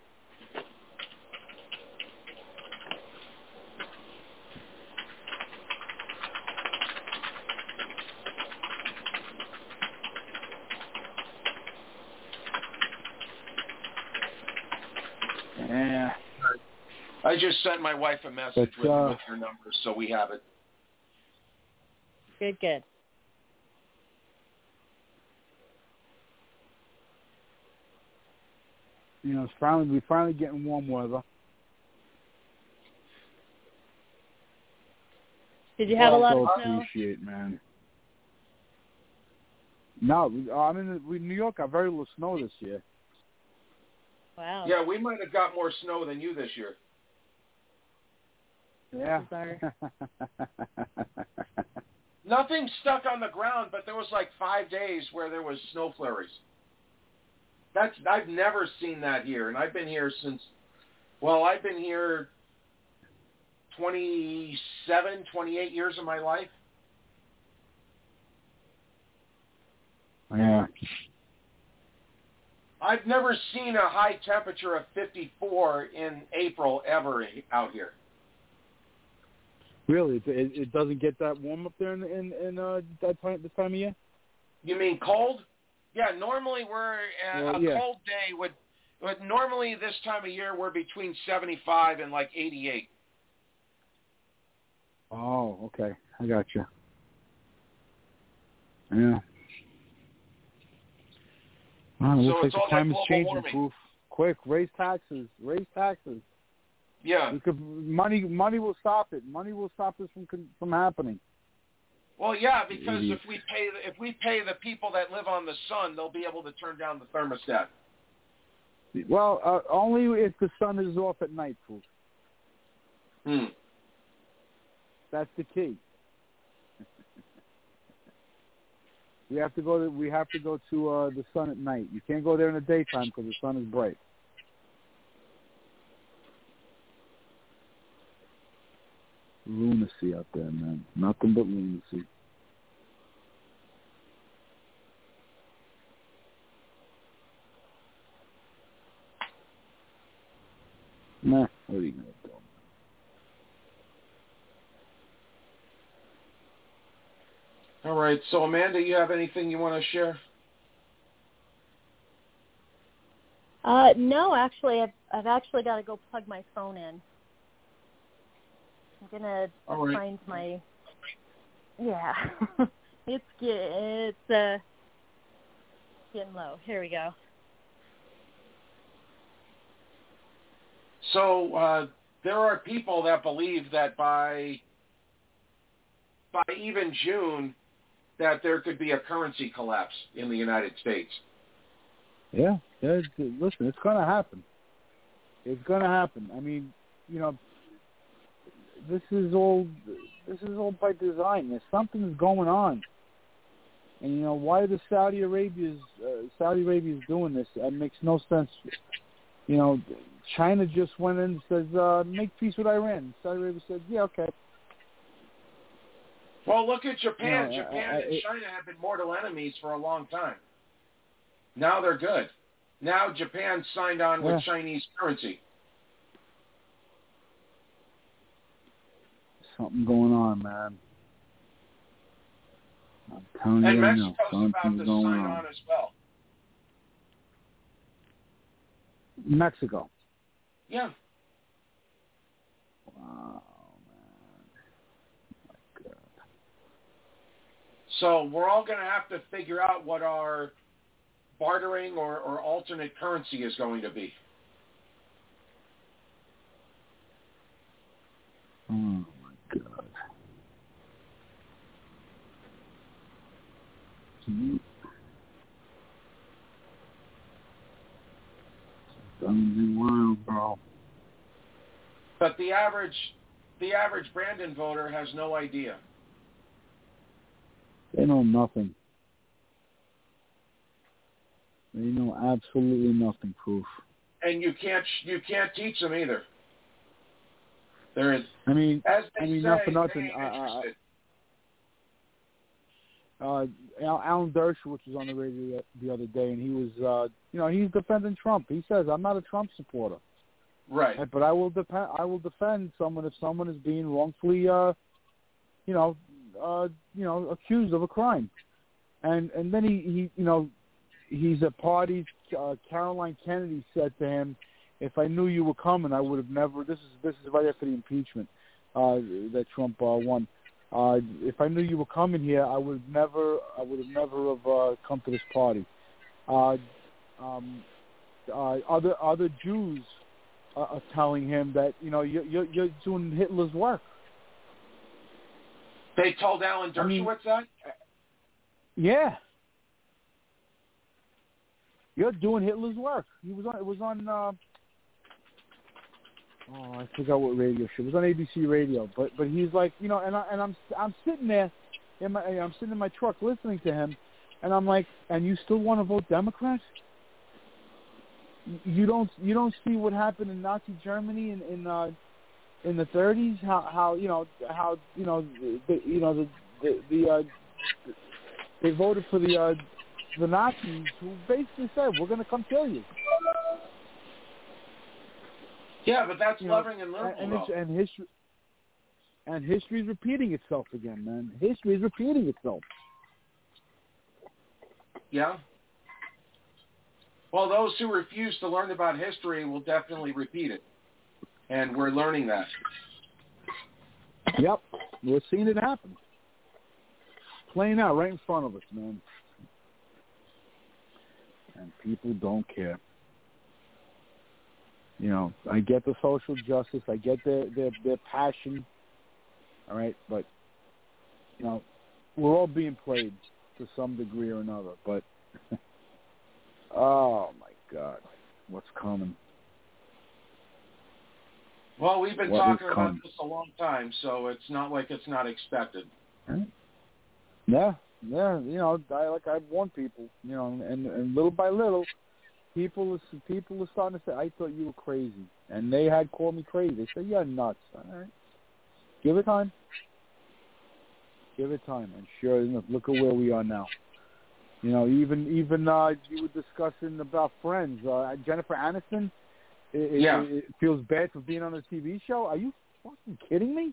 Yeah. I just sent my wife a message But, with, uh, with your number, so we have it. Good, good. You know, it's finally we're finally getting warm weather. Did you have a lot of Also snow? appreciate, man. No, we- uh, I mean, we, New York got very little snow this year. Wow. Yeah, we might have got more snow than you this year. Yeah. Bizarre. Nothing stuck on the ground, but there was like five days where there was snow flurries. That's I've never seen that here, and I've been here since, well, I've been here twenty-seven, twenty-eight years of my life. Yeah. I've never seen a high temperature of fifty-four in April ever out here. Really, it, it, it doesn't get that warm up there in in, in uh, that time this time of year. You mean cold? Yeah, normally we're uh, Well, a yeah. cold day would, would normally this time of year we're between seventy-five and like eighty-eight. Oh, okay, I got you. Yeah. Well, it So looks it's like all the time like is global changing. warming. Proof. Quick, raise taxes. Raise taxes. Yeah. We could, money, money will stop it. Money will stop this from from happening. Well, yeah, because Idiot. if we pay if we pay the people that live on the sun, they'll be able to turn down the thermostat. Well, uh, only if the sun is off at night, Proof. Hmm. That's the key. we have to go to we have to go to uh, the sun at night. You can't go there in the daytime because the sun is bright. Lunacy out there, man. Nothing but lunacy. Nah, what are you going to do? All right. So, Amanda, you have anything you want to share? Uh, no, actually, I've I've actually got to go plug my phone in. I'm gonna All right. find my. Yeah, it's it's uh getting low. Here we go. So uh, there are people that believe that by by even June that there could be a currency collapse in the United States. Yeah, yeah. Listen, it's going to happen. It's going to happen. I mean, you know, this is all this is all by design. There's something going on, and you know why the Saudi Arabia's uh, Saudi Arabia's doing this? It makes no sense. You know, China just went in and says, uh, "Make peace with Iran." Saudi Arabia said, "Yeah, okay." Well, look at Japan. You know, Japan I, I, and China have been mortal enemies for a long time. Now they're good. Now Japan signed on with yeah. Chinese currency. Something going on, man. I'm telling And you right now, Mexico's about to something's going sign on. on as well. Mexico. Yeah. Wow, man. My God. So we're all going to have to figure out what our bartering or, or alternate currency is going to be. Oh, my God. Mm-hmm. Something wild, bro. But the average, the average Brandon voter has no idea. They know nothing. They know absolutely nothing, Proof. And you can't, you can't teach them either. There is. I mean, as they I mean, say, not for they nothing. ain't I, interested. uh, Alan Dershowitz was on the radio the other day, and he was, uh, you know, he's defending Trump. He says, "I'm not a Trump supporter, right? But I will defend. I will defend someone if someone is being wrongfully, uh, you know, uh, you know, accused of a crime." And and then he, he you know, he's at parties. Uh, Caroline Kennedy said to him, "If I knew you were coming, I would have never." This is this is right after the impeachment uh, that Trump uh, won. Uh, if I knew you were coming here, I would never, I would have never have uh, come to this party. Uh, um, uh, other other Jews uh, are telling him that you know you're, you're, you're doing Hitler's work. They told Alan Dershowitz I mean, that. Yeah, you're doing Hitler's work. He was on. It was on. Uh, Oh, I forgot what radio show. It was on A B C Radio, but but he's like, you know, and I and I'm I'm sitting there, in my I'm sitting in my truck listening to him, and I'm like, and you still want to vote Democrat? You don't you don't see what happened in Nazi Germany in in uh, in the thirties? How how you know how you know the you know the the, the uh, they voted for the uh, the Nazis who basically said we're going to come kill you. Yeah, but that's you loving know, and liberal. And, and, and history, and history is repeating itself again, man. History is repeating itself. Yeah. Well, those who refuse to learn about history will definitely repeat it, and we're learning that. Yep, we're seeing it happen, playing out right in front of us, man. And people don't care. You know, I get the social justice. I get their, their, their passion. All right, but, you know, we're all being played to some degree or another. But, oh, my God, what's coming? Well, we've been what talking about coming? this a long time, so it's not like it's not expected. Right? Yeah, yeah, you know, I, like I've warned people, you know, and, and little by little, People are, people are starting to say, I thought you were crazy. And they had called me crazy. They said, you're nuts. All right. Give it time. Give it time. And sure enough, look at where we are now. You know, even even uh, you were discussing about Friends. Uh, Jennifer Aniston it, yeah. it, it feels bad for being on a T V show? Are you fucking kidding me?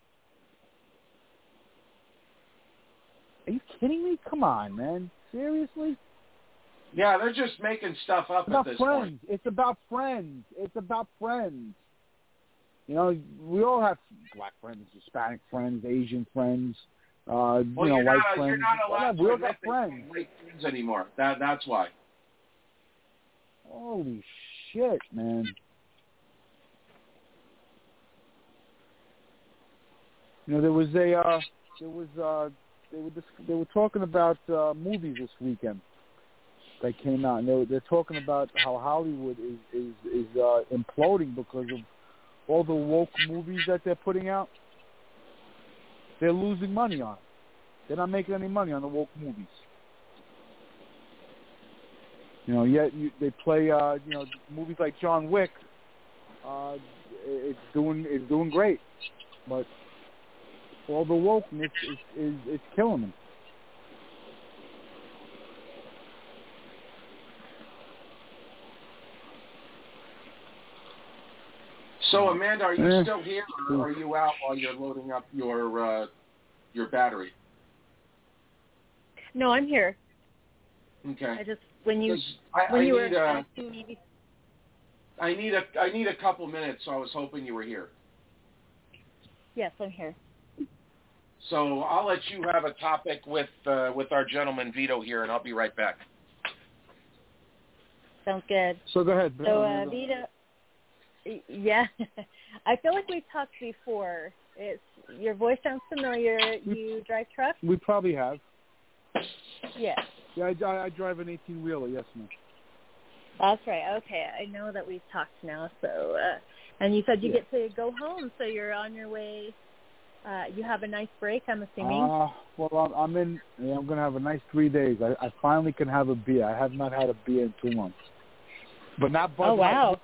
Are you kidding me? Come on, man. Seriously? Yeah, they're just making stuff up It's about at this friends. point. It's about friends. It's about friends. You know, we all have black friends, Hispanic friends, Asian friends, uh, Well, you know, you're white not, friends. You're not allowed we to all got admit that friends. you like friends anymore. That, that's why. Holy shit, man. You know, there was a, uh, there was, uh, they were just, they were talking about uh, movies this weekend that came out, and they were, they're talking about how Hollywood is is is uh, imploding because of all the woke movies that they're putting out. They're losing money on it. They're not making any money on the woke movies. You know, yet you, they play, uh, you know, movies like John Wick. Uh, it's doing it's doing great, but all the wokeness is is, is killing them. So, Amanda, are you Eh. still here, or are you out while you're loading up your uh, your battery? No, I'm here. Okay. I just when you 'Cause I, when I you were need, uh, asking me. I need a I need a couple minutes, so I was hoping you were here. Yes, I'm here. So I'll let you have a topic with uh, with our gentleman Vito here, and I'll be right back. Sounds good. So go ahead. So, uh, Vito, yeah, I feel like we've talked before. It's your voice sounds familiar. You drive truck? We probably have. Yeah. Yeah, I, I, I drive an eighteen-wheeler, yes, ma'am. That's right. Okay, I know that we've talked now. So, uh, and you said you Yeah. get to go home, so you're on your way. Uh, you have a nice break, I'm assuming. Uh, well, I'm, I'm in. Yeah, I'm going to have a nice three days. I, I finally can have a beer. I have not had a beer in two months. But not Bud Oh, Light. wow.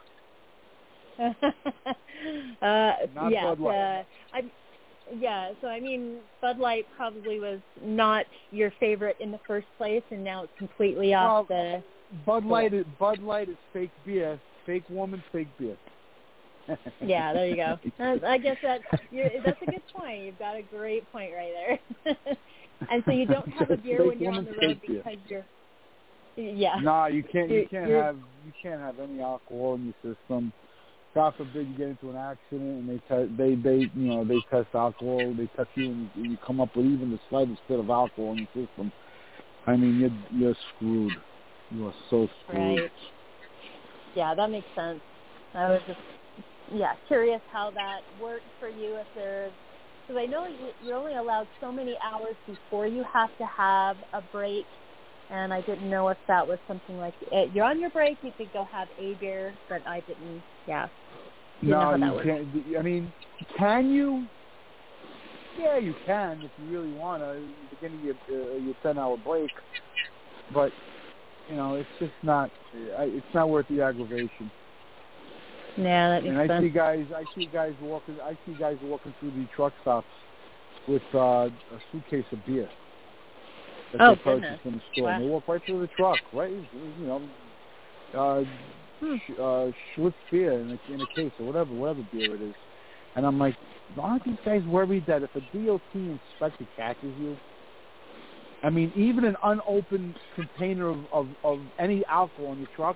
uh, Not yeah, Bud Light. Uh, I, yeah, so I mean, Bud Light probably was not your favorite in the first place, and now it's completely off Well, the... Bud Light is Bud Light is fake beer. Fake woman, fake beer. Yeah, there you go. Uh, I guess that you're, that's a good point. You've got a great point right there. And so you don't have a beer Fake when you're on woman, the road fake beer. because you're... Yeah. Nah, you can't. You You're- can't you're- have. You can't have any alcohol in your system. God forbid you get into an accident and they te- they they you know they test alcohol. They test you and you, you come up with even the slightest bit of alcohol in your system. I mean, you're you're screwed. You are so screwed. Right. Yeah, that makes sense. I was just, yeah, curious how that worked for you. If there's, because I know you- you're only allowed so many hours before you have to have a break, and I didn't know if that was something like eh, you're on your break, you could go have a beer, but I didn't. Yeah. Didn't know No, how that you worked. can't. I mean, can you? Yeah, you can if you really want to. Beginning your uh, your ten hour break, but you know it's just not. It's not worth the aggravation. Yeah, that makes And I sense. see guys. I see guys walking. I see guys walking through the truck stops with uh, a suitcase of beer that Oh, they purchased goodness. in the store. Wow. And they walk right through the truck, right? You know, uh, Hmm. sh- uh, Schlitz beer in a, in a case or whatever, whatever beer it is. And I'm like, aren't these guys worried that if a D O T inspector catches you? I mean, even an unopened container of, of, of any alcohol in your truck,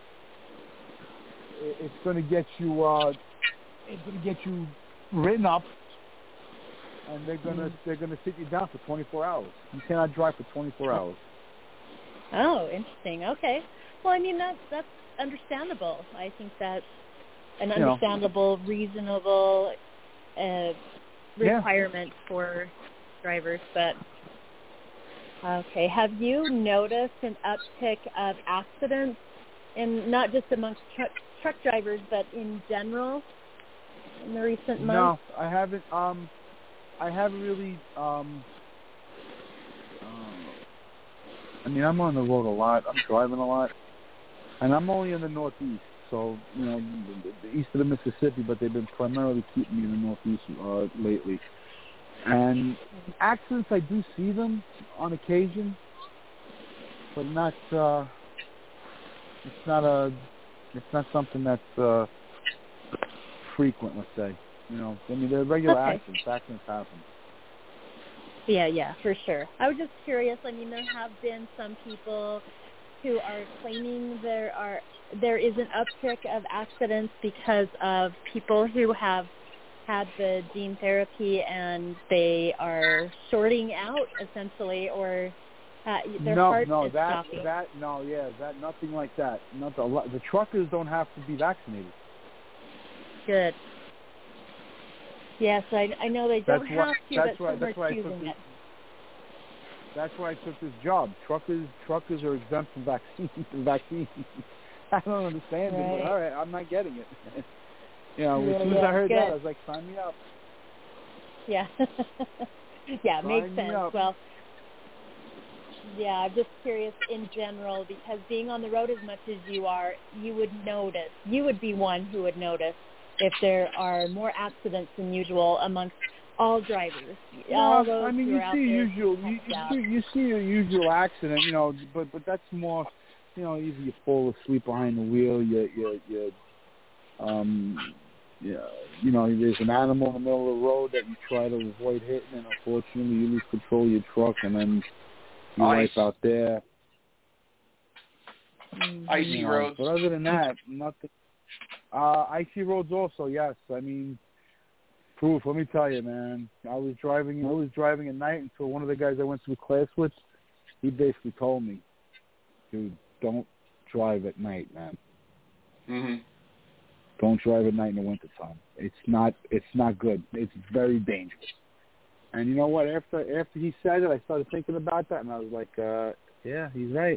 it, it's going to get you. Uh, it's going to get you written up, and they're going to they're going to sit you down for twenty-four hours. You cannot drive for twenty-four hours. Oh, interesting. Okay. Well, I mean, that's that's understandable. I think that's an You know. understandable, reasonable uh, Yeah. requirement for drivers. But okay, have you noticed an uptick of accidents, in not just amongst truck truck drivers, but in general in the recent months? No, I haven't. Um, I haven't really. Um, um, I mean, I'm on the road a lot. I'm driving a lot, and I'm only in the Northeast. So you know, the, the east of the Mississippi, but they've been primarily keeping me in the Northeast uh, lately. And accidents, I do see them on occasion, but not. Uh, it's not a It's not something that's uh, frequent, let's say. You know, I mean, they're regular Okay. accidents. Accidents happen. Yeah, yeah, for sure. I was just curious. I mean, there have been some people who are claiming there are there is an uptick of accidents because of people who have had the gene therapy and they are shorting out essentially, or uh, their no, heart no, is that stopping. that no, yeah, that nothing like that. Not the, the truckers don't have to be vaccinated. Good. Yes, I, I know they don't That's why- have to, that's but why- some that's why are I took choosing this- it. That's why I took this job. Truckers, truckers are exempt from vaccines. vaccines. I don't understand it, Right. but all right, I'm not getting it. You know, Yeah, as soon as yeah, I heard good. that, I was like, sign me up. Yeah. yeah, Sign makes me sense. up. Well, yeah, I'm just curious in general because being on the road as much as you are, you would notice, you would be one who would notice if there are more accidents than usual amongst all drivers. all Yeah, those I mean, who you are out see there usual, you, checked out. you, you see a usual accident, you know, but but that's more, you know, either you fall asleep behind the wheel, you you you, um, yeah, you know, there's an animal in the middle of the road that you try to avoid hitting, and unfortunately you lose control of your truck, and then you Ice. wipe out there. Icy you know, roads. But other than that, nothing. Uh, icy roads also, yes. I mean, proof. Let me tell you, man. I was driving. I was driving at night until one of the guys I went to class with, he basically told me, "Dude, don't drive at night, man. Mm-hmm. Don't drive at night in the wintertime. It's not. It's not good. It's very dangerous." And you know what? After after he said it, I started thinking about that, and I was like, uh, "Yeah, he's right.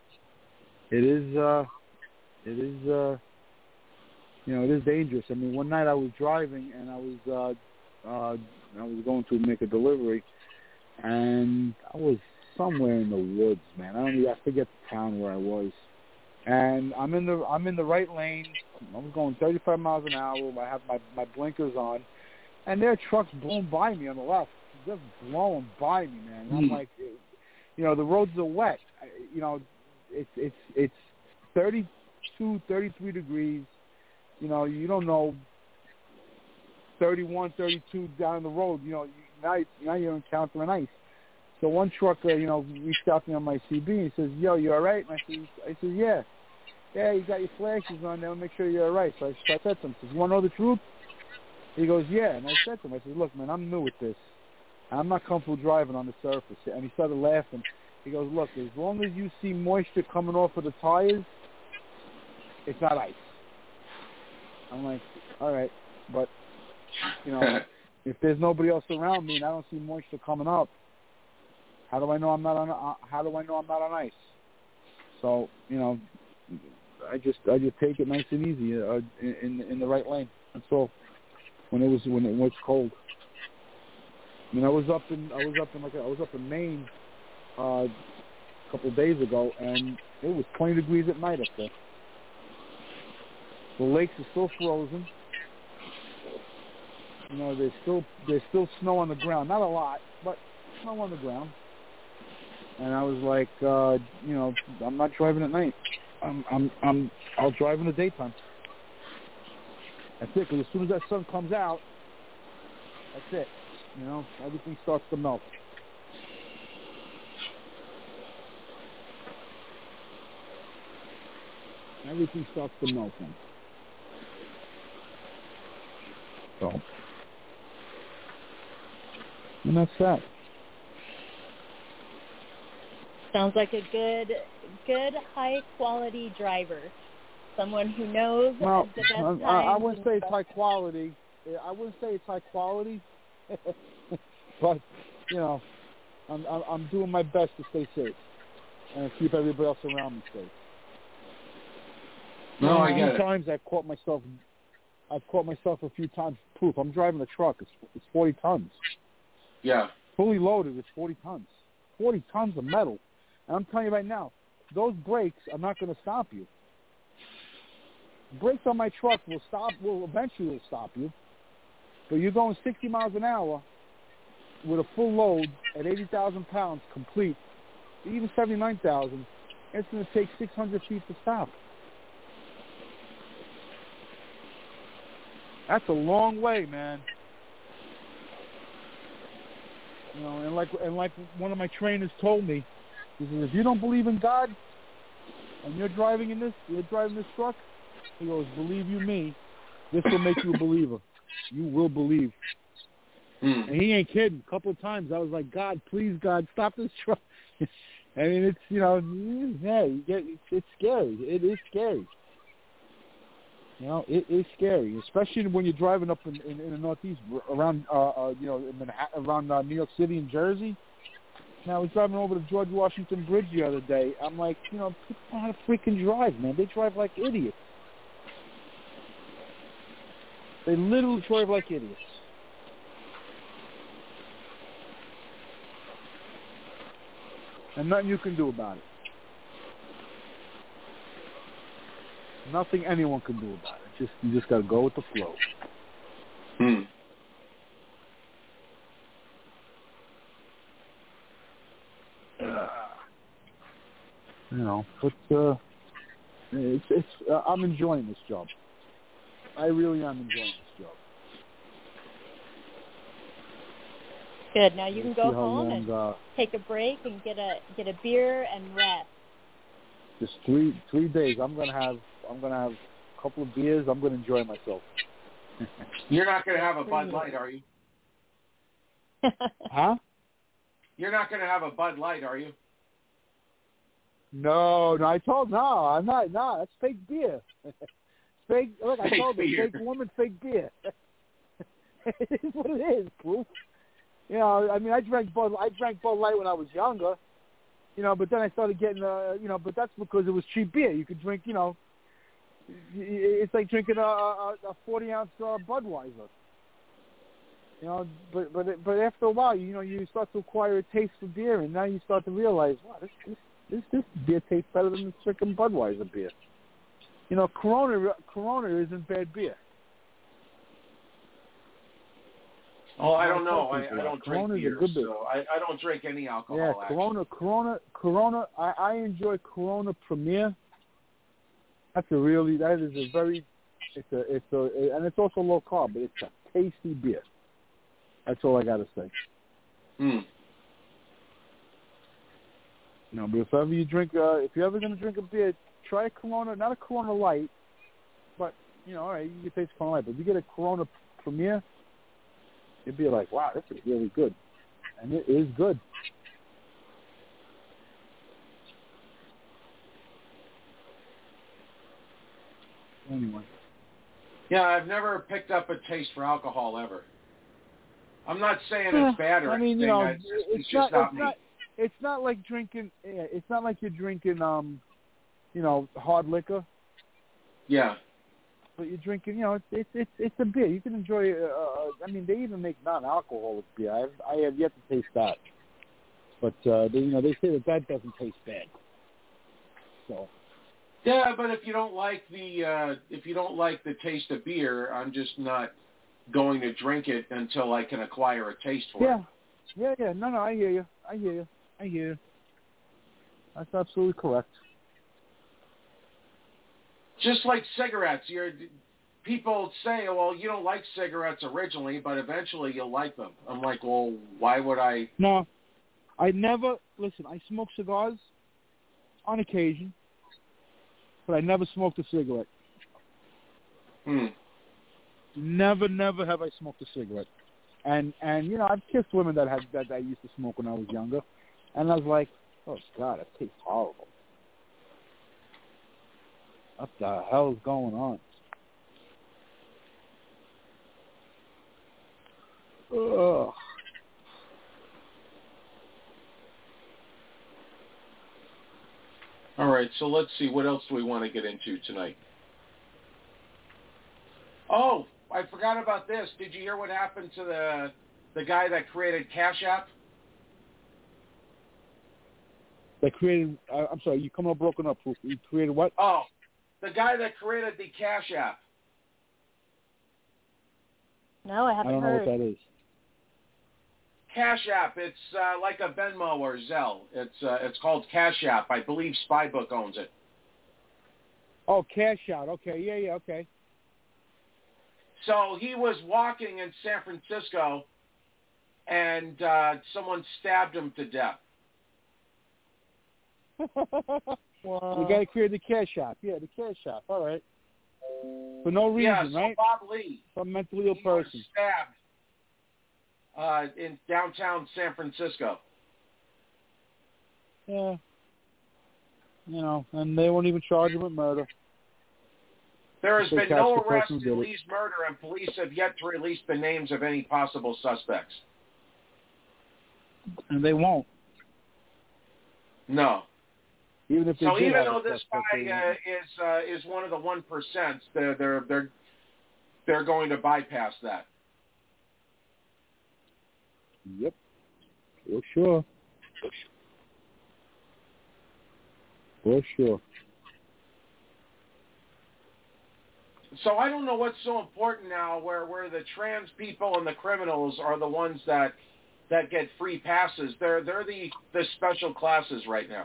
It is. Uh, it is. Uh, you know, it is dangerous." I mean, one night I was driving, and I was uh, uh, I was going to make a delivery, and I was somewhere in the woods, man. I don't even, I forget the town where I was, and I'm in the I'm in the right lane. I'm going thirty-five miles an hour. I have my my blinkers on, and there are trucks blowing by me on the left, just blowing by me, man. And I'm Mm. like, you know, the roads are wet. I- You know, it's it's it's thirty-two, thirty-three degrees. You know, you don't know thirty-one, thirty-two down the road. You know, you, now now you're encountering ice. So one trucker, you know, reached out to me on my C B and he says, "Yo, you all right?" And I said, "I said, yeah, yeah, you got your flashes on there. Make sure you're all right." So I, so I said to him, "Says, you want to know the truth?" He goes, "Yeah." And I said to him, I said, "Look, man, I'm new at this. I'm not comfortable driving on the surface." And he started laughing. He goes, "Look, as long as you see moisture coming off of the tires, it's not ice." I'm like, all right, but, you know, if there's nobody else around me and I don't see moisture coming up, how do I know I'm not on? Uh, how do I know I'm not on ice? So, you know, I just I just take it nice and easy uh, in in the right lane. That's all. When it was when it was cold. I mean, I was up in I was up in like I was up in Maine uh, a couple of days ago, and it was twenty degrees at night up there. The lakes are still frozen. You know, there's still there's still snow on the ground. Not a lot, but snow on the ground. And I was like, uh, you know, I'm not driving at night. I'm I'm I'm I'll drive in the daytime. That's it. Because as soon as that sun comes out, that's it. You know, everything starts to melt. Everything starts to melt then. So, and that's that. Sounds like a good, good high quality driver, someone who knows Well, the best times. I, I wouldn't and say the it's best- high quality. I wouldn't say it's high quality, but you know, I'm, I'm I'm doing my best to stay safe and keep everybody else around me safe. No, I a get few it. times I've caught myself. I've caught myself a few times. Proof. I'm driving a truck. It's it's forty tons. Yeah. Fully loaded. It's forty tons. Forty tons of metal. And I'm telling you right now, those brakes are not going to stop you. Brakes on my truck will stop. Will eventually will stop you. But you're going sixty miles an hour with a full load at eighty thousand pounds complete, even seventy-nine thousand. It's going to take six hundred feet to stop. That's a long way, man. You know, and like and like one of my trainers told me, he says, if you don't believe in God and you're driving in this, you're driving this truck, he goes, believe you me, this will make you a believer. You will believe. Mm. And he ain't kidding. A couple of times I was like, God, please, God, stop this truck. I mean, it's, you know, yeah, you get, it's, it's scary. It is scary. You know, it is scary, especially when you're driving up in, in, in the Northeast around, uh, uh, you know, in Manhattan, around uh, New York City and Jersey. Now, I was driving over the George Washington Bridge the other day. I'm like, you know, people know how to freaking drive, man. They drive like idiots. They literally drive like idiots. And nothing you can do about it. Nothing anyone can do about it. Just you just gotta go with the flow. Hmm. Uh, you know, but uh, it's it's. Uh, I'm enjoying this job. I really am enjoying this job. Good. Now you can We'll go see how home long, and uh, take a break and get a get a beer and rest. Just three three days. I'm gonna have I'm gonna have a couple of beers. I'm gonna enjoy myself. You're not going to have a Bud Light, are you? Huh? You're not going to have a Bud Light, are you? No, no. I told no. I'm not. No, that's fake beer. Fake. Look, I Fake told you, beer. fake woman, fake beer. It is what it is, proof. You know, I mean, I drank Bud. I drank Bud Light when I was younger. You know, but then I started getting, uh, you know, but that's because it was cheap beer. You could drink, you know, it's like drinking a, a, a forty ounce uh, Budweiser. You know, but but but after a while, you know, you start to acquire a taste for beer, and now you start to realize, wow, this this this, this beer tastes better than the freaking Budweiser beer. You know, Corona Corona isn't bad beer. Oh, I don't know. I, I, I don't drink Corona's beer, a good beer. so I, I don't drink any alcohol. Yeah, actually. Corona, Corona, Corona. I, I enjoy Corona Premier. That's a really, that is a very, it's a, it's a, and it's also low carb, but it's a tasty beer. That's all I gotta say. Hmm. No, but if ever you drink, uh, if you're ever gonna drink a beer, try a Corona, not a Corona Light, but you know, all right, you can taste Corona Light, but if you get a Corona Premier, you'd be like, wow, this is really good, and it is good. Anyway. Yeah, I've never picked up a taste for alcohol ever. I'm not saying it's bad or I mean, anything. you know, it's, it's, it's just not, not it's me. not. It's not like drinking. Yeah, it's not like you're drinking, um, you know, hard liquor. Yeah. But you're drinking, you know, it's it's it's, it's a beer. You can enjoy. Uh, I mean, they even make non-alcoholic beer. I have, I have yet to taste that. But uh, they, you know, they say that that doesn't taste bad. So. Yeah, but if you don't like the uh, if you don't like the taste of beer, I'm just not going to drink it until I can acquire a taste for yeah. it. Yeah, yeah, no, no, I hear you. I hear you. I hear you. That's absolutely correct. Just like cigarettes, you're people say, well, you don't like cigarettes originally, but eventually you'll like them. I'm like, well, why would I? No, I never listen. I smoke cigars on occasion. But I never smoked a cigarette. Hmm. Never, never have I smoked a cigarette. And and you know, I've kissed women that had that I used to smoke when I was younger, and I was like, oh God, it tastes horrible. What the hell is going on? Ugh. All right, so let's see. What else do we want to get into tonight? Oh, I forgot about this. Did you hear what happened to the the guy that created Cash App? They created. Uh, I'm sorry, you come up broken up. You created what? Oh, the guy that created the Cash App. No, I I haven't don't know heard. what that is. Cash App. It's uh, like a Venmo or Zelle. It's uh, it's called Cash App. I believe Spybook owns it. Oh, Cash Out. Okay, yeah, yeah, okay. So he was walking in San Francisco, and uh, someone stabbed him to death. Well, the guy created the cash shop. Yeah, the cash shop. All right. For no reason, yeah, so right? Bob Lee. Some mentally ill he person. was stabbed uh, in downtown San Francisco. Yeah. You know, and they won't even charge him with murder. There has They been catch no the arrest person in who did it. Lee's murder, and police have yet to release the names of any possible suspects. And they won't. No. Even if they so did even have though a this suspect, guy they uh, won't. is uh, is one of the one percent, they're they're they're they're going to bypass that. Yep. For sure. For sure. So I don't know what's so important now, where where the trans people and the criminals are the ones that that get free passes. They're they're the the special classes right now.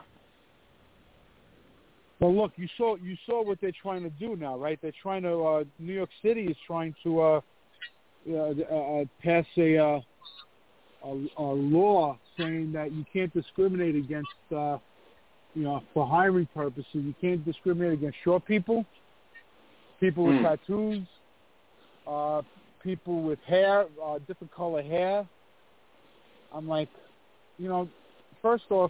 Well, look, you saw you saw what they're trying to do now, right? They're trying to. Uh, New York City is trying to uh, uh, uh, pass a, uh, a a law saying that you can't discriminate against, uh, you know, for hiring purposes. You can't discriminate against short people, people with Mm. tattoos, uh, people with hair, uh, different color hair. I'm like, you know, first off,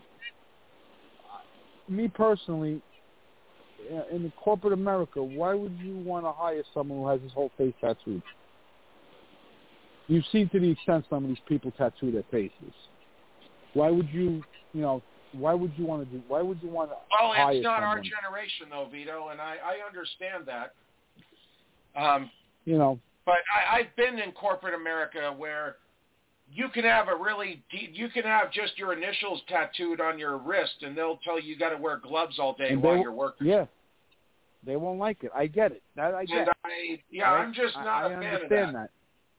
me personally. In the corporate America, why would you want to hire someone who has his whole face tattooed? You've seen to the extent some of these people tattoo their faces. Why would you, you know, why would you want to do, why would you want to Well, hire it's not someone? our generation, though, Vito, and I, I understand that. Um, you know. But I, I've been in corporate America where you can have a really deep, you can have just your initials tattooed on your wrist, and they'll tell you you got to wear gloves all day And while they, you're working. Yeah. They won't like it. I get it. That I get. And I, yeah, right? I'm just not I, a I fan understand of that. that.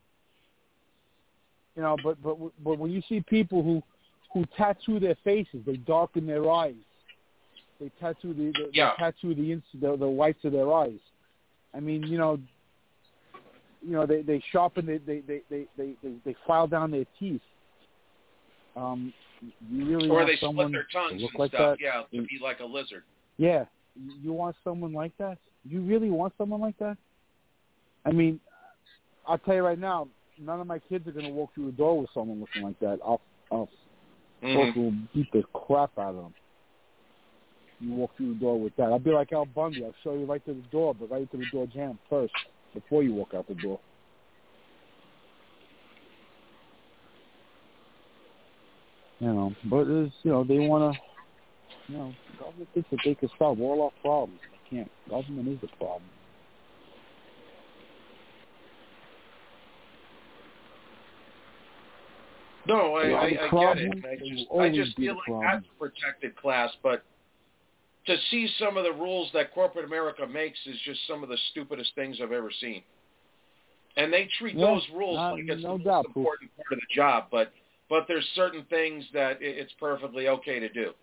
You know, but but but when you see people who who tattoo their faces, they darken their eyes. They tattoo the, the Yeah. they tattoo the, ins- the the whites of their eyes. I mean, you know, you know they they sharpen they they they they they, they, they file down their teeth. Um, you really Or want they someone split their tongues to look and like stuff, that? yeah, to be like a lizard. Yeah, you want someone like that? You really want someone like that? I mean, I'll tell you right now, none of my kids are going to walk through the door with someone looking like that. I'll, I'll Mhm. fucking beat the crap out of them. You walk through the door with that. I'll be like Al Bundy. I'll show you right to the door, but right to the door jam first before you walk out the door. You know, but it's, you know, they want to, you know, government thinks that they can solve all our problems. They can't. Government is the problem. No, I, Well, I, the I problem get it. I will just, I always just be feel the like problem. that's a protected class, but to see some of the rules that corporate America makes is just some of the stupidest things I've ever seen. And they treat Yeah, those rules uh, like it's no the doubt, most important part of the job, but but there's certain things that it- it's perfectly okay to do.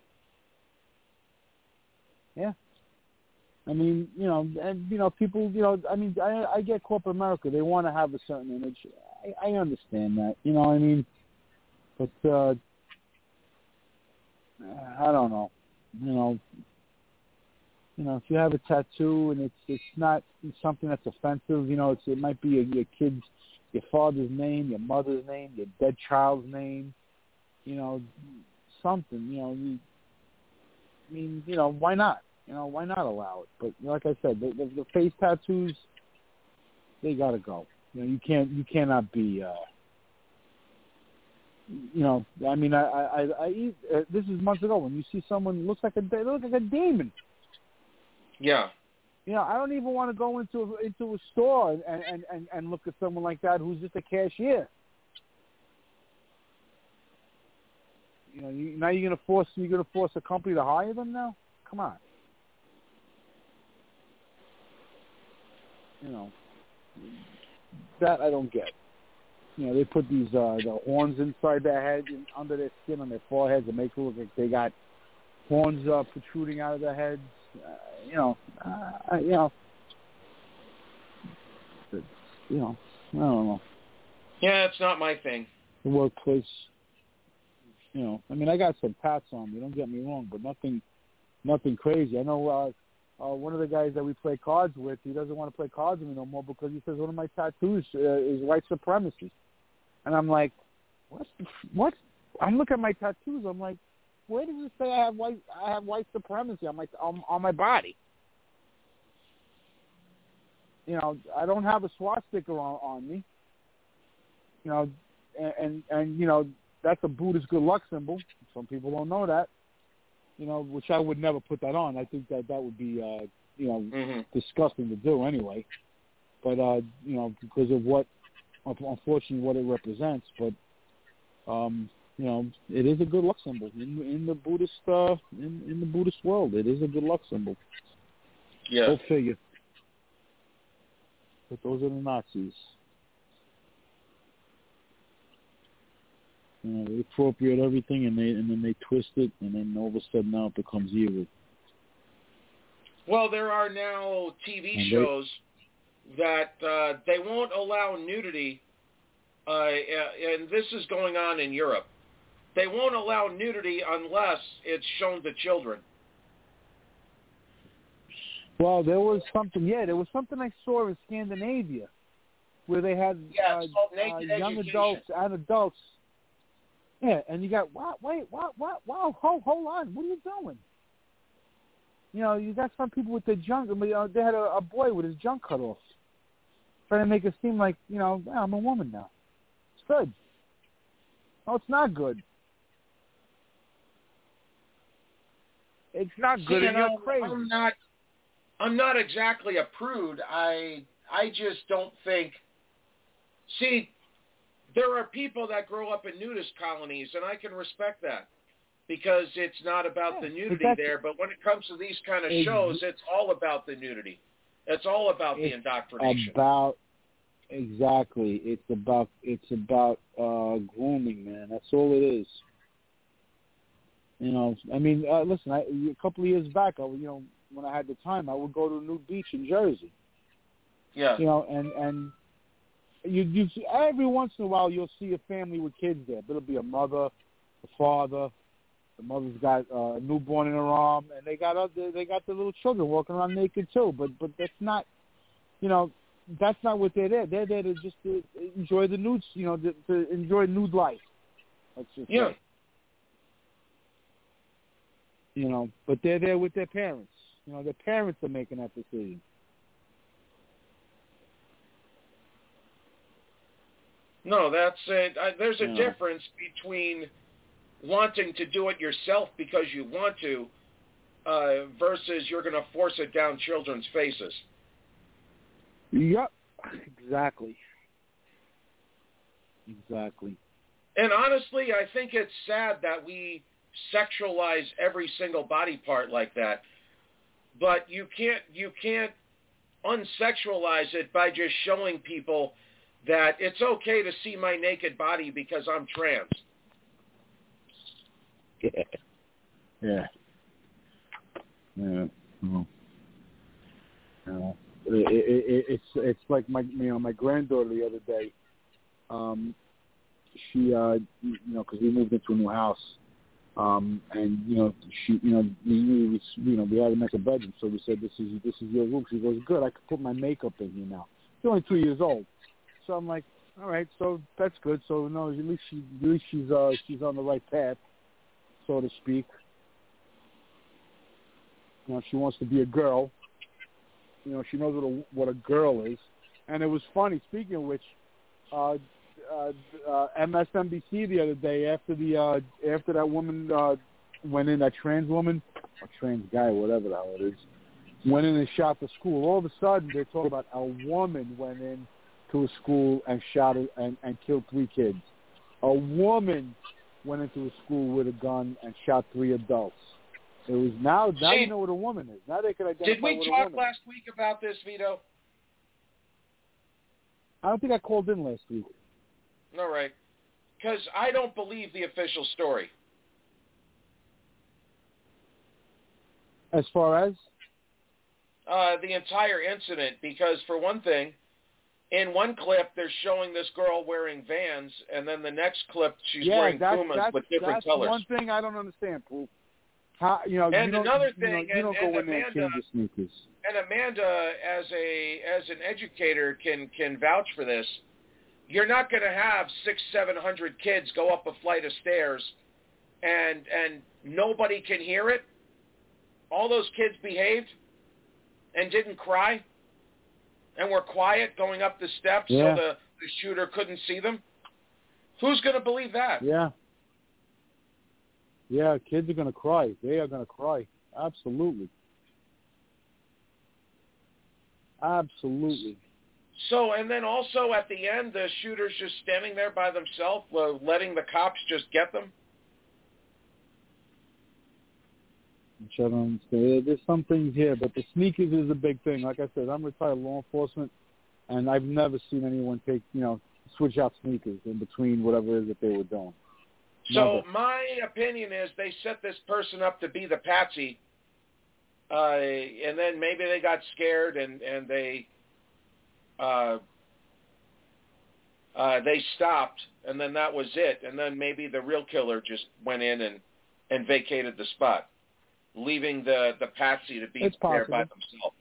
Yeah. I mean, you know, and you know, people, you know, I mean, I, I get corporate America. They want to have a certain image. I, I understand that. You know what I mean? But uh, I don't know. You know, you know, if you have a tattoo and it's it's not something that's offensive, you know, it's it might be your, your kid's, your father's name, your mother's name, your dead child's name, you know, something. You know, you. I mean, you know, why not? You know, why not allow it? But like I said, the, the, the face tattoos, they gotta go. You know, you can't, you cannot be. Uh, you know, I mean, I, I, I, I uh, this is months ago when you see someone who looks like a, they look like a demon. Yeah. You know, I don't even want to go into into a store and, and, and, and look at someone like that who's just a cashier. You know, you, now you're gonna force you're gonna force a company to hire them now? Come on. You know, that I don't get. You know, they put these uh, the horns inside their head, and under their skin, on their foreheads, to make it look like they got horns uh, protruding out of their heads. Uh, you know, uh, you know, you know, I don't know. Yeah, it's not my thing. The workplace, you know, I mean, I got some pats on me. Don't get me wrong, but nothing, nothing crazy. I know uh, uh, one of the guys that we play cards with. He doesn't want to play cards with me no more because he says one of my tattoos uh, is white supremacy, and I'm like, what? What? I'm looking at my tattoos. I'm like, where does it say I have white? I have white supremacy on my on, on my body. You know, I don't have a swastika on, on me. You know, and, and and you know that's a Buddhist good luck symbol. Some people don't know that. You know, which I would never put that on. I think that that would be uh, you know mm-hmm. disgusting to do anyway. But uh, you know, because of what, unfortunately, what it represents. But um, you know, it is a good luck symbol in in the Buddhist uh, in in the Buddhist world. It is a good luck symbol. Yeah. Go figure. But those are the Nazis. You know, they appropriate everything and they and then they twist it, and then all of a sudden now it becomes evil. Well, there are now T V and shows they, that uh, they won't allow nudity, uh, and this is going on in Europe. They won't allow nudity unless it's shown to children. Well, there was something, yeah, there was something I saw in Scandinavia where they had yeah, uh, uh, young education. adults and adults. Yeah, and you got, wow, wait, wow, wow, wow, hold, hold on, what are you doing? You know, you got some people with their junk, I mean, uh, they had a, a boy with his junk cut off, trying to make it seem like, you know, well, I'm a woman now. It's good. No, it's not good. It's not good, See, and you're I'm, crazy. I'm not, I'm not exactly a prude. I, I just don't think, see, there are people that grow up in nudist colonies, and I can respect that because it's not about yeah, the nudity but there. But when it comes to these kind of ex- shows, it's all about the nudity. It's all about the indoctrination. About exactly, it's about it's about uh, grooming, man. That's all it is. You know, I mean, uh, listen. I, a couple of years back, I, you know, when I had the time, I would go to Nude Beach in Jersey. Yeah. You know, and and. You, you every once in a while you'll see a family with kids there. But it'll be a mother, a father. The mother's got uh, a newborn in her arm, and they got other, they got the little children walking around naked too. But but that's not, you know, that's not what they're there. They're there to just to enjoy the nudes, you know, to, to enjoy nude life. Let's just yeah. say. You know, but they're there with their parents. You know, their parents are making that decision. No, that's it. I, there's a Yeah. difference between wanting to do it yourself because you want to uh, versus you're going to force it down children's faces. Yep, exactly. Exactly. And honestly, I think it's sad that we sexualize every single body part like that. But you can't you can't unsexualize it by just showing people that it's okay to see my naked body because I'm trans. Yeah. Yeah. Yeah. Oh. No. It, it, it, it's it's like my you know my granddaughter the other day. Um, she uh you know because we moved into a new house, um and you know she you know we we you know we had to make a bedroom, so we said this is this is your room. She goes, good, I could put my makeup in here now. She's only two years old. So I'm like, all right, so that's good. So no, at least she, at least she's, uh, she's on the right path, so to speak. You know, she wants to be a girl. You know, she knows what a what a girl is. And it was funny. Speaking of which, uh, uh, uh, M S N B C the other day after the uh, after that woman uh, went in, that trans woman or trans guy, whatever the hell it is, went in and shot the school. All of a sudden, they're talking about a woman went in to a school and shot it and, and killed three kids. A woman went into a school with a gun and shot three adults. It was now now See, you know what a woman is. Now they can identify did we what a talk woman last week about this, Vito? I don't think I called in last week. All right. Because I don't believe the official story. As far as? Uh, the entire incident, because for one thing, in one clip, they're showing this girl wearing Vans, and then the next clip, she's yeah, wearing that's, Pumas that's, with different that's colors. one thing I don't understand, Pooh. How, you know, and you don't, another you know, thing, you don't and, go and in there and Amanda, change your sneakers. and Amanda, as a as an educator, can can vouch for this. You're not going to have six, seven hundred kids go up a flight of stairs, and and nobody can hear it. All those kids behaved and didn't cry, and were quiet going up the steps Yeah. so the, the shooter couldn't see them. Who's going to believe that? Yeah. Yeah, kids are going to cry. They are going to cry. Absolutely. Absolutely. So, and then also at the end, the shooter's just standing there by themselves, uh, letting the cops just get them. Which I don't understand. There's some things here, but the sneakers is a big thing. Like I said, I'm retired law enforcement, and I've never seen anyone take, you know, switch out sneakers in between whatever it is that they were doing. So Never. my opinion is they set this person up to be the patsy, uh, and then maybe they got scared and, and they uh, uh, they stopped, and then that was it. And then maybe the real killer just went in and, and vacated the spot, leaving the, the patsy to be It's there by possible. themselves.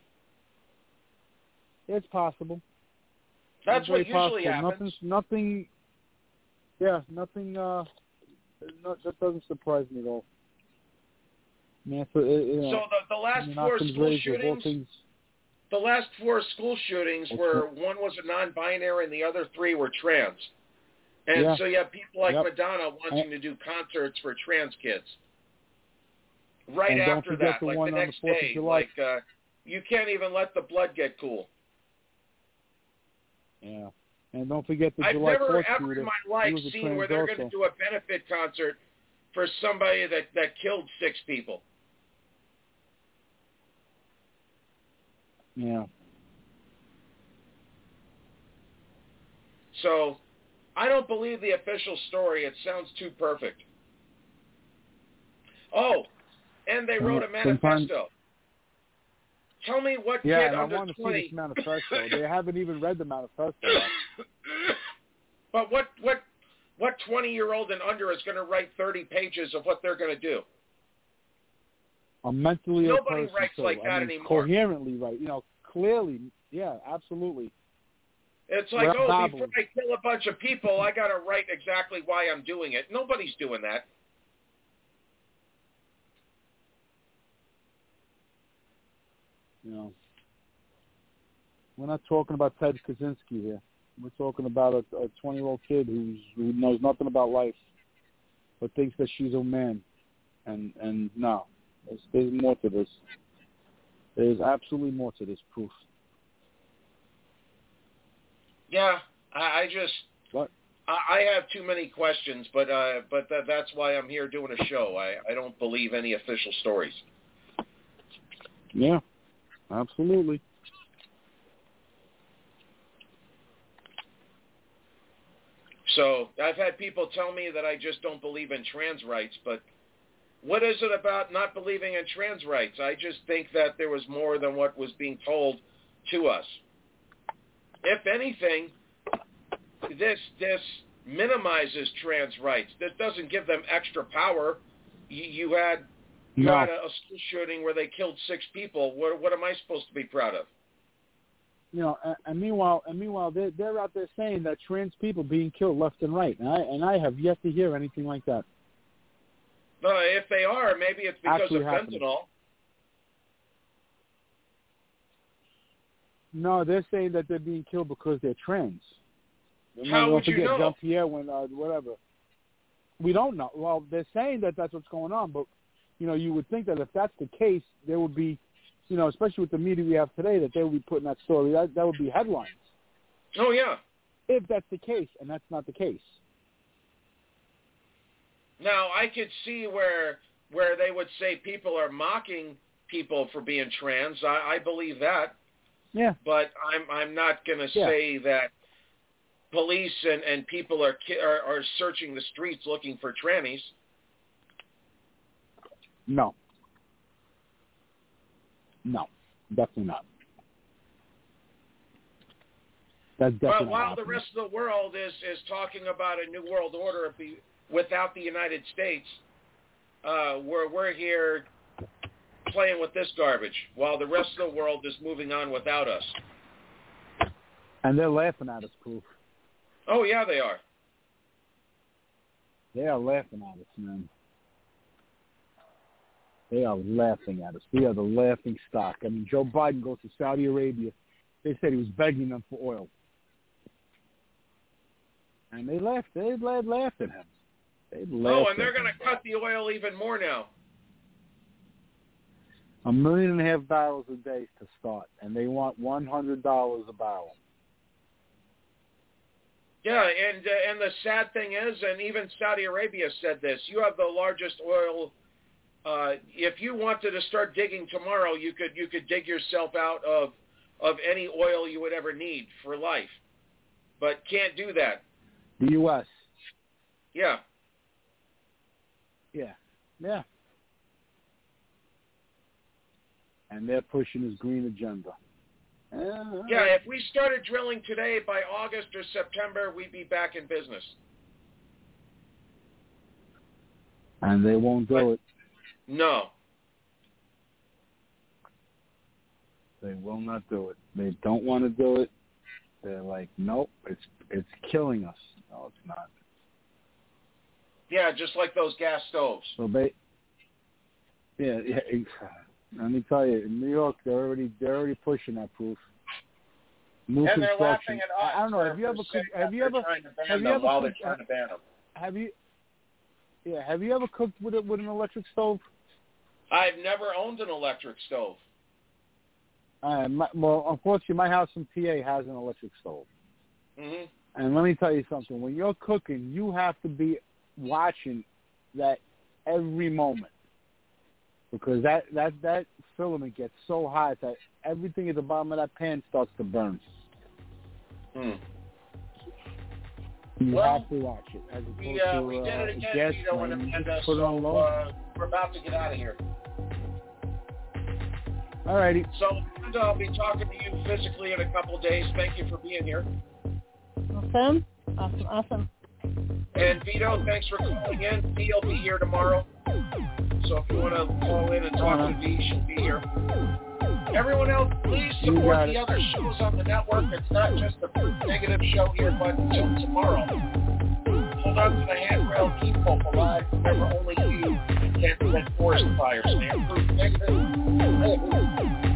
It's possible. That's It's what very usually possible. happens. Nothing, nothing, yeah, nothing, uh, no, that doesn't surprise me at all. Man, so, it, you know, So the, the last I mean, four Occam's school razor, of all shootings, things- the last four school shootings were, one was a non-binary and the other three were trans. And Yeah. so you have people like Yep. Madonna wanting to do concerts for trans kids. Right And don't after forget that, the like one the on the next fourth of day, July. like uh, you can't even let the blood get cool. Yeah. And don't forget the I've July never fourth ever shooter. in my He life was a seen trans where they're going to also. do a benefit concert for somebody that, that killed six people. Yeah. So I don't believe the official story. It sounds too perfect. Oh, and they wrote a Sometimes- manifesto. Tell me what Yeah, kid and I under want to see twenty. this manifesto. They haven't even read the manifesto yet. But what what what twenty-year-old and under is going to write thirty pages of what they're going to do? A mentally ill Nobody person, writes too. like I that mean, anymore. Coherently, right? You know, clearly. Yeah, absolutely. It's like, Without oh, babbling. before I kill a bunch of people, I got to write exactly why I'm doing it. Nobody's doing that. You know, we're not talking about Ted Kaczynski here. We're talking about a, a twenty-year-old kid who's who knows nothing about life, but thinks that she's a man. And and no, there's, there's more to this. There's absolutely more to this proof. Yeah, I, I just What? I, I have too many questions, but uh, but th- that's why I'm here doing a show. I, I don't believe any official stories. Yeah, absolutely. So I've had people tell me that I just don't believe in trans rights, but what is it about not believing in trans rights? I just think that there was more than what was being told to us. If anything, this this minimizes trans rights. This doesn't give them extra power. You, you had you No. had a, a school shooting where they killed six people. What what am I supposed to be proud of? You know, and, and meanwhile, and meanwhile, they're they're out there saying that trans people being killed left and right, and I and I have yet to hear anything like that. No, if they are, maybe it's because Actually of happening. fentanyl. No, they're saying that they're being killed because they're trans. And How don't would you forget, know? Jean-Pierre when uh, whatever. We don't know. Well, they're saying that that's what's going on, but you know, you would think that if that's the case, there would be, you know, especially with the media we have today, that they would be putting that story. That that would be headlines. Oh yeah. If that's the case, and that's not the case. Now I could see where where they would say people are mocking people for being trans. I, I believe that. Yeah. But I'm I'm not going to Yeah. say that police and, and people are, ki- are are searching the streets looking for trannies. No. No, definitely not. That's definitely But while the rest of the world is, is talking about a new world order without the United States, uh, we're, we're here playing with this garbage while the rest of the world is moving on without us. And they're laughing at us, Proof. Oh, yeah, they are. They are laughing at us, man. They are laughing at us. We are the laughing stock. I mean, Joe Biden goes to Saudi Arabia. They said he was begging them for oil. And they laughed. They laughed at him. They laughed oh, and they're going to cut the oil even more now. A million and a half barrels a day to start, and they want one hundred dollars a barrel. Yeah, and uh, and the sad thing is, and even Saudi Arabia said this, you have the largest oil. Uh, if you wanted to start digging tomorrow, you could you could dig yourself out of of any oil you would ever need for life, but can't do that. The U S Yeah. Yeah. Yeah. And they're pushing his green agenda. Uh, yeah, if we started drilling today, by August or September, we'd be back in business. And they won't do but, it. No. They will not do it. They don't want to do it. They're like, nope, it's it's killing us. No, it's not. Yeah, just like those gas stoves. So they, yeah, yeah. Let me tell you, in New York, they're already they're already pushing that, Proof. New and they're construction. laughing at us. I don't know. Have you ever cooked? Have you ever? Have you ever while cooked, they're trying to ban them. Have you? Yeah. Have you ever cooked with it with an electric stove? I've never owned an electric stove. Uh, my, well, unfortunately, my house in P A has an electric stove. Mm-hmm. And let me tell you something. When you're cooking, you have to be watching that every moment. Because that, that, that filament gets so hot that everything at the bottom of that pan starts to burn. Hmm. You well, have to watch it. As opposed we, uh, to, we did uh, it again, gas Vito, and flame, Amanda, put it on so low. uh, we're about to get out of here. All righty. So, Amanda, I'll be talking to you physically in a couple of days. Thank you for being here. Awesome. Awesome, awesome. And Vito, thanks for calling in. V will be here tomorrow. So if you want to call in and talk to V, she'll be here. Everyone else, please support the other shows on the network. It's not just a negative show here, but until tomorrow. Hold on to the handrail, keep hope alive. Remember, only you can prevent forest fires and improve negative.